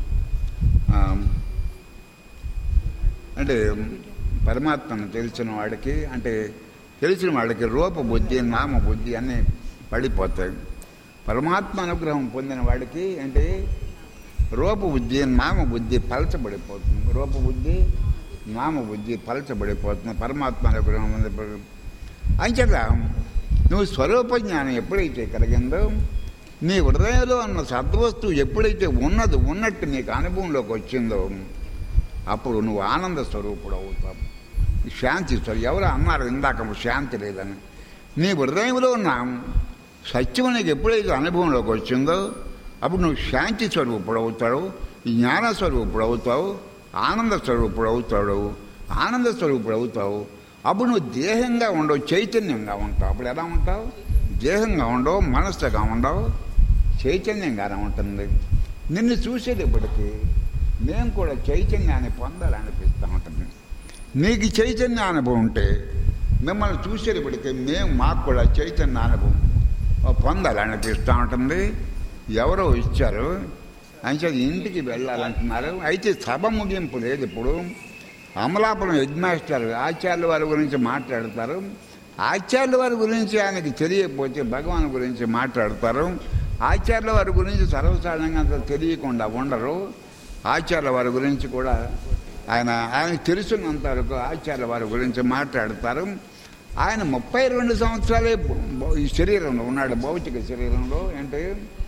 అంటే పరమాత్మను తెలిసిన వాడికి, అంటే తెలిసిన వాళ్ళకి రూపబుద్ధి నామబుద్ధి అన్నీ పడిపోతాయి. పరమాత్మ అనుగ్రహం పొందిన వాడికి అంటే రూపబుద్ధి నామబుద్ధి పలచబడిపోతుంది. రూపబుద్ధి నామబుద్ధి పలచబడిపోతుంది పరమాత్మ అనుగ్రహం. అంచేత నువ్వు స్వరూప జ్ఞానం ఎప్పుడైతే కలిగిందో, నీ హృదయంలో ఉన్న సద్వస్తువు ఎప్పుడైతే ఉన్నట్టు నీకు అనుభవంలోకి వచ్చిందో అప్పుడు నువ్వు ఆనంద స్వరూపుడు అవుతావు, శాంతి స్వరూపుడు. ఎవరు అన్నారు ఇందాక శాంతి లేదని? నీ హృదయంలో ఉన్న సత్యం నీకు ఎప్పుడైతే అనుభవంలోకి వచ్చిందో అప్పుడు నువ్వు శాంతి స్వరూపుడు అవుతావు, జ్ఞాన స్వరూపుడు అవుతావు, ఆనంద స్వరూపుడు అవుతావు. అప్పుడు నువ్వు దేహంగా ఉండవు, చైతన్యంగా ఉంటావు. అప్పుడు ఎలా ఉంటావు? దేహంగా ఉండవు, మనస్సుగా ఉండవు, చైతన్యంగానే ఉంటుంది. నిన్ను చూసేటప్పటికీ మేము కూడా చైతన్యాన్ని పొందాలనిపిస్తూ ఉంటుంది. నీకు చైతన్య అనుభవం ఉంటే మిమ్మల్ని చూసేటప్పటికీ మాకు కూడా చైతన్య అనుభవం పొందాలనిపిస్తూ ఉంటుంది. ఎవరో ఇచ్చారు అంటే ఇంటికి వెళ్ళాలంటున్నారు. అయితే సభ ముగింపు లేదు. ఇప్పుడు అమలాపురం హెడ్ మాస్టర్ ఆచార్యుల వారి గురించి మాట్లాడతారు. ఆచార్యుల వారి గురించి ఆయనకి తెలియకపోతే భగవాన్ గురించి మాట్లాడతారు. ఆచార్యుల వారి గురించి సర్వసాధారణంగా అంత తెలియకుండా ఉండరు. ఆచార్యుల వారి గురించి కూడా ఆయన తెలుసున్నంత వరకు ఆచార్యుల వారి గురించి మాట్లాడతారు. ఆయన 32 సంవత్సరాలే ఈ శరీరంలో ఉన్నాడు, భౌతిక శరీరంలో. అంటే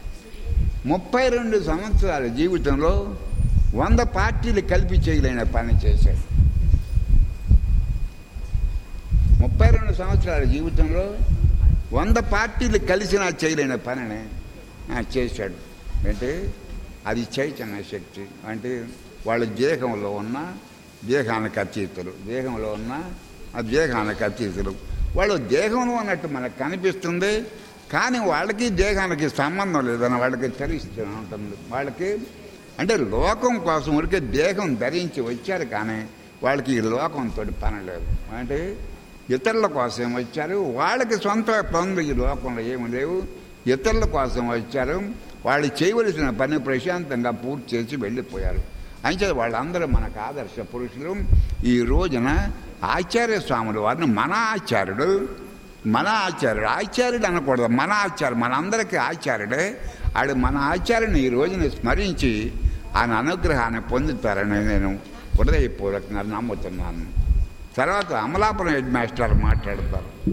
32 సంవత్సరాల జీవితంలో 100 పార్టీలు కలిపి చేయలేని పని చేశాడు. 32 సంవత్సరాల జీవితంలో 100 పార్టీలు కలిసినా చేయలేని పనిని చేశాడు. అంటే అది చైతన్య శక్తి. అంటే వాళ్ళ దేహంలో ఉన్న దేహానికి అతీతులు. వాళ్ళు దేహంలో ఉన్నట్టు మనకు కనిపిస్తుంది, కానీ వాళ్ళకి దేహానికి సంబంధం లేదని వాళ్ళకి తెలుస్తూ ఉంటుంది. వాళ్ళకి అంటే లోకం కోసం ఊరికే దేహం ధరించి వచ్చారు, కానీ వాళ్ళకి ఈ లోకంతో పని లేదు. అంటే ఇతరుల కోసం వచ్చారు, వాళ్ళకి సొంత పనులు ఈ లోకంలో ఏమి లేవు. ఇతరుల కోసం వచ్చారు, వాళ్ళు చేయవలసిన పని ప్రశాంతంగా పూర్తి చేసి వెళ్ళిపోయారు. అయితే వాళ్ళందరూ మనకు ఆదర్శ పురుషులు. ఈ రోజున ఆచార్య స్వాములు వారిని మన ఆచార్యుడు అనకూడదు, మన ఆచార్యుడు, మనందరికీ ఆచార్యుడే. ఆడు మన ఆచార్యుని ఈ రోజున స్మరించి ఆయన అనుగ్రహాన్ని పొందుతారని నేను హృదయపూర్వకంగా నమ్ముతున్నాను. తర్వాత అమలాపురం హెడ్ మాస్టర్ మాట్లాడతారు.